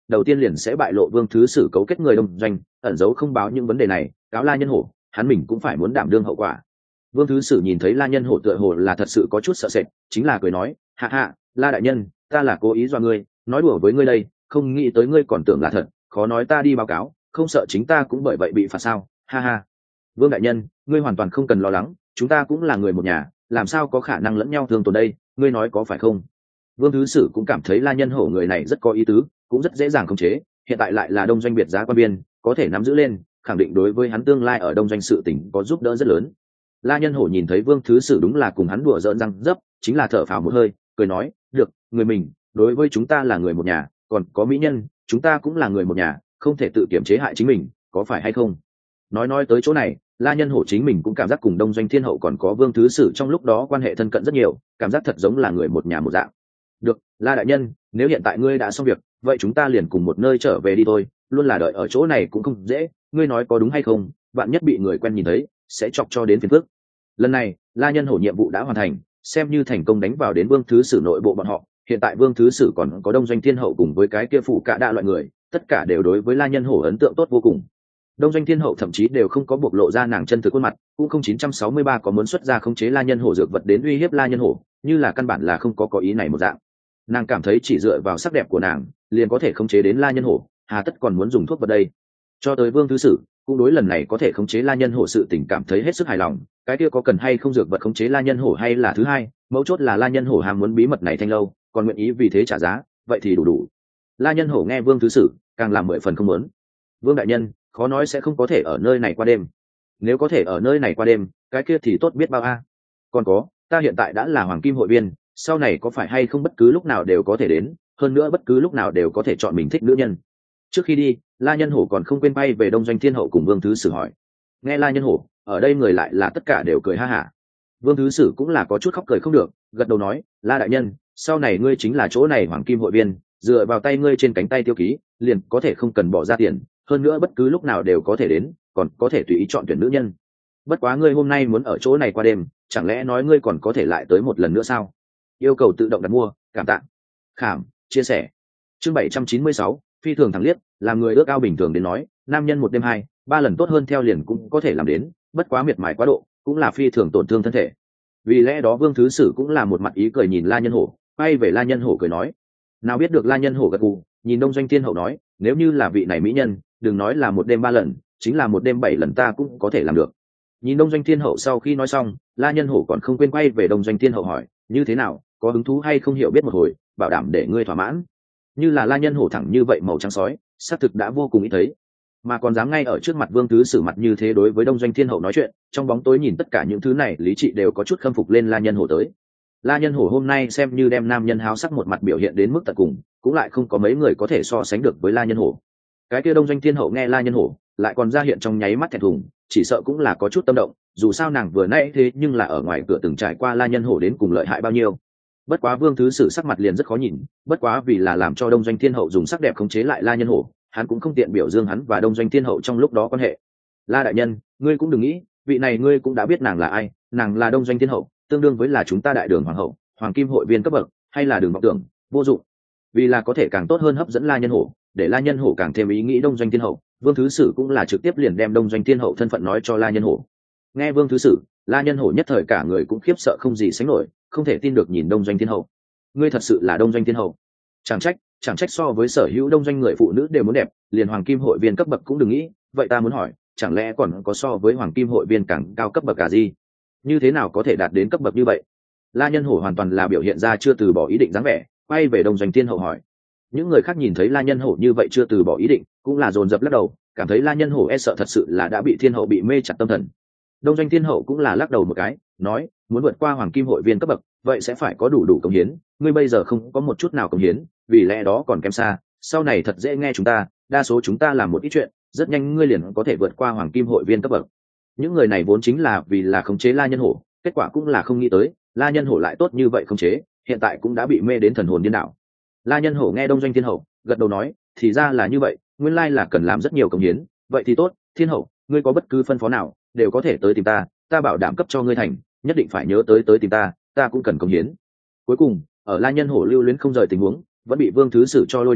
đầu tiên liền sẽ bại lộ vương thứ sử cấu kết người đông doanh, ẩn giấu không báo những vấn đề này, cáo La Nhân Hổ, hắn mình cũng phải muốn đảm đương hậu quả. Vương thứ sử nhìn thấy La Nhân Hổ tựa hồ là thật sự có chút sợ sệt, chính là cười nói, hạ hạ, La đại nhân, ta là cố ý dọa ngươi, nói đùa với ngươi đây, không nghĩ tới ngươi còn tưởng là thật, khó nói ta đi báo cáo, không sợ chính ta cũng bởi vậy bị phạt sao, ha ha. Vương đại nhân, ngươi hoàn toàn không cần lo lắng, chúng ta cũng là người một nhà, làm sao có khả năng lẫn nhau thương tổn đây, ngươi nói có phải không? Vương thứ sử cũng cảm thấy La Nhân Hổ người này rất có ý tứ, cũng rất dễ dàng khống chế, hiện tại lại là đông doanh biệt giá quan biên, có thể nắm giữ lên, khẳng định đối với hắn tương lai ở đông doanh sự tỉnh có giúp đỡ rất lớn. La Nhân Hổ nhìn thấy Vương thứ sử đúng là cùng hắn đùa giỡn răng dấp, chính là thở phào một hơi, cười nói, được, người mình, đối với chúng ta là người một nhà, còn có mỹ nhân, chúng ta cũng là người một nhà, không thể tự kiểm chế hại chính mình, có phải hay không? Nói tới chỗ này, La Nhân Hổ chính mình cũng cảm giác cùng đông doanh thiên hậu còn có Vương thứ sử trong lúc đó quan hệ thân cận rất nhiều, cảm giác thật giống là người một nhà một dạng. Được, La đại nhân, nếu hiện tại ngươi đã xong việc, vậy chúng ta liền cùng một nơi trở về đi thôi, luôn là đợi ở chỗ này cũng không dễ, ngươi nói có đúng hay không, vạn nhất bị người quen nhìn thấy, sẽ chọc cho đến phiền phức. Lần này, La Nhân Hổ nhiệm vụ đã hoàn thành, xem như thành công đánh vào đến Vương thứ sử nội bộ bọn họ, hiện tại Vương thứ sử còn có đông doanh thiên hậu cùng với cái kia phụ cả đa loại người, tất cả đều đối với La Nhân Hổ ấn tượng tốt vô cùng. Đông doanh thiên hậu thậm chí đều không có bộc lộ ra nàng chân thực khuôn mặt, cũng không 963 có muốn xuất ra khống chế La Nhân Hổ dược vật đến uy hiếp La Nhân Hổ, như là căn bản là không có ý này một dạng. Nàng cảm thấy chỉ dựa vào sắc đẹp của nàng liền có thể khống chế đến La Nhân Hổ, hà tất còn muốn dùng thuốc vật đây. Cho tới Vương thứ sử cũng đối lần này có thể khống chế La Nhân Hổ sự tình cảm thấy hết sức hài lòng, cái kia có cần hay không dược vật khống chế La Nhân Hổ hay là thứ hai, mấu chốt là La Nhân Hổ ham muốn bí mật này thanh lâu, còn nguyện ý vì thế trả giá, vậy thì đủ. La Nhân Hổ nghe Vương thứ sử càng làm 10 phần không muốn. Vương đại nhân, khó nói sẽ không có thể ở nơi này qua đêm. Nếu có thể ở nơi này qua đêm, cái kia thì tốt biết bao a. Còn có, ta hiện tại đã là hoàng kim hội viên, sau này có phải hay không bất cứ lúc nào đều có thể đến, hơn nữa bất cứ lúc nào đều có thể chọn mình thích nữ nhân. Trước khi đi, La Nhân Hổ còn không quên bay về đông doanh thiên hậu cùng Vương thứ sử hỏi. Nghe La Nhân Hổ, ở đây người lại là tất cả đều cười ha hả. Vương thứ sử cũng là có chút khóc cười không được, gật đầu nói, La đại nhân, sau này ngươi chính là chỗ này hoàng kim hội viên, dựa vào tay ngươi trên cánh tay tiêu ký, liền có thể không cần bỏ ra tiền, hơn nữa bất cứ lúc nào đều có thể đến, còn có thể tùy ý chọn tuyển nữ nhân. Bất quá ngươi hôm nay muốn ở chỗ này qua đêm, chẳng lẽ nói ngươi còn có thể lại tới một lần nữa sao? Yêu cầu tự động đặt mua, cảm tạ. Khảm, chia sẻ. Chương 796, phi thường thẳng liếc, làm người ước ao bình thường đến nói, nam nhân một đêm 2, 3 lần tốt hơn theo liền cũng có thể làm đến, bất quá miệt mài quá độ, cũng là phi thường tổn thương thân thể. Vì lẽ đó Vương thứ sử cũng là một mặt ý cười nhìn La Nhân Hổ, quay về La Nhân Hổ cười nói. Nào biết được La Nhân Hổ gật gù, nhìn đông doanh thiên hậu nói, nếu như là vị này mỹ nhân, đừng nói là một đêm 3 lần, chính là một đêm 7 lần ta cũng có thể làm được. Nhìn đông doanh thiên hậu sau khi nói xong, La Nhân Hổ còn không quên quay về đông doanh thiên hậu hỏi, như thế nào, có hứng thú hay không hiểu biết một hồi, bảo đảm để ngươi thỏa mãn. Như là La Nhân Hổ thẳng như vậy màu trắng sói, xác thực đã vô cùng ít thấy, mà còn dám ngay ở trước mặt Vương thứ sử mặt như thế đối với đông doanh thiên hậu nói chuyện, trong bóng tối nhìn tất cả những thứ này lý trị đều có chút khâm phục lên La Nhân Hổ tới. La Nhân Hổ hôm nay xem như đem nam nhân háo sắc một mặt biểu hiện đến mức tận cùng, cũng lại không có mấy người có thể so sánh được với La Nhân Hổ. Cái kia đông doanh thiên hậu nghe La Nhân Hổ lại còn ra hiện trong nháy mắt thẹn thùng, chỉ sợ cũng là có chút tâm động, dù sao nàng vừa nãy thế nhưng là ở ngoài cửa từng trải qua La Nhân Hổ đến cùng lợi hại bao nhiêu. Bất quá Vương thứ sử sắc mặt liền rất khó nhìn, bất quá vì là làm cho đông doanh thiên hậu dùng sắc đẹp khống chế lại La Nhân Hổ, hắn cũng không tiện biểu dương hắn và đông doanh thiên hậu trong lúc đó quan hệ. La đại nhân, ngươi cũng đừng nghĩ, vị này ngươi cũng đã biết nàng là ai, nàng là đông doanh thiên hậu, tương đương với là chúng ta đại đường hoàng hậu, hoàng kim hội viên cấp bậc, hay là đường vọng tưởng, vô dụng. Vì là có thể càng tốt hơn hấp dẫn La Nhân Hổ, để La Nhân Hổ càng thêm ý nghĩ đông doanh thiên hậu, Vương thứ sử cũng là trực tiếp liền đem đông doanh thiên hậu thân phận nói cho La Nhân Hổ. Nghe Vương thứ sử, La Nhân Hổ nhất thời cả người cũng khiếp sợ không gì sánh nổi, không thể tin được nhìn đông doanh thiên hậu. Ngươi thật sự là đông doanh thiên hậu? Chẳng trách so với sở hữu đông doanh người phụ nữ đều muốn đẹp, liền hoàng kim hội viên cấp bậc cũng đừng nghĩ. Vậy ta muốn hỏi, chẳng lẽ còn có so với hoàng kim hội viên càng cao cấp bậc cả gì? Như thế nào có thể đạt đến cấp bậc như vậy? La Nhân Hổ hoàn toàn là biểu hiện ra chưa từ bỏ ý định dáng vẻ, quay về đông doanh thiên hậu hỏi. Những người khác nhìn thấy La Nhân Hổ như vậy chưa từ bỏ ý định, cũng là dồn dập lắc đầu, cảm thấy La Nhân Hổ e sợ thật sự là đã bị thiên hậu bị mê chặt tâm thần. Đông doanh thiên hậu cũng là lắc đầu một cái, nói, muốn vượt qua hoàng kim hội viên cấp bậc, vậy sẽ phải có đủ công hiến, ngươi bây giờ không có một chút nào công hiến, vì lẽ đó còn kém xa, sau này thật dễ nghe chúng ta, đa số chúng ta làm một ít chuyện, rất nhanh ngươi liền có thể vượt qua hoàng kim hội viên cấp bậc. Những người này vốn chính là vì là khống chế La Nhân Hổ, kết quả cũng là không nghĩ tới, La Nhân Hổ lại tốt như vậy khống chế, hiện tại cũng đã bị mê đến thần hồn điên đảo. La Nhân Hổ nghe đông doanh thiên hậu gật đầu nói, thì ra là như vậy, nguyên lai là cần làm rất nhiều công hiến, vậy thì tốt, thiên hậu, ngươi có bất cứ phân phó nào đều có thể tới tìm ta, ta bảo đảm cấp cho ngươi thành, nhất định phải nhớ tới tìm ta, ta cũng cần công hiến. Cuối cùng, ở La Nhân Hổ lưu luyến không rời tình huống, vẫn bị Vương thứ sử cho lôi đi,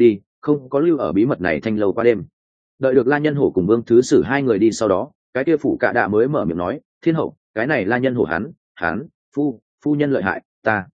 không có lưu ở bí mật này thanh lâu qua đêm. Đợi được La Nhân Hổ cùng Vương Thứ Sử hai người đi sau đó, cái kia phủ cạ đạ mới mở miệng nói, thiên hậu, cái này La Nhân Hổ hắn phu nhân lợi hại,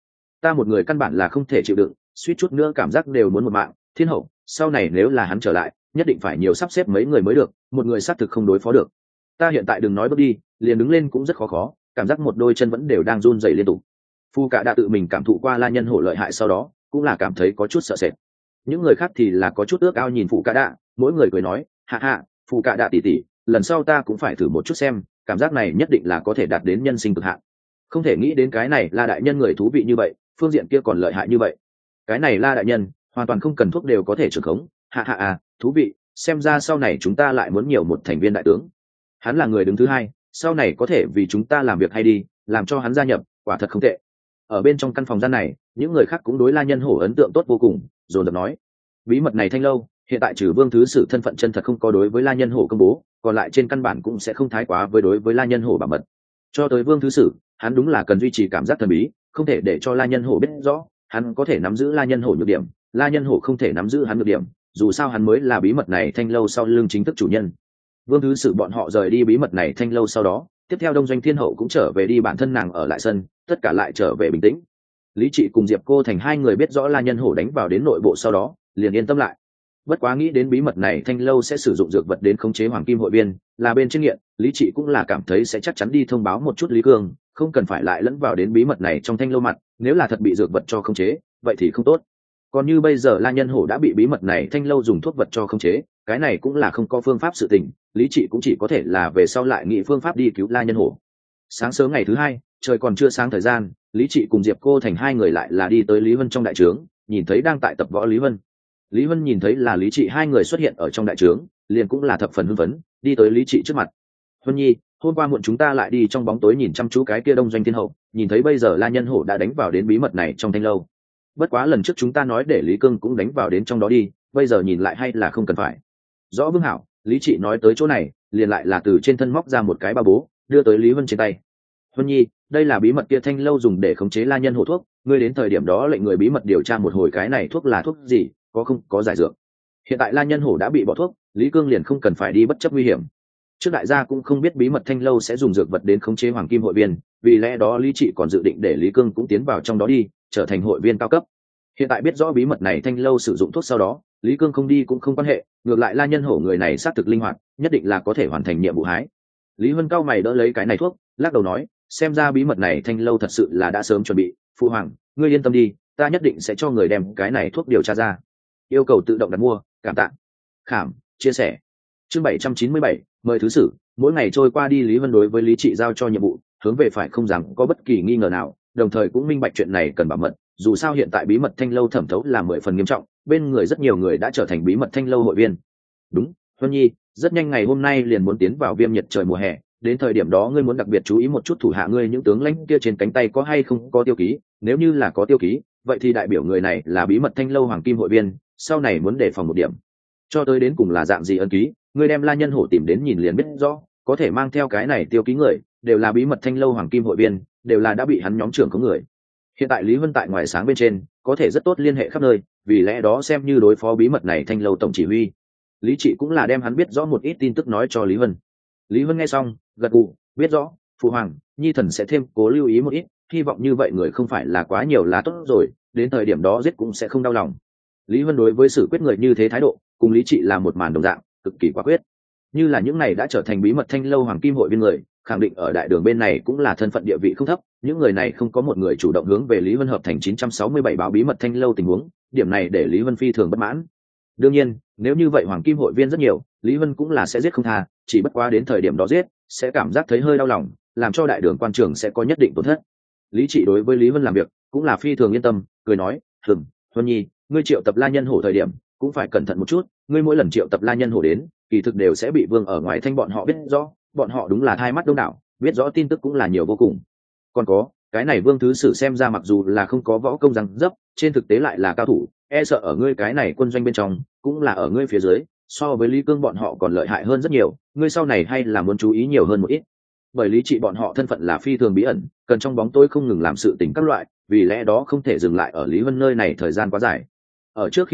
ta một người căn bản là không thể chịu đựng, suýt chút nữa cảm giác đều muốn một mạng. Thiên hậu, sau này nếu là hắn trở lại, nhất định phải nhiều sắp xếp mấy người mới được, một người xác thực không đối phó được. Ta hiện tại đừng nói bước đi, liền đứng lên cũng rất khó, cảm giác một đôi chân vẫn đều đang run rẩy liên tục. Phu cả đã tự mình cảm thụ qua La Nhân Hổ lợi hại sau đó, cũng là cảm thấy có chút sợ sệt. Những người khác thì là có chút ước ao nhìn phụ cả đạ, mỗi người cười nói, hạ hạ, phụ cả đạ tỷ tỷ, lần sau ta cũng phải thử một chút xem, cảm giác này nhất định là có thể đạt đến nhân sinh cực hạn. Không thể nghĩ đến cái này là đại nhân người thú vị như vậy, phương diện kia còn lợi hại như vậy. Cái này La đại nhân hoàn toàn không cần thuốc đều có thể trưởng khống, hạ hạ à, thú vị, xem ra sau này chúng ta lại muốn nhiều một thành viên đại tướng. Hắn là người đứng thứ hai, sau này có thể vì chúng ta làm việc hay đi, làm cho hắn gia nhập, quả thật không tệ. Ở bên trong căn phòng gian này, những người khác cũng đối La Nhân Hổ ấn tượng tốt vô cùng, dồn dập nói, bí mật này thanh lâu, hiện tại trừ Vương Thứ Sử thân phận chân thật không có đối với La Nhân Hổ công bố, còn lại trên căn bản cũng sẽ không thái quá với đối với La Nhân Hổ bảo mật. Cho tới Vương Thứ Sử, hắn đúng là cần duy trì cảm giác thần bí, không thể để cho La Nhân Hổ biết rõ, hắn có thể nắm giữ La Nhân Hổ nhược điểm, La Nhân Hổ không thể nắm giữ hắn nhược điểm, dù sao hắn mới là bí mật này thanh lâu sau lưng chính thức chủ nhân. Vương Thứ Sử bọn họ rời đi bí mật này thanh lâu sau đó, tiếp theo Đông Doanh Thiên Hậu cũng trở về đi bản thân nàng ở lại sân, tất cả lại trở về bình tĩnh. Lý Trị cùng Diệp Cô Thành hai người biết rõ La Nhân Hổ đánh vào đến nội bộ sau đó, liền yên tâm lại. Bất quá nghĩ đến bí mật này thanh lâu sẽ sử dụng dược vật đến khống chế hoàng kim hội viên, là bên trên nghiện, Lý Trị cũng là cảm thấy sẽ chắc chắn đi thông báo một chút Lý Cương, không cần phải lại lẫn vào đến bí mật này trong thanh lâu mặt, nếu là thật bị dược vật cho khống chế, vậy thì không tốt. Còn như bây giờ La Nhân Hổ đã bị bí mật này thanh lâu dùng thuốc vật cho khống chế, cái này cũng là không có phương pháp sự tình, Lý Trị cũng chỉ có thể là về sau lại nghĩ phương pháp đi cứu La Nhân Hổ. Sáng sớm ngày thứ hai, trời còn chưa sáng thời gian, Lý Trị cùng Diệp Cô Thành hai người lại là đi tới Lý Vân trong đại trướng, nhìn thấy đang tại tập võ Lý Vân. Lý Vân nhìn thấy là Lý Trị hai người xuất hiện ở trong đại trướng, liền cũng là thập phần hưng phấn, đi tới Lý Trị trước mặt. Huân Nhi, hôm qua muộn chúng ta lại đi trong bóng tối nhìn chăm chú cái kia Đông Doanh Thiên Hậu, nhìn thấy bây giờ La Nhân Hổ đã đánh vào đến bí mật này trong thanh lâu. Bất quá lần trước chúng ta nói để Lý Cương cũng đánh vào đến trong đó đi, bây giờ nhìn lại hay là không cần phải. Rõ Vương hảo, Lý Trị nói tới chỗ này, liền lại là từ trên thân móc ra một cái ba bố, đưa tới Lý Vân trên tay. Huân Nhi, đây là bí mật kia thanh lâu dùng để khống chế La Nhân Hổ thuốc, ngươi đến thời điểm đó lệnh người bí mật điều tra một hồi cái này thuốc là thuốc gì, có không có giải dược. Hiện tại La Nhân Hổ đã bị bỏ thuốc, Lý Cương liền không cần phải đi bất chấp nguy hiểm. Trước đại gia cũng không biết bí mật thanh lâu sẽ dùng dược vật đến khống chế hoàng kim hội viên, vì lẽ đó Lý Trị còn dự định để Lý Cương cũng tiến vào trong đó đi, trở thành hội viên cao cấp. Hiện tại biết rõ bí mật này thanh lâu sử dụng thuốc sau đó, Lý Cương không đi cũng không quan hệ, ngược lại La Nhân Hổ người này xác thực linh hoạt, nhất định là có thể hoàn thành nhiệm vụ hái. Lý Vân cao mày đỡ lấy cái này thuốc, lắc đầu nói, xem ra bí mật này thanh lâu thật sự là đã sớm chuẩn bị, phụ hoàng, ngươi yên tâm đi, ta nhất định sẽ cho người đem cái này thuốc điều tra ra. Yêu cầu tự động đặt mua, cảm tạ. Khảm, chia sẻ. Chương 797, mời thứ sử, mỗi ngày trôi qua đi Lý Vân đối với Lý Trị giao cho nhiệm vụ, hướng về phải không rằng có bất kỳ nghi ngờ nào, đồng thời cũng minh bạch chuyện này cần bảo mật, dù sao hiện tại bí mật thanh lâu thẩm thấu là 10 phần nghiêm trọng, bên người rất nhiều người đã trở thành bí mật thanh lâu hội viên. Đúng, Huân Nhi, rất nhanh ngày hôm nay liền muốn tiến vào viêm nhiệt trời mùa hè, đến thời điểm đó ngươi muốn đặc biệt chú ý một chút thủ hạ ngươi những tướng lãnh kia trên cánh tay có hay không có tiêu ký, nếu như là có tiêu ký, vậy thì đại biểu người này là bí mật thanh lâu hoàng kim hội viên, sau này muốn đề phòng một điểm. Cho tới đến cùng là dạng gì ân ký, ngươi đem La Nhân Hổ tìm đến nhìn liền biết rõ, có thể mang theo cái này tiêu ký người, đều là bí mật thanh lâu hoàng kim hội viên, đều là đã bị hắn nhóm trưởng có người. Hiện tại Lý Vân tại ngoài sáng bên trên, có thể rất tốt liên hệ khắp nơi, vì lẽ đó xem như đối phó bí mật này thanh lâu tổng chỉ huy. Lý Trị cũng là đem hắn biết rõ một ít tin tức nói cho Lý Vân. Lý Vân nghe xong, gật gù, biết rõ, phụ hoàng, nhi thần sẽ thêm cố lưu ý một ít, hy vọng như vậy người không phải là quá nhiều là tốt rồi, đến thời điểm đó giết cũng sẽ không đau lòng. Lý Vân đối với xử quyết người như thế thái độ, cùng Lý Trị là một màn đồng dạng, cực kỳ quả quyết. Như là những này đã trở thành bí mật thanh lâu hoàng kim hội viên người, khẳng định ở đại đường bên này cũng là thân phận địa vị không thấp, những người này không có một người chủ động hướng về Lý Vân hợp thành 967 báo bí mật thanh lâu tình huống, điểm này để Lý Vân phi thường bất mãn. Đương nhiên, nếu như vậy hoàng kim hội viên rất nhiều, Lý Vân cũng là sẽ giết không tha, chỉ bất quá đến thời điểm đó giết, sẽ cảm giác thấy hơi đau lòng, làm cho đại đường quan trường sẽ có nhất định tổn thất. Lý Trị đối với Lý Vân làm việc cũng là phi thường yên tâm, cười nói, Huân Nhi, ngươi triệu tập La Nhân Hổ thời điểm cũng phải cẩn thận một chút, ngươi mỗi lần triệu tập La Nhân Hổ đến, kỳ thực đều sẽ bị vương ở ngoài thanh bọn họ biết rõ, bọn họ đúng là hai mắt đông đảo, biết rõ tin tức cũng là nhiều vô cùng. Còn có, cái này Vương Thứ Sử xem ra mặc dù là không có võ công răng dấp, trên thực tế lại là cao thủ, e sợ ở ngươi cái này quân doanh bên trong, cũng là ở ngươi phía dưới, so với Lý Cương bọn họ còn lợi hại hơn rất nhiều, ngươi sau này hay là muốn chú ý nhiều hơn một ít. Bởi Lý Trị bọn họ thân phận là phi thường bí ẩn, cần trong bóng tối không ngừng làm sự tình các loại, vì lẽ đó không thể dừng lại ở Lý Vân nơi này thời gian quá dài. Ở trước khi đi,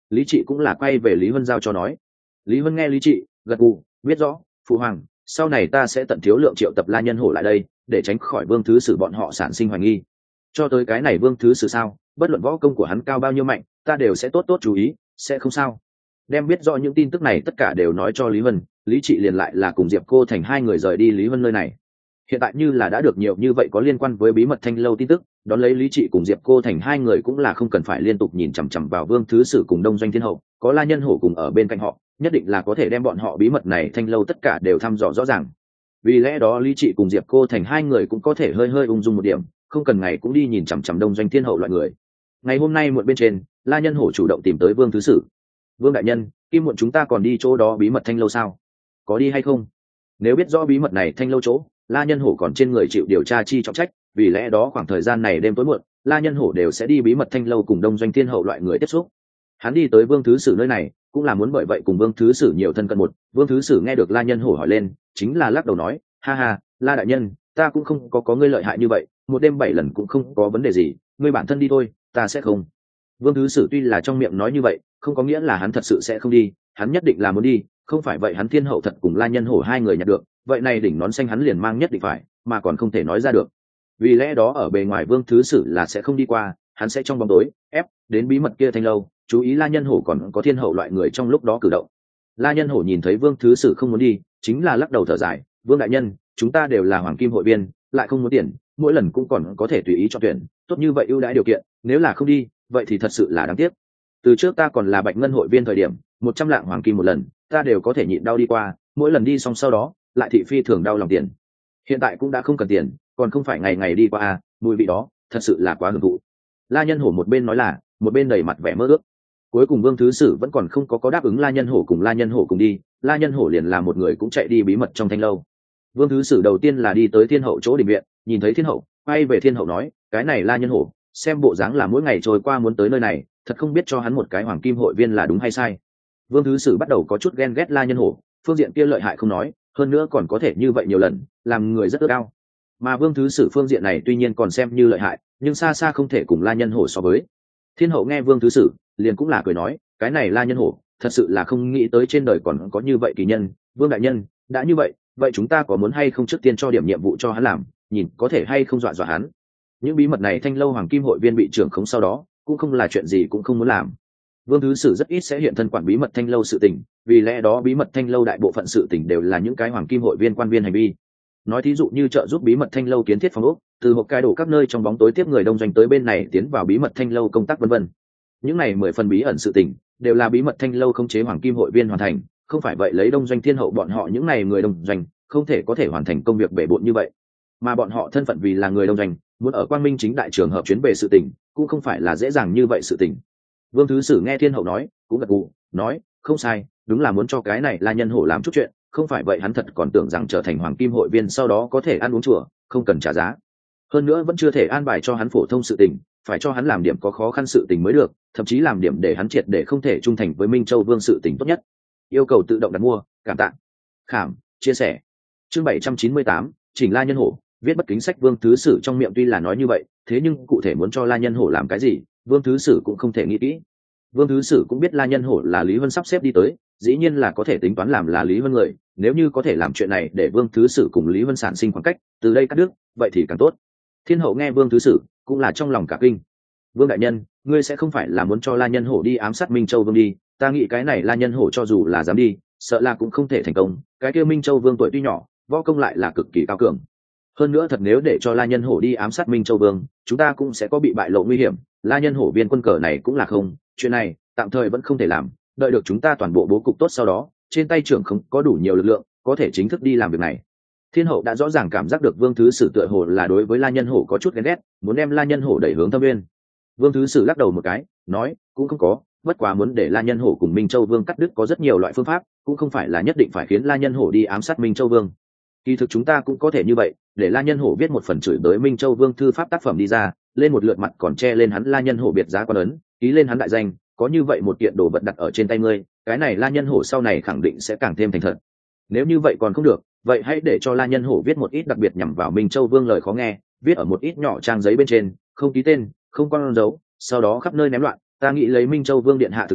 lý trị cũng là quay về lý huân giao cho nói. Lý huân nghe lý trị gật gù biết rõ. Phụ hoàng, sau này ta sẽ tận thiếu lượng triệu tập La Nhân Hổ lại đây để tránh khỏi Vương Thứ Sử bọn họ sản sinh hoài nghi. Cho tới cái này Vương Thứ Sử sao, bất luận võ công của hắn cao bao nhiêu mạnh, ta đều sẽ tốt tốt chú ý, sẽ không sao. Đem biết rõ những tin tức này tất cả đều nói cho Lý Huân, lý trị liền lại là cùng Diệp Cô Thành hai người rời đi Lý Huân nơi này. Hiện tại như là đã được nhiều như vậy có liên quan với bí mật Thanh Lâu tin tức, đón lấy lý trị cùng Diệp Cô Thành hai người cũng là không cần phải liên tục nhìn chằm chằm vào Vương Thứ Sử cùng Đông Doanh Thiên Hậu, có La Nhân Hổ cùng ở bên cạnh họ, nhất định là có thể đem bọn họ bí mật này Thanh Lâu tất cả đều thăm dò rõ ràng. Vì lẽ đó lý trị cùng Diệp Cô Thành hai người cũng có thể hơi hơi ung dung một điểm, không cần ngày cũng đi nhìn chằm chằm Đông Doanh Thiên Hậu loại người. Ngày hôm nay muộn bên trên, La Nhân Hổ chủ động tìm tới Vương Thứ Sử. Vương đại nhân, kim muộn chúng ta còn đi chỗ đó bí mật Thanh Lâu sao? Có đi hay không? Nếu biết rõ bí mật này Thanh Lâu chỗ, La Nhân Hổ còn trên người chịu điều tra chi trọng trách, vì lẽ đó khoảng thời gian này đêm tối muộn, La Nhân Hổ đều sẽ đi bí mật Thanh Lâu cùng Đông Doanh Thiên Hậu loại người tiếp xúc. Hắn đi tới Vương Thứ Sử nơi này, cũng là muốn bởi vậy cùng Vương Thứ Sử nhiều thân cận một. Vương Thứ Sử nghe được La Nhân Hổ hỏi lên, chính là lắc đầu nói, ha ha, La đại nhân, ta cũng không có ngươi lợi hại như vậy, một đêm 7 lần cũng không có vấn đề gì, ngươi bản thân đi thôi, ta sẽ không. Vương Thứ Sử tuy là trong miệng nói như vậy, không có nghĩa là hắn thật sự sẽ không đi, hắn nhất định là muốn đi, không phải vậy hắn Thiên Hậu thật cùng La Nhân Hổ hai người nhặt được, vậy này đỉnh nón xanh hắn liền mang nhất định phải, mà còn không thể nói ra được. Vì lẽ đó ở bề ngoài Vương Thứ Sử là sẽ không đi qua, hắn sẽ trong bóng tối ép đến bí mật kia Thanh Lâu, chú ý La Nhân Hổ còn có Thiên Hậu loại người trong lúc đó cử động. La Nhân Hổ nhìn thấy Vương Thứ Sử không muốn đi, chính là lắc đầu thở dài, Vương đại nhân, chúng ta đều là hoàng kim hội viên, lại không muốn tiền, mỗi lần cũng còn có thể tùy ý cho tuyển, tốt như vậy ưu đãi điều kiện, nếu là không đi, vậy thì thật sự là đáng tiếc. Từ trước ta còn là Bạch Ngân hội viên thời điểm, 100 lạng hoàng kim một lần, ta đều có thể nhịn đau đi qua, mỗi lần đi xong sau đó, lại thị phi thường đau lòng tiền. Hiện tại cũng đã không cần tiền, còn không phải ngày ngày đi qua à, mùi vị đó, thật sự là quá hưởng thụ. La Nhân Hổ một bên nói là, một bên đầy mặt vẻ mơ ước. Cuối cùng Vương Thứ Sử vẫn còn không có đáp ứng La Nhân Hổ cùng La Nhân Hổ cùng đi, La Nhân Hổ liền là một người cũng chạy đi bí mật trong Thanh Lâu. Vương Thứ Sử đầu tiên là đi tới Thiên Hậu chỗ đình viện, nhìn thấy Thiên Hậu, quay về Thiên Hậu nói, cái này La Nhân Hổ, xem bộ dáng là mỗi ngày trôi qua muốn tới nơi này, thật không biết cho hắn một cái hoàng kim hội viên là đúng hay sai. Vương Thứ Sử bắt đầu có chút ghen ghét La Nhân Hổ, phương diện kia lợi hại không nói, hơn nữa còn có thể như vậy nhiều lần, làm người rất ước ao. Mà Vương Thứ Sử phương diện này tuy nhiên còn xem như lợi hại, nhưng xa xa không thể cùng La Nhân Hổ so với. Thiên Hậu nghe Vương Thứ Sử, liền cũng là cười nói, cái này La Nhân Hổ, thật sự là không nghĩ tới trên đời còn có như vậy kỳ nhân. Vương đại nhân, đã như vậy, vậy chúng ta có muốn hay không trước tiên cho điểm nhiệm vụ cho hắn làm, nhìn có thể hay không dọa dọa hắn. Những bí mật này Thanh Lâu hoàng kim hội viên bị trưởng khống sau đó, cũng không là chuyện gì cũng không muốn làm. Vương Thứ Sử rất ít sẽ hiện thân quản bí mật Thanh Lâu sự tình, vì lẽ đó bí mật Thanh Lâu đại bộ phận sự tình đều là những cái hoàng kim hội viên quan viên hành vi. Nói thí dụ như trợ giúp bí mật Thanh Lâu kiến thiết phòng ốc, từ một cái đổ các nơi trong bóng tối tiếp người đông doanh tới bên này tiến vào bí mật Thanh Lâu công tác vân vân. Những này 10 phần bí ẩn sự tình, đều là bí mật Thanh Lâu khống chế hoàng kim hội viên hoàn thành, không phải vậy lấy Đông Doanh Thiên Hậu bọn họ những này người đông doanh, không thể có thể hoàn thành công việc bể bộn như vậy. Mà bọn họ thân phận vì là người đông doanh, muốn ở Quang Minh chính đại trường hợp chuyến về sự tình, cũng không phải là dễ dàng như vậy sự tình. Vương Thứ Sử nghe Thiên Hậu nói, cũng gật gù, nói, không sai, đúng là muốn cho cái này La Nhân Hổ làm chút chuyện, không phải vậy hắn thật còn tưởng rằng trở thành hoàng kim hội viên sau đó có thể ăn uống chùa, không cần trả giá. Hơn nữa vẫn chưa thể an bài cho hắn phổ thông sự tình, phải cho hắn làm điểm có khó khăn sự tình mới được, thậm chí làm điểm để hắn triệt để không thể trung thành với Minh Châu Vương sự tình tốt nhất. Yêu cầu tự động đặt mua, cảm tạ. Khảm, chia sẻ. Chương 798, chỉnh La Nhân Hổ, viết bất kính sách. Vương Thứ Sử trong miệng tuy là nói như vậy, thế nhưng cụ thể muốn cho La Nhân Hổ làm cái gì, Vương Thứ Sử cũng không thể nghĩ kỹ. Vương Thứ Sử cũng biết La Nhân Hổ là Lý Huân sắp xếp đi tới, dĩ nhiên là có thể tính toán làm là Lý Huân người, nếu như có thể làm chuyện này để Vương Thứ Sử cùng Lý Huân sản sinh khoảng cách, từ đây cắt đứt, vậy thì càng tốt. Thiên Hậu nghe Vương Thứ Sử, cũng là trong lòng cả kinh. Vương đại nhân, ngươi sẽ không phải là muốn cho La Nhân Hổ đi ám sát Minh Châu Vương đi, ta nghĩ cái này La Nhân Hổ cho dù là dám đi, sợ là cũng không thể thành công, cái kia Minh Châu Vương tuổi tuy nhỏ, võ công lại là cực kỳ cao cường. Hơn nữa thật nếu để cho La Nhân Hổ đi ám sát Minh Châu Vương, chúng ta cũng sẽ có bị bại lộ nguy hiểm, La Nhân Hổ viên quân cờ này cũng là không, chuyện này tạm thời vẫn không thể làm, đợi được chúng ta toàn bộ bố cục tốt sau đó, trên tay trưởng không có đủ nhiều lực lượng, có thể chính thức đi làm việc này. Thiên Hậu đã rõ ràng cảm giác được Vương Thứ Sử tựa hồ là đối với La Nhân Hổ có chút ghen ghét, muốn đem La Nhân Hổ đẩy hướng Thâm Nguyên. Vương Thứ Sử lắc đầu một cái, nói, cũng không có, bất quá muốn để La Nhân Hổ cùng Minh Châu Vương cắt đứt có rất nhiều loại phương pháp, cũng không phải là nhất định phải khiến La Nhân Hổ đi ám sát Minh Châu Vương. Kỳ thực chúng ta cũng có thể như vậy, để La Nhân Hổ viết một phần chửi tới Minh Châu Vương thư pháp tác phẩm đi ra, lên một lượt mặt còn che lên hắn La Nhân Hổ biệt giá quan ấn, ký lên hắn đại danh, có như vậy một kiện đồ vật đặt ở trên tay ngươi, cái này La Nhân Hổ sau này khẳng định sẽ càng thêm thành thật. Nếu như vậy còn không được, vậy hãy để cho La Nhân Hổ viết một ít đặc biệt nhằm vào Minh Châu Vương lời khó nghe, viết ở một ít nhỏ trang giấy bên trên, không ký tên, không con dấu, sau đó khắp nơi ném loạn. Ta nghĩ lấy Minh Châu Vương điện hạ thực lực,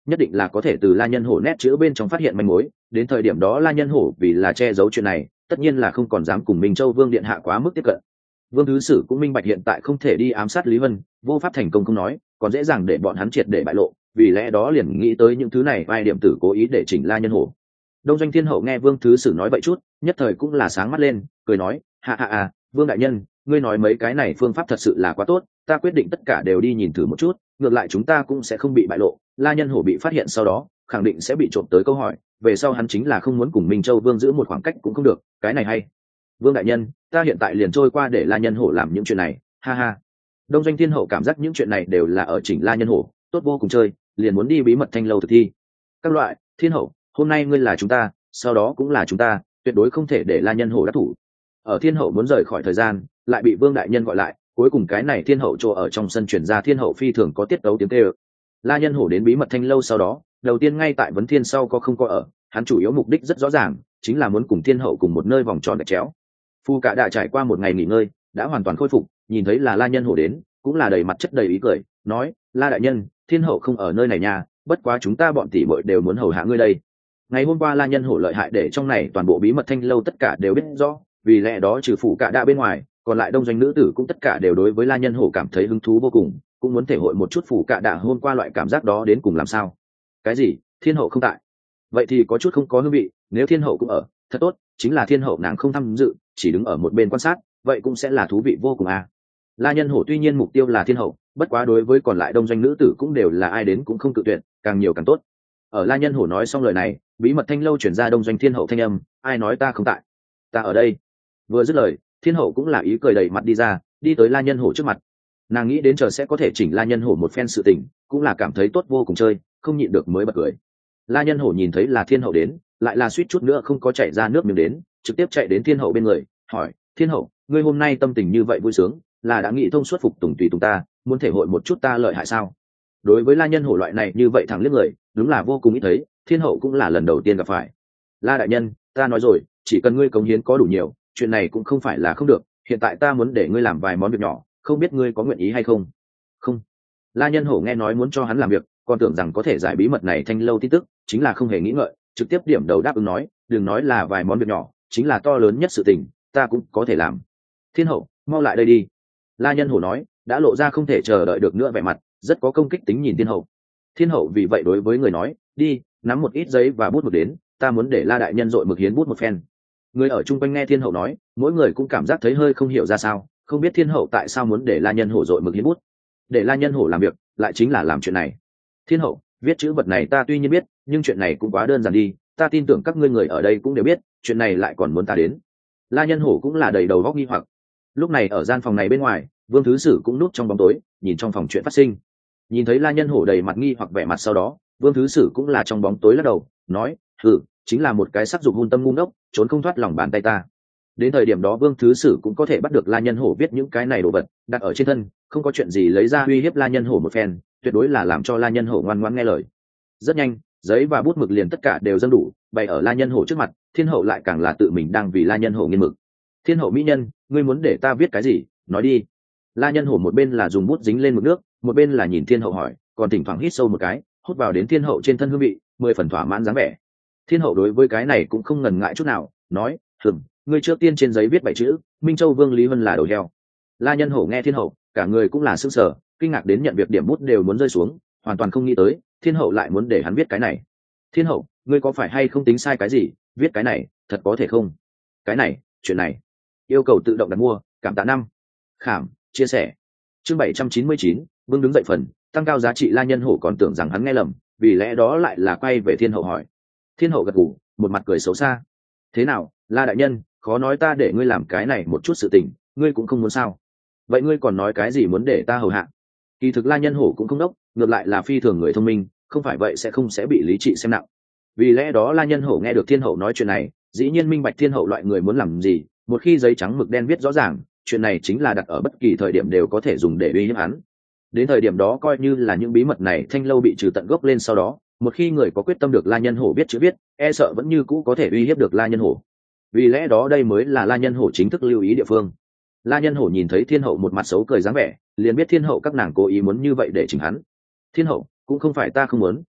nhất định là có thể từ La Nhân Hổ nét chữ bên trong phát hiện manh mối. Đến thời điểm đó La Nhân Hổ vì là che giấu chuyện này, tất nhiên là không còn dám cùng Minh Châu Vương điện hạ quá mức tiếp cận. Vương Thứ Sử cũng minh bạch hiện tại không thể đi ám sát Lý Vân, vô pháp thành công không nói, còn dễ dàng để bọn hắn triệt để bại lộ, vì lẽ đó liền nghĩ tới những thứ này vai điểm tử cố ý để chỉnh La Nhân Hổ. Đông Doanh Thiên Hậu nghe Vương Thứ Sử nói vậy chút, nhất thời cũng là sáng mắt lên, cười nói, hạ Vương đại nhân, ngươi nói mấy cái này phương pháp thật sự là quá tốt, ta quyết định tất cả đều đi nhìn thử một chút, ngược lại chúng ta cũng sẽ không bị bại lộ. La Nhân Hổ bị phát hiện sau đó, khẳng định sẽ bị trộm tới câu hỏi, về sau hắn chính là không muốn cùng Minh Châu Vương giữ một khoảng cách cũng không được, cái này hay. Vương đại nhân, ta hiện tại liền trôi qua để La Nhân Hổ làm những chuyện này, ha ha. Đông Doanh Thiên Hậu cảm giác những chuyện này đều là ở chỉnh La Nhân Hổ, tốt vô cùng chơi, liền muốn đi bí mật thanh lâu thực thi. Các loại, Thiên Hậu, hôm nay ngươi là chúng ta, sau đó cũng là chúng ta, tuyệt đối không thể để La Nhân Hổ đắc thủ. Ở Thiên Hậu muốn rời khỏi thời gian, lại bị Vương đại nhân gọi lại, cuối cùng cái này Thiên Hậu chỗ ở trong sân chuyển ra Thiên Hậu phi thường có tiết tấu tiếng kêu. La Nhân Hổ đến bí mật thanh lâu sau đó, đầu tiên ngay tại vấn thiên sau có không có ở, hắn chủ yếu mục đích rất rõ ràng, chính là muốn cùng Thiên Hậu cùng một nơi vòng tròn đẹp chéo. Phu Cạ đã trải qua một ngày nghỉ ngơi, đã hoàn toàn khôi phục, nhìn thấy là La Nhân Hổ đến, cũng là đầy mặt chất đầy ý cười, nói, La đại nhân, Thiên Hậu không ở nơi này nha, bất quá chúng ta bọn tỷ muội đều muốn hầu hạ ngươi đây. Ngày hôm qua La Nhân Hổ lợi hại để trong này toàn bộ bí mật thanh lâu tất cả đều biết rõ, vì lẽ đó trừ Phủ Cạ đã bên ngoài, còn lại đông doanh nữ tử cũng tất cả đều đối với La Nhân Hổ cảm thấy hứng thú vô cùng, cũng muốn thể hội một chút Phủ Cạ đã hôm qua loại cảm giác đó đến cùng làm sao. Cái gì? Thiên Hậu không tại? Vậy thì có chút không có hương vị, nếu Thiên Hậu cũng ở, thật tốt, chính là Thiên Hậu nàng không tham dự, chỉ đứng ở một bên quan sát, vậy cũng sẽ là thú vị vô cùng à. La Nhân Hổ tuy nhiên mục tiêu là Thiên Hậu, bất quá đối với còn lại đông doanh nữ tử cũng đều là ai đến cũng không cự tuyệt, càng nhiều càng tốt. Ở La Nhân Hổ nói xong lời này, bí mật thanh lâu chuyển ra đông doanh Thiên Hậu thanh âm, ai nói ta không tại? Ta ở đây. Vừa dứt lời, Thiên Hậu cũng là ý cười đầy mặt đi ra, đi tới La Nhân Hổ trước mặt. Nàng nghĩ đến chờ sẽ có thể chỉnh La Nhân Hổ một phen sự tình, cũng là cảm thấy tốt vô cùng chơi, không nhịn được mới bật cười. La Nhân Hổ nhìn thấy là Thiên Hậu đến, lại là suýt chút nữa không có chảy ra nước miếng đến, trực tiếp chạy đến Thiên Hậu bên người, hỏi, Thiên Hậu, ngươi hôm nay tâm tình như vậy vui sướng, là đã nghĩ thông suốt phục tùng tùy tùng ta, muốn thể hội một chút ta lợi hại sao? Đối với La Nhân Hổ loại này như vậy thẳng liếc người, đúng là vô cùng ít thấy, Thiên Hậu cũng là lần đầu tiên gặp phải. La đại nhân, ta nói rồi, chỉ cần ngươi cống hiến có đủ nhiều, chuyện này cũng không phải là không được, hiện tại ta muốn để ngươi làm vài món việc nhỏ, không biết ngươi có nguyện ý hay không? Không. La Nhân Hổ nghe nói muốn cho hắn làm việc, còn tưởng rằng có thể giải bí mật này thanh lâu tin tức, chính là không hề nghĩ ngợi, trực tiếp điểm đầu đáp ứng nói, đừng nói là vài món việc nhỏ, chính là to lớn nhất sự tình, ta cũng có thể làm. Thiên Hậu, mau lại đây đi. La Nhân Hổ nói, đã lộ ra không thể chờ đợi được nữa vẻ mặt, rất có công kích tính nhìn Thiên Hậu. Thiên Hậu vì vậy đối với người nói, đi, nắm một ít giấy và bút một đến, ta muốn để La đại nhân dội mực hiến bút một phen. Người ở chung quanh nghe Thiên Hậu nói, mỗi người cũng cảm giác thấy hơi không hiểu ra sao, không biết Thiên Hậu tại sao muốn để La Nhân Hổ dội mực hiến bút. Để La Nhân Hổ làm việc, lại chính là làm chuyện này. Thiên Hậu, viết chữ vật này ta tuy nhiên biết, nhưng chuyện này cũng quá đơn giản đi, ta tin tưởng các ngươi người ở đây cũng đều biết, chuyện này lại còn muốn ta đến. La Nhân Hổ cũng là đầy đầu góc nghi hoặc. Lúc này ở gian phòng này bên ngoài, Vương Thứ Sử cũng núp trong bóng tối, nhìn trong phòng chuyện phát sinh. Nhìn thấy La Nhân Hổ đầy mặt nghi hoặc vẻ mặt sau đó, Vương Thứ Sử cũng là trong bóng tối lắc đầu, nói, chính là một cái sắc dục hôn tâm ngu ngốc, trốn không thoát lòng bàn tay ta. Đến thời điểm đó Vương Thứ Sử cũng có thể bắt được La Nhân Hổ viết những cái này đồ vật đặt ở trên thân, không có chuyện gì lấy ra uy hiếp La Nhân Hổ một phen, tuyệt đối là làm cho La Nhân Hổ ngoan ngoãn nghe lời. Rất nhanh, giấy và bút mực liền tất cả đều dâng đủ, bày ở La Nhân Hổ trước mặt. Thiên Hậu lại càng là tự mình đang vì La Nhân Hổ nghiên mực. Thiên Hậu mỹ nhân, ngươi muốn để ta viết cái gì, nói đi. La Nhân Hổ một bên là dùng bút dính lên mực nước, một bên là nhìn Thiên Hậu hỏi, còn thỉnh thoảng hít sâu một cái, hút vào đến Thiên Hậu trên thân hương vị, 10 phần thỏa mãn dáng vẻ. Thiên Hậu đối với cái này cũng không ngần ngại chút nào, nói, ngươi trước tiên trên giấy viết 7 chữ, Minh Châu Vương Lý Vân là đầu heo. La Nhân Hổ nghe Thiên Hậu, cả người cũng là sững sờ, kinh ngạc đến nhận việc điểm bút đều muốn rơi xuống, hoàn toàn không nghĩ tới Thiên Hậu lại muốn để hắn viết cái này. Thiên Hậu, ngươi có phải hay không tính sai cái gì, viết cái này thật có thể không? Cái này, chuyện này yêu cầu tự động đặt mua, cảm tạ năm khảm chia sẻ. Chương 799, Vương đứng dậy phần tăng cao giá trị. La Nhân Hổ còn tưởng rằng hắn nghe lầm, vì lẽ đó lại là quay về Thiên Hậu hỏi. Thiên Hậu gật gù, một mặt cười xấu xa. Thế nào, La đại nhân, khó nói ta để ngươi làm cái này một chút sự tình, ngươi cũng không muốn sao? Vậy ngươi còn nói cái gì muốn để ta hầu hạ? Kỳ thực La Nhân Hổ cũng không đốc, ngược lại là phi thường người thông minh, không phải vậy sẽ không sẽ bị lý trị xem nặng. Vì lẽ đó La Nhân Hổ nghe được Thiên Hậu nói chuyện này, dĩ nhiên minh bạch Thiên Hậu loại người muốn làm gì. Một khi giấy trắng mực đen viết rõ ràng, chuyện này chính là đặt ở bất kỳ thời điểm đều có thể dùng để uy hiếp hắn. Đến thời điểm đó coi như là những bí mật này thanh lâu bị trừ tận gốc lên sau đó, một khi người có quyết tâm được La Nhân Hổ biết chữ viết, e sợ vẫn như cũ có thể uy hiếp được La Nhân Hổ. Vì lẽ đó đây mới là La Nhân Hổ chính thức lưu ý địa phương. La Nhân Hổ nhìn thấy Thiên Hậu một mặt xấu cười dáng vẻ, liền biết Thiên Hậu các nàng cố ý muốn như vậy để chỉnh hắn. Thiên Hậu, cũng không phải ta không muốn,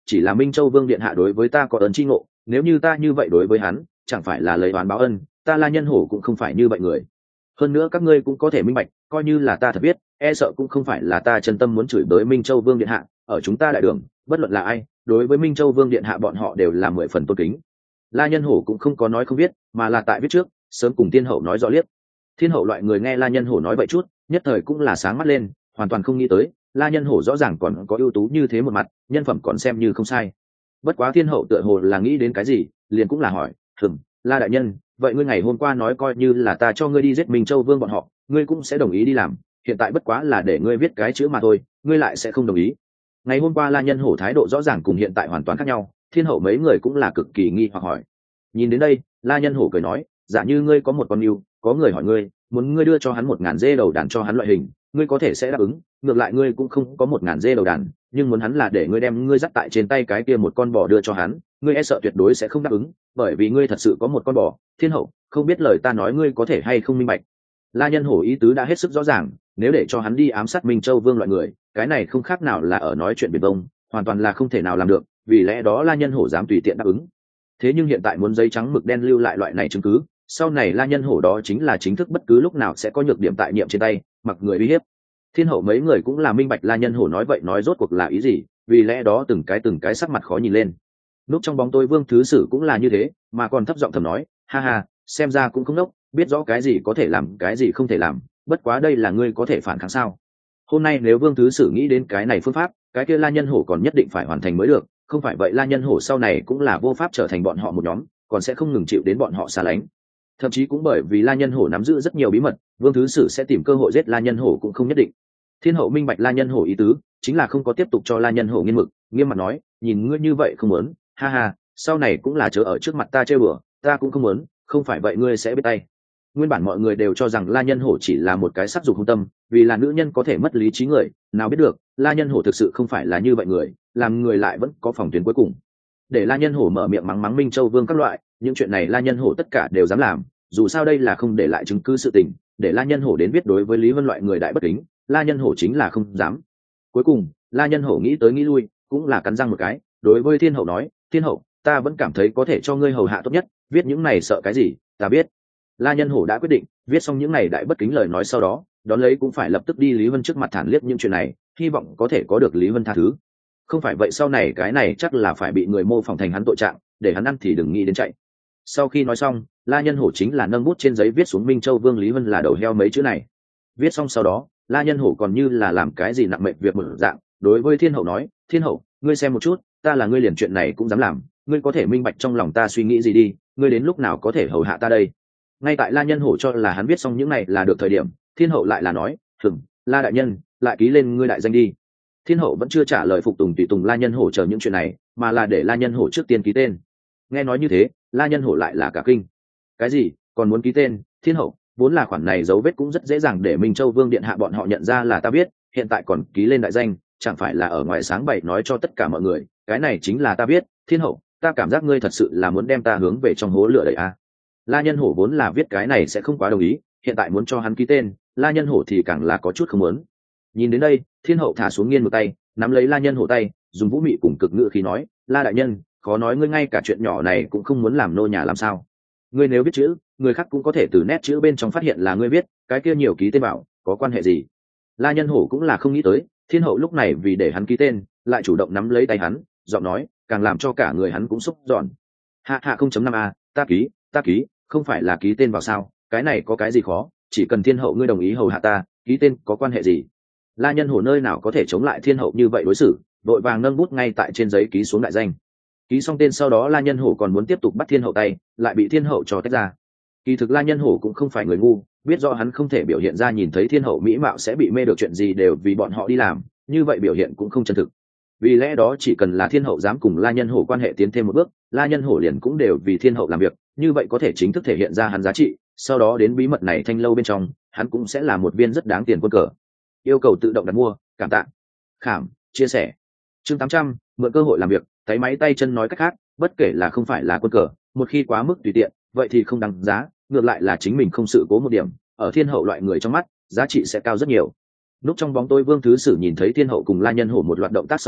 chỉ là Minh Châu Vương điện hạ đối với ta có ơn tri ngộ, nếu như ta như vậy đối với hắn chẳng phải là lấy oán báo ân, ta La Nhân Hổ cũng không phải như vậy người. Hơn nữa các ngươi cũng có thể minh bạch, coi như là ta thật biết, e sợ cũng không phải là ta chân tâm muốn chửi bới Minh Châu Vương điện hạ, ở chúng ta đại đường bất luận là ai đối với Minh Châu Vương điện hạ bọn họ đều là 10 phần tôn kính. La Nhân Hổ cũng không có nói không biết, mà là tại viết trước sớm cùng Thiên Hậu nói rõ liếc. Thiên Hậu loại người nghe La Nhân Hổ nói vậy chút nhất thời cũng là sáng mắt lên, hoàn toàn không nghĩ tới La Nhân Hổ rõ ràng còn có ưu tú như thế một mặt, nhân phẩm còn xem như không sai. Bất quá Thiên Hậu tựa hồ là nghĩ đến cái gì, liền cũng là hỏi, La đại nhân, vậy ngươi ngày hôm qua nói coi như là ta cho ngươi đi giết Minh Châu Vương bọn họ, ngươi cũng sẽ đồng ý đi làm, hiện tại bất quá là để ngươi viết cái chữ mà thôi, ngươi lại sẽ không đồng ý. Ngày hôm qua La Nhân Hổ thái độ rõ ràng cùng hiện tại hoàn toàn khác nhau, Thiên Hậu mấy người cũng là cực kỳ nghi hoặc hỏi. Nhìn đến đây, La Nhân Hổ cười nói, giả như ngươi có một con yêu, có người hỏi ngươi muốn ngươi đưa cho hắn 1000 dê đầu đàn cho hắn loại hình, ngươi có thể sẽ đáp ứng, ngược lại ngươi cũng không có 1000 dê đầu đàn, nhưng muốn hắn là để ngươi đem ngươi dắt tại trên tay cái kia một con bò đưa cho hắn, ngươi e sợ tuyệt đối sẽ không đáp ứng, bởi vì ngươi thật sự có một con bò. Thiên Hậu, không biết lời ta nói ngươi có thể hay không minh bạch. La Nhân Hổ ý tứ đã hết sức rõ ràng, nếu để cho hắn đi ám sát Minh Châu Vương loại người, cái này không khác nào là ở nói chuyện biển bông, hoàn toàn là không thể nào làm được, vì lẽ đó La Nhân Hổ dám tùy tiện đáp ứng. Thế nhưng hiện tại muốn giấy trắng mực đen lưu lại loại này chứng cứ, sau này La Nhân Hổ đó chính là chính thức bất cứ lúc nào sẽ có nhược điểm tại nhiệm trên tay, mặc người uy hiếp. Thiên Hậu mấy người cũng là minh bạch La Nhân Hổ nói vậy nói rốt cuộc là ý gì, vì lẽ đó từng cái sắc mặt khó nhìn lên. Núp trong bóng tối Vương Thứ Sử cũng là như thế, mà còn thấp giọng thầm nói, ha ha, xem ra cũng không đốc, biết rõ cái gì có thể làm, cái gì không thể làm, bất quá đây là ngươi có thể phản kháng sao? Hôm nay nếu Vương Thứ Sử nghĩ đến cái này phương pháp, cái kia La Nhân Hổ còn nhất định phải hoàn thành mới được, không phải vậy La Nhân Hổ sau này cũng là vô pháp trở thành bọn họ một nhóm, còn sẽ không ngừng chịu đến bọn họ xa lánh. Thậm chí cũng bởi vì La Nhân Hổ nắm giữ rất nhiều bí mật, Vương Thứ Sử sẽ tìm cơ hội giết La Nhân Hổ cũng không nhất định. Thiên Hậu minh bạch La Nhân Hổ ý tứ, chính là không có tiếp tục cho La Nhân Hổ nghiên mực, nghiêm mặt nói, nhìn ngươi như vậy không muốn, ha ha, sau này cũng là chớ ở trước mặt ta chơi bừa, ta cũng không muốn, không phải vậy ngươi sẽ biết tay. Nguyên bản mọi người đều cho rằng La Nhân Hổ chỉ là một cái sắc dục hung tâm, vì là nữ nhân có thể mất lý trí người, nào biết được La Nhân Hổ thực sự không phải là như vậy người, làm người lại vẫn có phòng tuyến cuối cùng. Để La Nhân Hổ mở miệng mắng mắng Minh Châu Vương các loại, những chuyện này La Nhân Hổ tất cả đều dám làm, dù sao đây là không để lại chứng cứ sự tình, để La Nhân Hổ đến biết đối với Lý Vân loại người đại bất kính, La Nhân Hổ chính là không dám. Cuối cùng La Nhân Hổ nghĩ tới nghĩ lui, cũng là cắn răng một cái, đối với Thiên Hậu nói, Thiên Hậu, ta vẫn cảm thấy có thể cho ngươi hầu hạ tốt nhất, viết những này sợ cái gì, ta biết. La Nhân Hổ đã quyết định, viết xong những này đại bất kính lời nói sau đó, đón lấy cũng phải lập tức đi Lý Vân trước mặt thản liếc những chuyện này, hy vọng có thể có được Lý Vân tha thứ. Không phải vậy sau này cái này chắc là phải bị người mô phỏng thành hắn tội trạng, để hắn ăn thì đừng nghĩ đến chạy. Sau khi nói xong, La Nhân Hổ chính là nâng bút trên giấy viết xuống Minh Châu Vương Lý Vân là đầu heo mấy chữ này. Viết xong sau đó, La Nhân Hổ còn như là làm cái gì nặng mệnh việc một dạng, đối với Thiên Hậu nói, Thiên Hậu, ngươi xem một chút, ta là ngươi liền chuyện này cũng dám làm, ngươi có thể minh bạch trong lòng ta suy nghĩ gì đi, ngươi đến lúc nào có thể hầu hạ ta đây. Ngay tại La Nhân Hổ cho là hắn viết xong những này là được thời điểm, Thiên Hậu lại là nói, La đại nhân, lại ký lên ngươi đại danh đi. Thiên Hậu vẫn chưa trả lời phục tùng tùy tùng La Nhân Hổ chờ những chuyện này, mà là để La Nhân Hổ trước tiên ký tên. Nghe nói như thế, La Nhân Hổ lại là cả kinh. Cái gì, còn muốn ký tên? Thiên Hậu, vốn là khoản này dấu vết cũng rất dễ dàng để Minh Châu Vương điện hạ bọn họ nhận ra là ta biết, hiện tại còn ký lên đại danh, chẳng phải là ở ngoài sáng bày nói cho tất cả mọi người, cái này chính là ta biết. Thiên Hậu, ta cảm giác ngươi thật sự là muốn đem ta hướng về trong hố lửa đẩy à? La Nhân Hổ vốn là viết cái này sẽ không quá đồng ý, hiện tại muốn cho hắn ký tên, La Nhân Hổ thì càng là có chút không muốn. Nhìn đến đây, Thiên Hậu thả xuống nghiên một tay, nắm lấy La Nhân Hổ tay, dùng vũ mị cùng cực ngữ khí nói, La đại nhân, khó nói ngươi ngay cả chuyện nhỏ này cũng không muốn làm nô nhà làm sao? Ngươi nếu biết chữ, người khác cũng có thể từ nét chữ bên trong phát hiện là ngươi biết, cái kia nhiều ký tên bảo, có quan hệ gì? La Nhân Hổ cũng là không nghĩ tới, Thiên Hậu lúc này vì để hắn ký tên, lại chủ động nắm lấy tay hắn, giọng nói, càng làm cho cả người hắn cũng xúc giòn. Hạ hạ 0.5 a, ta ký, không phải là ký tên vào sao? Cái này có cái gì khó, chỉ cần Thiên Hậu ngươi đồng ý hầu hạ ta, ký tên có quan hệ gì? La Nhân Hổ nơi nào có thể chống lại Thiên Hậu như vậy đối xử, vội vàng nâng bút ngay tại trên giấy ký xuống đại danh. Ký xong tên sau đó La Nhân Hổ còn muốn tiếp tục bắt Thiên Hậu tay, lại bị Thiên Hậu cho tách ra. Kỳ thực La Nhân Hổ cũng không phải người ngu, biết rõ hắn không thể biểu hiện ra nhìn thấy Thiên Hậu mỹ mạo sẽ bị mê được chuyện gì đều vì bọn họ đi làm, như vậy biểu hiện cũng không chân thực. Vì lẽ đó chỉ cần là Thiên Hậu dám cùng La Nhân Hổ quan hệ tiến thêm một bước, La Nhân Hổ liền cũng đều vì Thiên Hậu làm việc, như vậy có thể chính thức thể hiện ra hắn giá trị, sau đó đến bí mật này thanh lâu bên trong, hắn cũng sẽ là một viên rất đáng tiền quân cờ. Yêu cầu tự động đặt mua, cảm tạ. Khảm, chia sẻ. Chương 800, mượn cơ hội làm việc, tay máy tay chân nói cách khác, bất kể là không phải là quân cờ, một khi quá mức tùy tiện, vậy thì không đáng giá, ngược lại là chính mình không sự cố một điểm, ở Thiên Hậu loại người trong mắt, giá trị sẽ cao rất nhiều. Lúc trong bóng tối Vương Thứ Sử nhìn thấy Thiên Hậu cùng La Nhân Hổ một loạt động tác sau đó,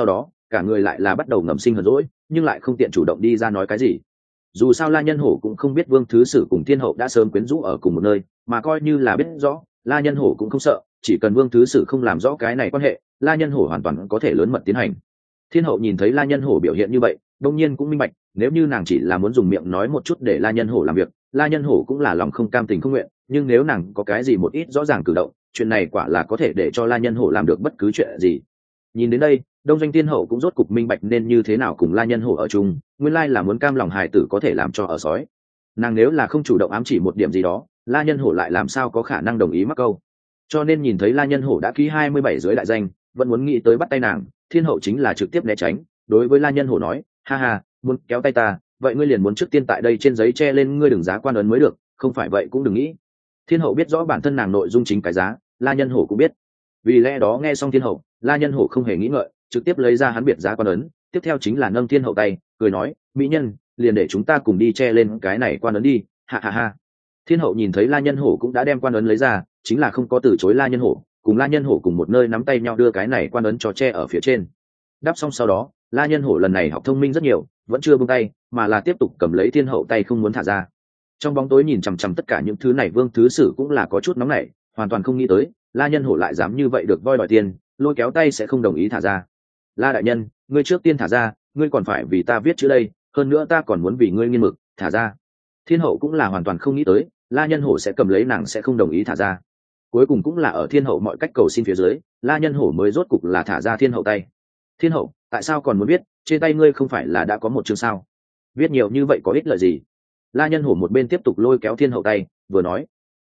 cả người lại là bắt đầu ngầm sinh hờn dỗi, nhưng lại không tiện chủ động đi ra nói cái gì. Dù sao La Nhân Hổ cũng không biết Vương Thứ Sử cùng Thiên Hậu đã sớm quyến rũ ở cùng một nơi, mà coi như là biết rõ, La Nhân Hổ cũng không sợ, chỉ cần Vương Thứ Sử không làm rõ cái này quan hệ, La Nhân Hổ hoàn toàn có thể lớn mật tiến hành. Thiên Hậu nhìn thấy La Nhân Hổ biểu hiện như vậy, đương nhiên cũng minh bạch, nếu như nàng chỉ là muốn dùng miệng nói một chút để La Nhân Hổ làm việc, La Nhân Hổ cũng là lòng không cam tình không nguyện, nhưng nếu nàng có cái gì một ít rõ ràng cử động, chuyện này quả là có thể để cho La Nhân Hổ làm được bất cứ chuyện gì. Nhìn đến đây, Đông Doanh Thiên Hậu cũng rốt cục minh bạch nên như thế nào cùng La Nhân Hổ ở chung, nguyên lai là muốn cam lòng hài tử có thể làm cho ở sói. Nàng nếu là không chủ động ám chỉ một điểm gì đó, La Nhân Hổ lại làm sao có khả năng đồng ý mắc câu. Cho nên nhìn thấy La Nhân Hổ đã ký 27 dưới đại danh, vẫn muốn nghĩ tới bắt tay nàng, Thiên Hậu chính là trực tiếp né tránh, đối với La Nhân Hổ nói, ha ha, muốn kéo tay ta, vậy ngươi liền muốn trước tiên tại đây trên giấy che lên ngươi đừng giá quan ấn mới được, không phải vậy cũng đừng nghĩ. Thiên Hậu biết rõ bản thân nàng nội dung chính cái giá, La Nhân Hổ cũng biết. Vì lẽ đó nghe xong Thiên Hậu, La Nhân Hổ không hề nghĩ ngợi, trực tiếp lấy ra hắn biệt giá quan ấn, tiếp theo chính là nâng Thiên Hậu tay, cười nói, mỹ nhân, liền để chúng ta cùng đi che lên cái này quan ấn đi, ha ha ha. Thiên Hậu nhìn thấy La Nhân Hổ cũng đã đem quan ấn lấy ra, chính là không có từ chối La Nhân Hổ, cùng La Nhân Hổ cùng một nơi nắm tay nhau đưa cái này quan ấn cho che ở phía trên. Đắp xong sau đó, La Nhân Hổ lần này học thông minh rất nhiều, vẫn chưa buông tay, mà là tiếp tục cầm lấy Thiên Hậu tay không muốn thả ra. Trong bóng tối nhìn chằm chằm tất cả những thứ này Vương Thứ Sử cũng là có chút nóng nảy, hoàn toàn không nghĩ tới La Nhân Hổ lại dám như vậy được voi đòi tiền, lôi kéo tay sẽ không đồng ý thả ra. La đại nhân, ngươi trước tiên thả ra, ngươi còn phải vì ta viết chữ đây, hơn nữa ta còn muốn vì ngươi nghiên mực, thả ra. Thiên Hậu cũng là hoàn toàn không nghĩ tới La Nhân Hổ sẽ cầm lấy nàng sẽ không đồng ý thả ra. Cuối cùng cũng là ở Thiên Hậu mọi cách cầu xin phía dưới, La Nhân Hổ mới rốt cục là thả ra Thiên Hậu tay. Thiên Hậu, tại sao còn muốn viết, trên tay ngươi không phải là đã có một chương sao? Viết nhiều như vậy có ích lợi gì? La Nhân Hổ một bên tiếp tục lôi kéo Thiên Hậu tay, vừa nói,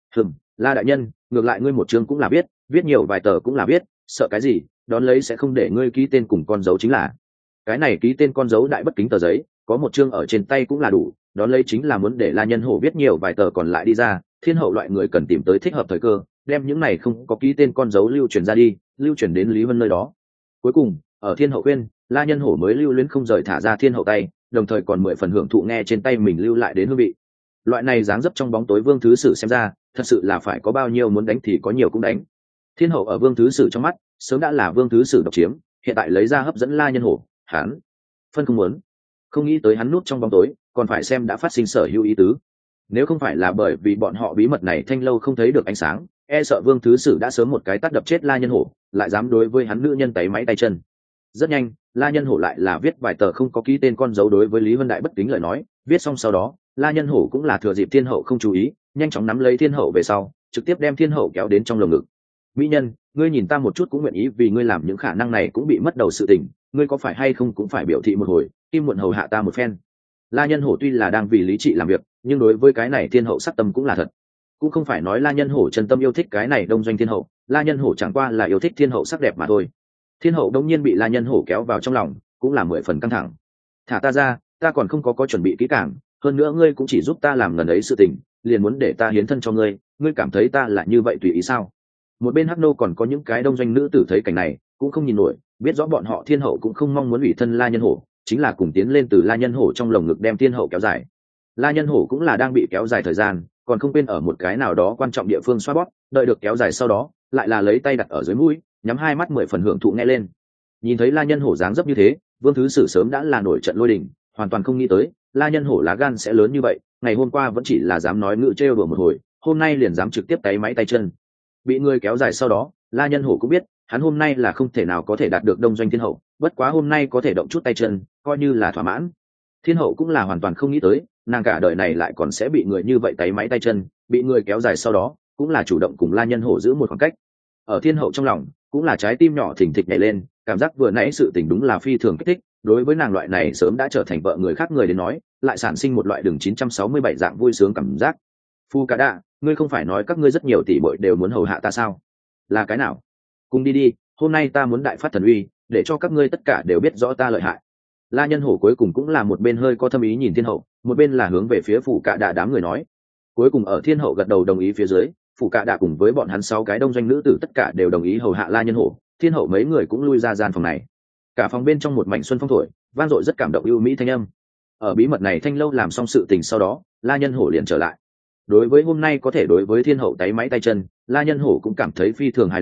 La đại nhân, ngược lại ngươi một chương cũng là viết nhiều vài tờ cũng là viết, sợ cái gì, đón lấy sẽ không để ngươi ký tên cùng con dấu chính là. Cái này ký tên con dấu đại bất kính tờ giấy, có một chương ở trên tay cũng là đủ, đón lấy chính là muốn để La Nhân Hổ viết nhiều vài tờ còn lại đi ra, Thiên Hậu loại người cần tìm tới thích hợp thời cơ, đem những này không có ký tên con dấu lưu truyền ra đi, lưu truyền đến Lý Vân nơi đó. Cuối cùng, ở Thiên Hậu khuyên, La Nhân Hổ mới lưu luyến không rời thả ra Thiên Hậu tay, đồng thời còn 10 phần hưởng thụ nghe trên tay mình lưu lại đến hương vị. Loại này dáng dấp trong bóng tối Vương Thứ Sử xem ra, thật sự là phải có bao nhiêu muốn đánh thì có nhiều cũng đánh. Thiên Hậu ở Vương Thứ Sử trong mắt, sớm đã là Vương Thứ Sử độc chiếm, hiện tại lấy ra hấp dẫn La Nhân Hổ, hắn phân không muốn. Không nghĩ tới hắn núp trong bóng tối, còn phải xem đã phát sinh sở hữu ý tứ. Nếu không phải là bởi vì bọn họ bí mật này thanh lâu không thấy được ánh sáng, e sợ Vương Thứ Sử đã sớm một cái tát đập chết La Nhân Hổ, lại dám đối với hắn nữ nhân tay máy tay chân. Rất nhanh, La Nhân Hổ lại là viết vài tờ không có ký tên con dấu đối với Lý Vân Đại bất kính lời nói, viết xong sau đó, La Nhân Hổ cũng là thừa dịp Thiên Hậu không chú ý, nhanh chóng nắm lấy Thiên Hậu về sau, trực tiếp đem Thiên Hậu kéo đến trong lồng ngực. Mỹ nhân, ngươi nhìn ta một chút cũng nguyện ý vì ngươi làm những khả năng này cũng bị mất đầu sự tình, ngươi có phải hay không cũng phải biểu thị một hồi, kim muộn hầu hạ ta một phen. La Nhân Hổ tuy là đang vì lý trị làm việc, nhưng đối với cái này Thiên Hậu sắc tâm cũng là thật. Cũng không phải nói La Nhân Hổ chân tâm yêu thích cái này Đông Doanh Thiên Hậu, La Nhân Hổ chẳng qua là yêu thích Thiên Hậu sắc đẹp mà thôi. Thiên Hậu đống nhiên bị La Nhân Hổ kéo vào trong lòng, cũng là 10 phần căng thẳng. Thả ta ra, ta còn không có chuẩn bị kỹ càng, hơn nữa ngươi cũng chỉ giúp ta làm ngần ấy sự tình, liền muốn để ta hiến thân cho ngươi, ngươi cảm thấy ta là như vậy tùy ý sao? Một bên Hắc Nô còn có những cái Đông Doanh nữ tử thấy cảnh này, cũng không nhìn nổi, biết rõ bọn họ Thiên Hậu cũng không mong muốn ủy thân La Nhân Hổ, chính là cùng tiến lên từ La Nhân Hổ trong lồng ngực đem Thiên Hậu kéo dài. La Nhân Hổ cũng là đang bị kéo dài thời gian, còn không quên ở một cái nào đó quan trọng địa phương xoa bóp, đợi được kéo dài sau đó, lại là lấy tay đặt ở dưới mũi, nhắm hai mắt 10 phần hưởng thụ nghe lên. Nhìn thấy La Nhân Hổ dáng dấp như thế, Vương Thứ Sử sớm đã là nổi trận lôi đình, hoàn toàn không nghĩ tới La Nhân Hổ lá gan sẽ lớn như vậy, ngày hôm qua vẫn chỉ là dám nói ngữ trêu đùa một hồi, hôm nay liền dám trực tiếp tay máy tay chân. Bị người kéo dài sau đó, La Nhân Hổ cũng biết, hắn hôm nay là không thể nào có thể đạt được Đông Doanh Thiên Hậu, bất quá hôm nay có thể động chút tay chân, coi như là thỏa mãn. Thiên Hậu cũng là hoàn toàn không nghĩ tới, nàng cả đời này lại còn sẽ bị người như vậy tay máy tay chân, bị người kéo dài sau đó, cũng là chủ động cùng La Nhân Hổ giữ một khoảng cách. Ở Thiên Hậu trong lòng, cũng là trái tim nhỏ thình thịch nhảy lên, cảm giác vừa nãy sự tình đúng là phi thường kích thích, đối với nàng loại này sớm đã trở thành vợ người khác người đến nói, lại sản sinh một loại đường 967 dạng vui sướng cảm giác. Phu Cả Đạ, ngươi không phải nói các ngươi rất nhiều tỷ muội đều muốn hầu hạ ta sao? Là cái nào? Cùng đi đi, hôm nay ta muốn đại phát thần uy, để cho các ngươi tất cả đều biết rõ ta lợi hại. La Nhân Hổ cuối cùng cũng là một bên hơi có thâm ý nhìn Thiên Hậu, một bên là hướng về phía Phủ Cả Đạ đám người nói. Cuối cùng ở Thiên Hậu gật đầu đồng ý phía dưới, Phủ Cả Đạ cùng với bọn hắn 6 cái Đông Doanh nữ tử tất cả đều đồng ý hầu hạ La Nhân Hổ, Thiên Hậu mấy người cũng lui ra gian phòng này. Cả phòng bên trong một mảnh xuân phong thổi, vang dội rất cảm động ưu mỹ thanh âm. Ở bí mật này thanh lâu làm xong sự tình sau đó, La Nhân Hổ liền trở lại. Đối với hôm nay có thể đối với Thiên Hậu tay máy tay chân, La Nhân Hổ cũng cảm thấy phi thường hài lòng,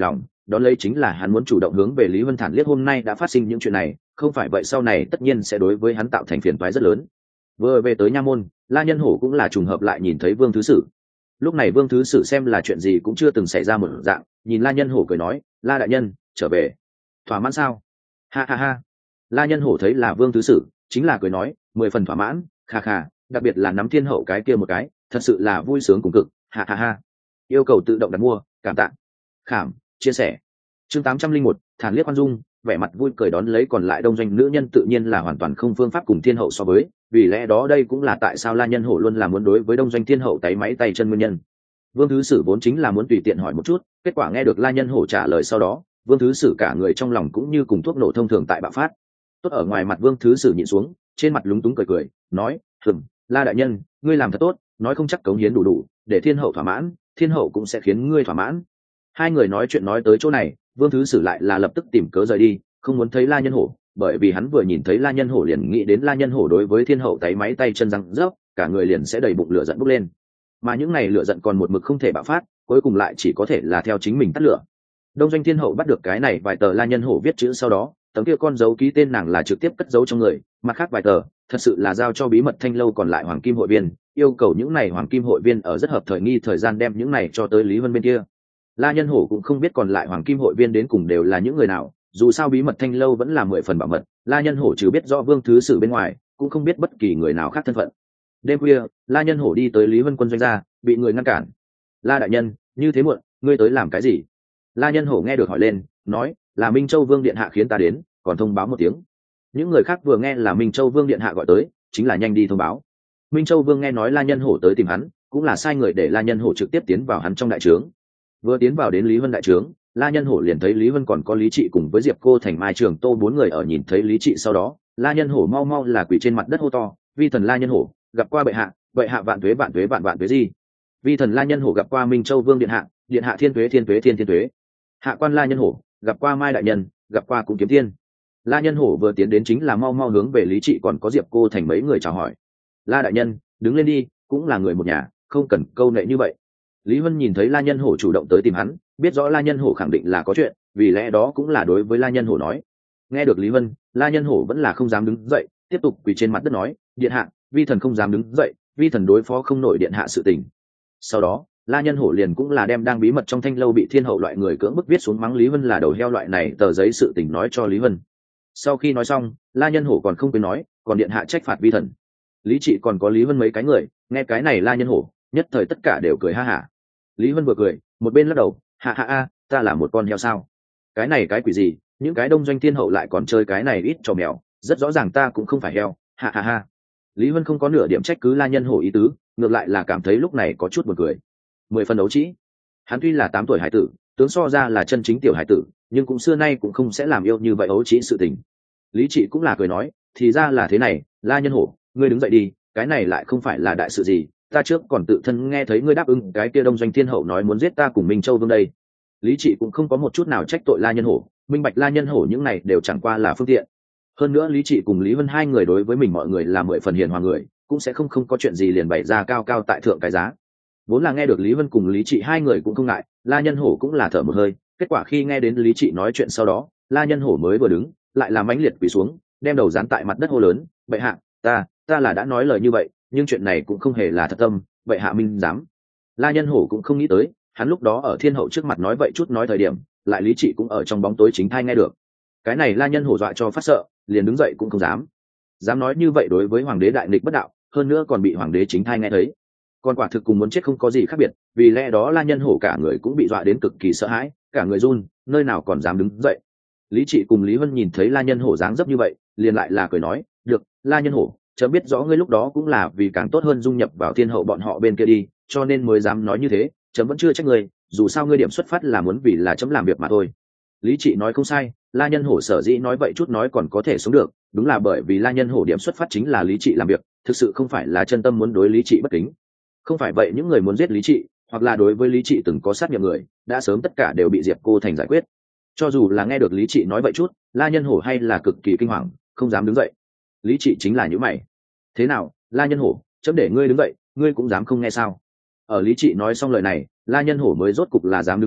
đón lấy chính là hắn muốn chủ động hướng về Lý Vân thản liếc hôm nay đã phát sinh những chuyện này, không phải vậy sau này tất nhiên sẽ đối với hắn tạo thành phiền toái rất lớn. Vừa về tới nha môn, La Nhân Hổ cũng là trùng hợp lại nhìn thấy Vương Thứ Sử. Lúc này Vương Thứ Sử xem là chuyện gì cũng chưa từng xảy ra một dạng, nhìn La Nhân Hổ cười nói, La đại nhân trở về thỏa mãn sao? Ha ha ha. La Nhân Hổ thấy là Vương Thứ Sử, chính là cười nói, 10 phần thỏa mãn, kha kha, đặc biệt là nắm thiên hậu cái kia một cái, thật sự là vui sướng cùng cực, ha ha ha. Yêu cầu tự động đặt mua, cảm tạ. Khảm, chia sẻ. Chương 801, thản liếc Quan Dung, vẻ mặt vui cười đón lấy còn lại đông doanh nữ nhân tự nhiên là hoàn toàn không phương pháp cùng thiên hậu so với, vì lẽ đó đây cũng là tại sao La Nhân Hổ luôn là muốn đối với đông doanh thiên hậu tay máy tay chân nguyên nhân. Vương Thứ Sử vốn chính là muốn tùy tiện hỏi một chút, kết quả nghe được La Nhân Hổ trả lời sau đó, Vương Thứ Sử cả người trong lòng cũng như cùng thuốc nổ thông thường tại bạo phát. Tốt ở ngoài mặt Vương Thứ Sử nhịn xuống, trên mặt lúng túng cười cười, nói, La đại nhân, ngươi làm thật tốt, nói không chắc cống hiến đủ, để thiên hậu thỏa mãn, thiên hậu cũng sẽ khiến ngươi thỏa mãn. Hai người nói chuyện nói tới chỗ này, Vương Thứ Sử lại là lập tức tìm cớ rời đi, không muốn thấy La Nhân Hổ, bởi vì hắn vừa nhìn thấy La Nhân Hổ liền nghĩ đến La Nhân Hổ đối với thiên hậu tay máy tay chân răng rớp, cả người liền sẽ đầy bụng lửa giận bốc lên. Mà những ngày lửa giận còn một mực không thể bạo phát, cuối cùng lại chỉ có thể là theo chính mình tắt lửa. Đông doanh thiên hậu bắt được cái này vài tờ La Nhân Hổ viết chữ sau đó, tấm kia con dấu ký tên nàng là trực tiếp cất giấu trong người, mặt khác vài tờ thật sự là giao cho bí mật thanh lâu còn lại hoàng kim hội viên, yêu cầu những này hoàng kim hội viên ở rất hợp thời nghi thời gian đem những này cho tới Lý Vân bên kia. La Nhân Hổ cũng không biết còn lại hoàng kim hội viên đến cùng đều là những người nào, dù sao bí mật thanh lâu vẫn là 10 phần bảo mật, La Nhân Hổ trừ biết rõ Vương Thứ Sử bên ngoài cũng không biết bất kỳ người nào khác thân phận. Đêm khuya, La Nhân Hổ đi tới Lý Vân quân doanh ra, bị người ngăn cản. La đại nhân, như thế muộn, ngươi tới làm cái gì? La Nhân Hổ nghe được hỏi lên, nói, là Minh Châu Vương điện hạ khiến ta đến, còn thông báo một tiếng. Những người khác vừa nghe là Minh Châu Vương điện hạ gọi tới, chính là nhanh đi thông báo. Minh Châu Vương nghe nói La Nhân Hổ tới tìm hắn, cũng là sai người để La Nhân Hổ trực tiếp tiến vào hắn trong đại trướng. Vừa tiến vào đến Lý Vân đại trướng, La Nhân Hổ liền thấy Lý Vân còn có Lý Trị cùng với Diệp Cô Thành Mai Trường Tô 4 người ở. Nhìn thấy Lý Trị sau đó, La Nhân Hổ mau mau là quỳ trên mặt đất hô to, vi thần La Nhân Hổ gặp qua bệ hạ, bệ hạ vạn tuế vạn tuế gì? Vi thần La Nhân Hổ gặp qua Minh Châu Vương điện hạ thiên tuế thiên tuế. Hạ quan La Nhân Hổ gặp qua Mai đại nhân, gặp qua Cung Kiếm Thiên. La Nhân Hổ vừa tiến đến chính là mau mau hướng về Lý Trị còn có Diệp Cô Thành mấy người chào hỏi. La đại nhân, đứng lên đi, cũng là người một nhà, không cần câu nệ như vậy. Lý Vân nhìn thấy La Nhân Hổ chủ động tới tìm hắn, biết rõ La Nhân Hổ khẳng định là có chuyện, vì lẽ đó cũng là đối với La Nhân Hổ nói. Nghe được Lý Vân, La Nhân Hổ vẫn là không dám đứng dậy, tiếp tục quỳ trên mặt đất nói, điện hạ, vi thần không dám đứng dậy, vi thần đối phó không nổi điện hạ sự tình. Sau đó, La Nhân Hổ liền cũng là đem đang bí mật trong thanh lâu bị thiên hậu loại người cưỡng bức viết xuống mắng Lý Vân là đầu heo loại này tờ giấy sự tình nói cho Lý Vân. Sau khi nói xong, La Nhân Hổ còn không quên nói, còn điện hạ trách phạt vi thần. Lý Trị còn có Lý Vân mấy cái người, nghe cái này La Nhân Hổ, nhất thời tất cả đều cười ha hả. Lý Vân vừa cười, một bên lắc đầu, hạ hạ a, ta là một con heo sao? Cái này cái quỷ gì, những cái đông doanh thiên hậu lại còn chơi cái này ít trò mèo, rất rõ ràng ta cũng không phải heo, hạ hạ ha. Lý Vân không có nửa điểm trách cứ La Nhân Hổ ý tứ, ngược lại là cảm thấy lúc này có chút buồn cười. 10 phần đấu trí. Hắn tuy là 8 tuổi hải tử, tướng so ra là chân chính tiểu hải tử, nhưng cũng xưa nay cũng không sẽ làm yêu như vậy ấu trí sự tình. Lý Trị cũng là cười nói, thì ra là thế này, La Nhân Hổ, ngươi đứng dậy đi, cái này lại không phải là đại sự gì, ta trước còn tự thân nghe thấy ngươi đáp ứng cái kia đông doanh thiên hậu nói muốn giết ta cùng Minh Châu Vương đây. Lý Trị cũng không có một chút nào trách tội La Nhân Hổ, minh bạch La Nhân Hổ những này đều chẳng qua là phương tiện. Hơn nữa Lý Trị cùng Lý Vân hai người đối với mình mọi người là 10 phần hiền hòa người, cũng sẽ không có chuyện gì liền bày ra cao cao tại thượng cái giá. Vốn là nghe được Lý Vân cùng Lý Trị hai người cũng không ngại, La Nhân Hổ cũng là thở một hơi, kết quả khi nghe đến Lý Trị nói chuyện sau đó, La Nhân Hổ mới vừa đứng, lại là mãnh liệt quỳ xuống, đem đầu dán tại mặt đất hô lớn, bệ hạ, ta là đã nói lời như vậy, nhưng chuyện này cũng không hề là thật tâm, bệ hạ minh dám. La Nhân Hổ cũng không nghĩ tới, hắn lúc đó ở thiên hậu trước mặt nói vậy chút nói thời điểm, lại Lý Trị cũng ở trong bóng tối chính thai nghe được. Cái này La Nhân Hổ dọa cho phát sợ, liền đứng dậy cũng không dám nói như vậy đối với hoàng đế đại nghịch bất đạo, hơn nữa còn bị hoàng đế chính thai nghe thấy. Còn quả thực cùng muốn chết không có gì khác biệt, vì lẽ đó La Nhân Hổ cả người cũng bị dọa đến cực kỳ sợ hãi, cả người run, nơi nào còn dám đứng dậy. Lý Trị cùng Lý Vân nhìn thấy La Nhân Hổ dáng dấp như vậy, liền lại là cười nói, được, La Nhân Hổ, chấm biết rõ ngươi lúc đó cũng là vì càng tốt hơn dung nhập vào thiên hậu bọn họ bên kia đi, cho nên mới dám nói như thế, chấm vẫn chưa trách ngươi, dù sao ngươi điểm xuất phát là muốn vì là chấm làm việc mà thôi. Lý Trị nói không sai, La Nhân Hổ sở dĩ nói vậy chút nói còn có thể sống được, đúng là bởi vì La Nhân Hổ điểm xuất phát chính là Lý Trị làm việc, thực sự không phải là chân tâm muốn đối Lý Trị bất kính. Không phải vậy những người muốn giết Lý Trị, hoặc là đối với Lý Trị từng có sát nghiệm người, đã sớm tất cả đều bị Diệp Cô Thành giải quyết. Cho dù là nghe được Lý Trị nói vậy chút, La Nhân Hổ hay là cực kỳ kinh hoàng, không dám đứng dậy. Lý Trị chính là như mày. Thế nào, La Nhân Hổ, chấm để ngươi đứng dậy, ngươi cũng dám không nghe sao? Ở Lý Trị nói xong lời này, La Nhân Hổ mới rốt cục là dám đứng dậy,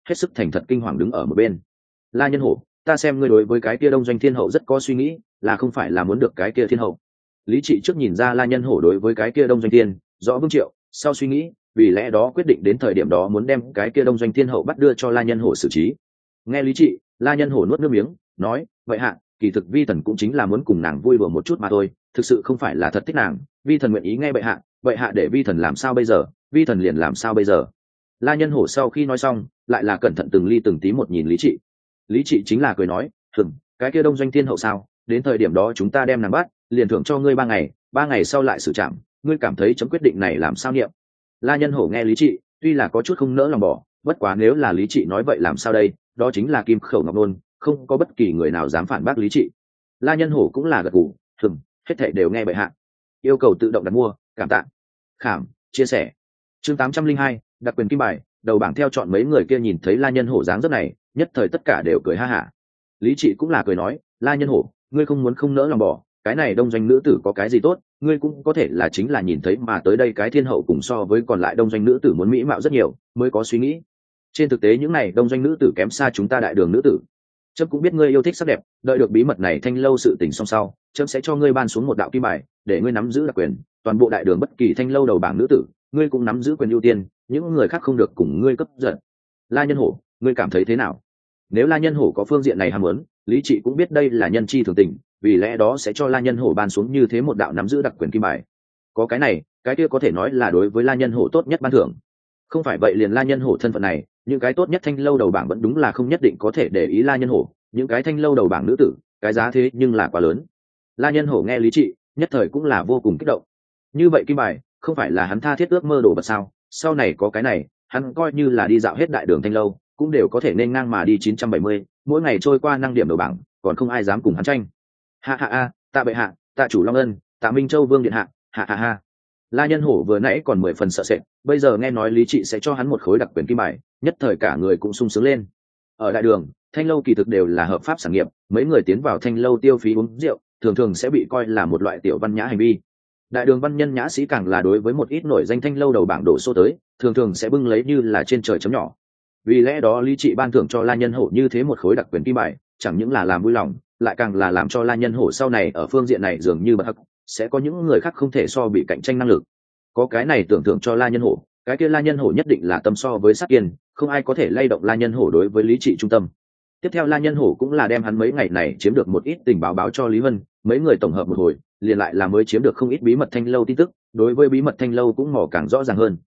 hết sức thành thật kinh hoàng đứng ở một bên. La Nhân Hổ, ta xem ngươi đối với cái kia đông doanh thiên hậu rất có suy nghĩ, là không phải là muốn được cái kia thiên hậu. Lý Trị trước nhìn ra La Nhân Hổ đối với cái kia đông doanh thiên rõ Vương Triệu, sau suy nghĩ, vì lẽ đó quyết định đến thời điểm đó muốn đem cái kia đông doanh thiên hậu bắt đưa cho La Nhân Hổ xử trí. Nghe Lý Trị, La Nhân Hổ nuốt nước miếng, nói, vậy hạ, kỳ thực vi thần cũng chính là muốn cùng nàng vui đùa một chút mà thôi, thực sự không phải là thật thích nàng, vi thần nguyện ý nghe bệ hạ, vậy hạ để vi thần làm sao bây giờ, vi thần liền làm sao bây giờ. La Nhân Hổ sau khi nói xong, lại là cẩn thận từng ly từng tí một nhìn Lý Trị. Lý Trị chính là cười nói, cái kia đông doanh thiên hậu sao, đến thời điểm đó chúng ta đem nàng bắt, liền thưởng cho ngươi 3 ngày sau lại xử trảm, ngươi cảm thấy chấm quyết định này làm sao niệm. La Nhân Hổ nghe Lý Trị, tuy là có chút không nỡ lòng bỏ, bất quá nếu là Lý Trị nói vậy làm sao đây, đó chính là kim khẩu ngọc nôn, không có bất kỳ người nào dám phản bác Lý Trị. La Nhân Hổ cũng là gật gù, hết thảy đều nghe bệ hạ, yêu cầu tự động đặt mua, cảm tạ. Khảm, chia sẻ. Chương 802, đặc quyền kim bài, đầu bảng theo chọn. Mấy người kia nhìn thấy La Nhân Hổ dáng dấp này, nhất thời tất cả đều cười ha hả. Lý Trị cũng là cười nói, La Nhân Hổ, ngươi không muốn không nỡ lòng bỏ, cái này đông doanh nữ tử có cái gì tốt, ngươi cũng có thể là chính là nhìn thấy mà tới đây cái thiên hậu cùng so với còn lại đông doanh nữ tử muốn mỹ mạo rất nhiều, mới có suy nghĩ. Trên thực tế những này đông doanh nữ tử kém xa chúng ta đại đường nữ tử. Trẫm cũng biết ngươi yêu thích sắc đẹp, đợi được bí mật này thanh lâu sự tình xong sau, trẫm sẽ cho ngươi ban xuống một đạo kim bài, để ngươi nắm giữ đặc quyền, toàn bộ đại đường bất kỳ thanh lâu đầu bảng nữ tử, ngươi cũng nắm giữ quyền ưu tiên, những người khác không được cùng ngươi cấp giật. La Nhân Hổ, ngươi cảm thấy thế nào? Nếu La Nhân Hổ có phương diện này ham muốn, Lý Trị cũng biết đây là nhân chi thường tình, vì lẽ đó sẽ cho La Nhân Hổ ban xuống như thế một đạo nắm giữ đặc quyền kim bài. Có cái này, cái kia có thể nói là đối với La Nhân Hổ tốt nhất ban thưởng. Không phải vậy liền La Nhân Hổ thân phận này, những cái tốt nhất thanh lâu đầu bảng vẫn đúng là không nhất định có thể để ý La Nhân Hổ, những cái thanh lâu đầu bảng nữ tử, cái giá thế nhưng là quá lớn. La Nhân Hổ nghe Lý Trị, nhất thời cũng là vô cùng kích động. Như vậy kim bài, không phải là hắn tha thiết ước mơ đồ vật sao? Sau này có cái này, hắn coi như là đi dạo hết đại đường thanh lâu, cũng đều có thể nên ngang mà đi 970, mỗi ngày trôi qua năng điểm đầu bảng, còn không ai dám cùng hắn tranh. Ha ha ha, tạ bệ hạ, tạ chủ Long Ân, tạ Minh Châu Vương điện hạ, ha ha ha. La Nhân Hổ vừa nãy còn 10 phần sợ sệt, bây giờ nghe nói Lý Trị sẽ cho hắn một khối đặc quyền kim bài, nhất thời cả người cũng sung sướng lên. Ở đại đường, thanh lâu kỳ thực đều là hợp pháp sản nghiệp, mấy người tiến vào thanh lâu tiêu phí uống rượu, thường thường sẽ bị coi là một loại tiểu văn nhã hành vi. Đại đường văn nhân nhã sĩ càng là đối với một ít nổi danh thanh lâu đầu bảng đổ số tới, thường thường sẽ bưng lấy như là trên trời chấm nhỏ. Vì lẽ đó Lý Trị ban thưởng cho La Nhân Hổ như thế một khối đặc quyền kim bài, chẳng những là làm vui lòng, lại càng là làm cho La Nhân Hổ sau này ở phương diện này dường như bật hắc, sẽ có những người khác không thể so bị cạnh tranh năng lực. Có cái này tưởng thưởng cho La Nhân Hổ, cái kia La Nhân Hổ nhất định là tâm so với sát kiên, không ai có thể lay động La Nhân Hổ đối với Lý Trị trung tâm. Tiếp theo La Nhân Hổ cũng là đem hắn mấy ngày này chiếm được một ít tình báo báo cho Lý Vân, mấy người tổng hợp một hồi, liền lại là mới chiếm được không ít bí mật thanh lâu tin tức, đối với bí mật thanh lâu cũng mò càng rõ ràng hơn.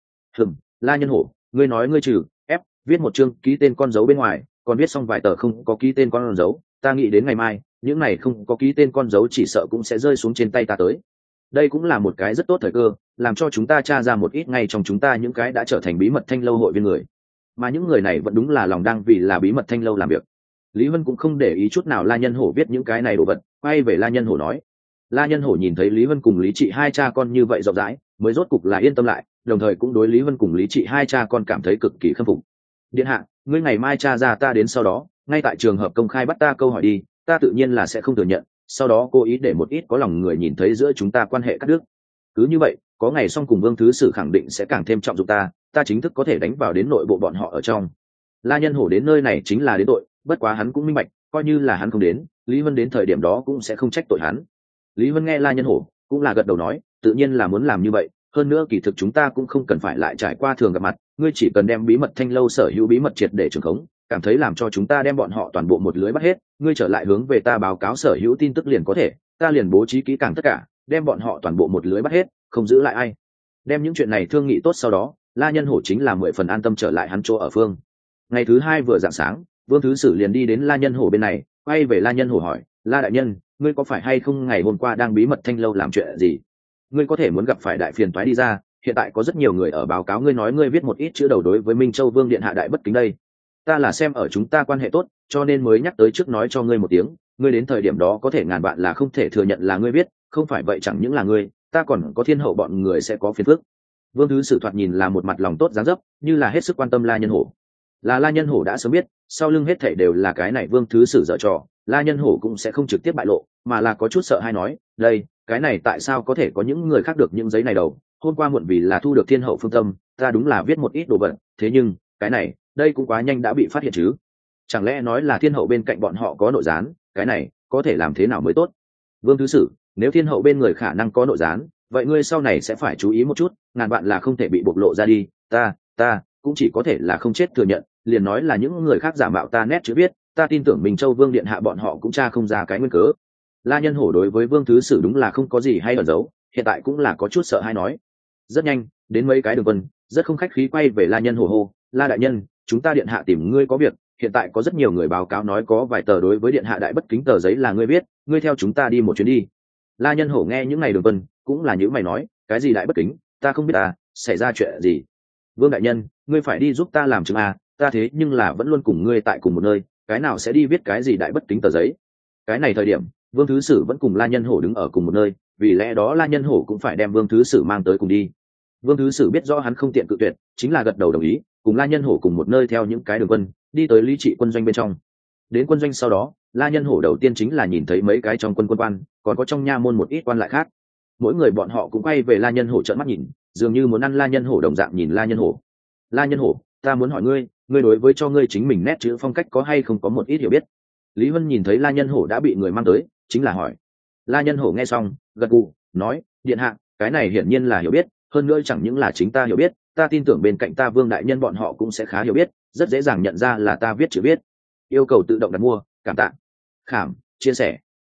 La Nhân Hổ, ngươi nói ngươi trừ ép viết một chương ký tên con dấu bên ngoài, còn viết xong vài tờ không có ký tên con dấu, ta nghĩ đến ngày mai, những này không có ký tên con dấu chỉ sợ cũng sẽ rơi xuống trên tay ta tới. Đây cũng là một cái rất tốt thời cơ, làm cho chúng ta tra ra một ít ngay trong chúng ta những cái đã trở thành bí mật thanh lâu hội viên người, mà những người này vẫn đúng là lòng đang vì là bí mật thanh lâu làm việc. Lý Vân cũng không để ý chút nào La Nhân Hổ viết những cái này đồ vật, quay về La Nhân Hổ nói. La Nhân Hổ nhìn thấy Lý Vân cùng Lý Trị hai cha con như vậy rộng rãi, mới rốt cục là yên tâm lại, đồng thời cũng đối Lý Vân cùng Lý Trị hai cha con cảm thấy cực kỳ khâm phục. Điện hạ, ngươi ngày mai cha ra ta đến sau đó, ngay tại trường hợp công khai bắt ta câu hỏi đi, ta tự nhiên là sẽ không thừa nhận, sau đó cố ý để một ít có lòng người nhìn thấy giữa chúng ta quan hệ cắt đứt. Cứ như vậy, có ngày xong cùng Vương Thứ Sử khẳng định sẽ càng thêm trọng dụng ta chính thức có thể đánh vào đến nội bộ bọn họ ở trong. La Nhân Hổ đến nơi này chính là đến tội, bất quá hắn cũng minh bạch, coi như là hắn không đến, Lý Vân đến thời điểm đó cũng sẽ không trách tội hắn. Lý Vân nghe La Nhân Hổ, cũng là gật đầu nói, tự nhiên là muốn làm như vậy, hơn nữa kỳ thực chúng ta cũng không cần phải lại trải qua thường gặp mặt, ngươi chỉ cần đem bí mật thanh lâu sở hữu bí mật triệt để trường khống, cảm thấy làm cho chúng ta đem bọn họ toàn bộ một lưới bắt hết, ngươi trở lại hướng về ta báo cáo sở hữu tin tức liền có thể, ta liền bố trí kỹ càng tất cả, đem bọn họ toàn bộ một lưới bắt hết, không giữ lại ai. Đem những chuyện này thương nghị tốt sau đó, La Nhân Hổ chính là 10 phần an tâm trở lại hắn chỗ ở phương. Ngày thứ hai vừa rạng sáng, Vương Thứ Sử liền đi đến La Nhân Hổ bên này, quay về La Nhân Hổ hỏi, La đại nhân, ngươi có phải hay không ngày hôm qua đang bí mật thanh lâu làm chuyện gì? Ngươi có thể muốn gặp phải đại phiền toái đi ra, hiện tại có rất nhiều người ở báo cáo ngươi nói ngươi viết một ít chữ đầu đối với Minh Châu Vương điện hạ đại bất kính đây. Ta là xem ở chúng ta quan hệ tốt, cho nên mới nhắc tới trước nói cho ngươi một tiếng, ngươi đến thời điểm đó có thể ngàn vạn là không thể thừa nhận là ngươi viết, không phải vậy chẳng những là ngươi, ta còn có thiên hậu bọn người sẽ có phiền phức. Vương Thứ Sử thoạt nhìn là một mặt lòng tốt dáng dấp, như là hết sức quan tâm La Nhân Hổ. Là La Nhân Hổ đã sớm biết, sau lưng hết thảy đều là cái này Vương Thứ Sử giở trò, La Nhân Hổ cũng sẽ không trực tiếp bại lộ, mà là có chút sợ hay nói, đây, cái này tại sao có thể có những người khác được những giấy này đâu? Hôm qua muộn vì là thu được thiên hậu phương tâm, ta đúng là viết một ít đồ vật, thế nhưng cái này đây cũng quá nhanh đã bị phát hiện chứ. Chẳng lẽ nói là thiên hậu bên cạnh bọn họ có nội gián? Cái này có thể làm thế nào mới tốt? Vương thứ sử, nếu thiên hậu bên người khả năng có nội gián, vậy ngươi sau này sẽ phải chú ý một chút, ngàn vạn là không thể bị bộc lộ ra đi. Ta cũng chỉ có thể là không chết thừa nhận, liền nói là những người khác giả mạo ta nét chữ viết, ta tin tưởng Minh Châu Vương điện hạ bọn họ cũng tra không ra cái nguyên cớ. La Nhân Hổ đối với Vương thứ sử đúng là không có gì hay ẩn giấu, hiện tại cũng là có chút sợ hay nói. Rất nhanh đến mấy cái đường quân, rất không khách khí quay về La Nhân Hổ hô: La đại nhân, chúng ta điện hạ tìm ngươi có việc, hiện tại có rất nhiều người báo cáo nói có vài tờ đối với điện hạ đại bất kính tờ giấy là ngươi viết, ngươi theo chúng ta đi một chuyến đi. La Nhân Hổ nghe những ngày đường quân cũng là những mày nói: cái gì đại bất kính, ta không biết à, xảy ra chuyện gì? Vương đại nhân, ngươi phải đi giúp ta làm chứng à, ta thế nhưng là vẫn luôn cùng ngươi tại cùng một nơi, cái nào sẽ đi viết cái gì đại bất kính tờ giấy? Cái này thời điểm Vương thứ sử vẫn cùng La Nhân Hổ đứng ở cùng một nơi, vì lẽ đó La Nhân Hổ cũng phải đem Vương thứ sử mang tới cùng đi. Vương thứ sử biết rõ hắn không tiện cự tuyệt, chính là gật đầu đồng ý, cùng La Nhân Hổ cùng một nơi theo những cái đường quân đi tới Lý Trị quân doanh bên trong. Đến quân doanh sau đó, La Nhân Hổ đầu tiên chính là nhìn thấy mấy cái trong quân quân quan, còn có trong nha môn một ít quan lại khác. Mỗi người bọn họ cũng quay về La Nhân Hổ trợn mắt nhìn, dường như muốn ăn La Nhân Hổ đồng dạng nhìn La Nhân Hổ. La Nhân Hổ, ta muốn hỏi ngươi, ngươi đối với cho ngươi chính mình nét chữ phong cách có hay không có một ít hiểu biết? Lý Huân nhìn thấy La Nhân Hổ đã bị người mang tới, chính là hỏi. La Nhân Hổ nghe xong gật gù nói: điện hạ, cái này hiển nhiên là hiểu biết, hơn nữa chẳng những là chính ta hiểu biết, ta tin tưởng bên cạnh ta Vương đại nhân bọn họ cũng sẽ khá hiểu biết, rất dễ dàng nhận ra là ta viết chữ viết. Yêu cầu tự động đặt mua, cảm tạ. Khảm, chia sẻ.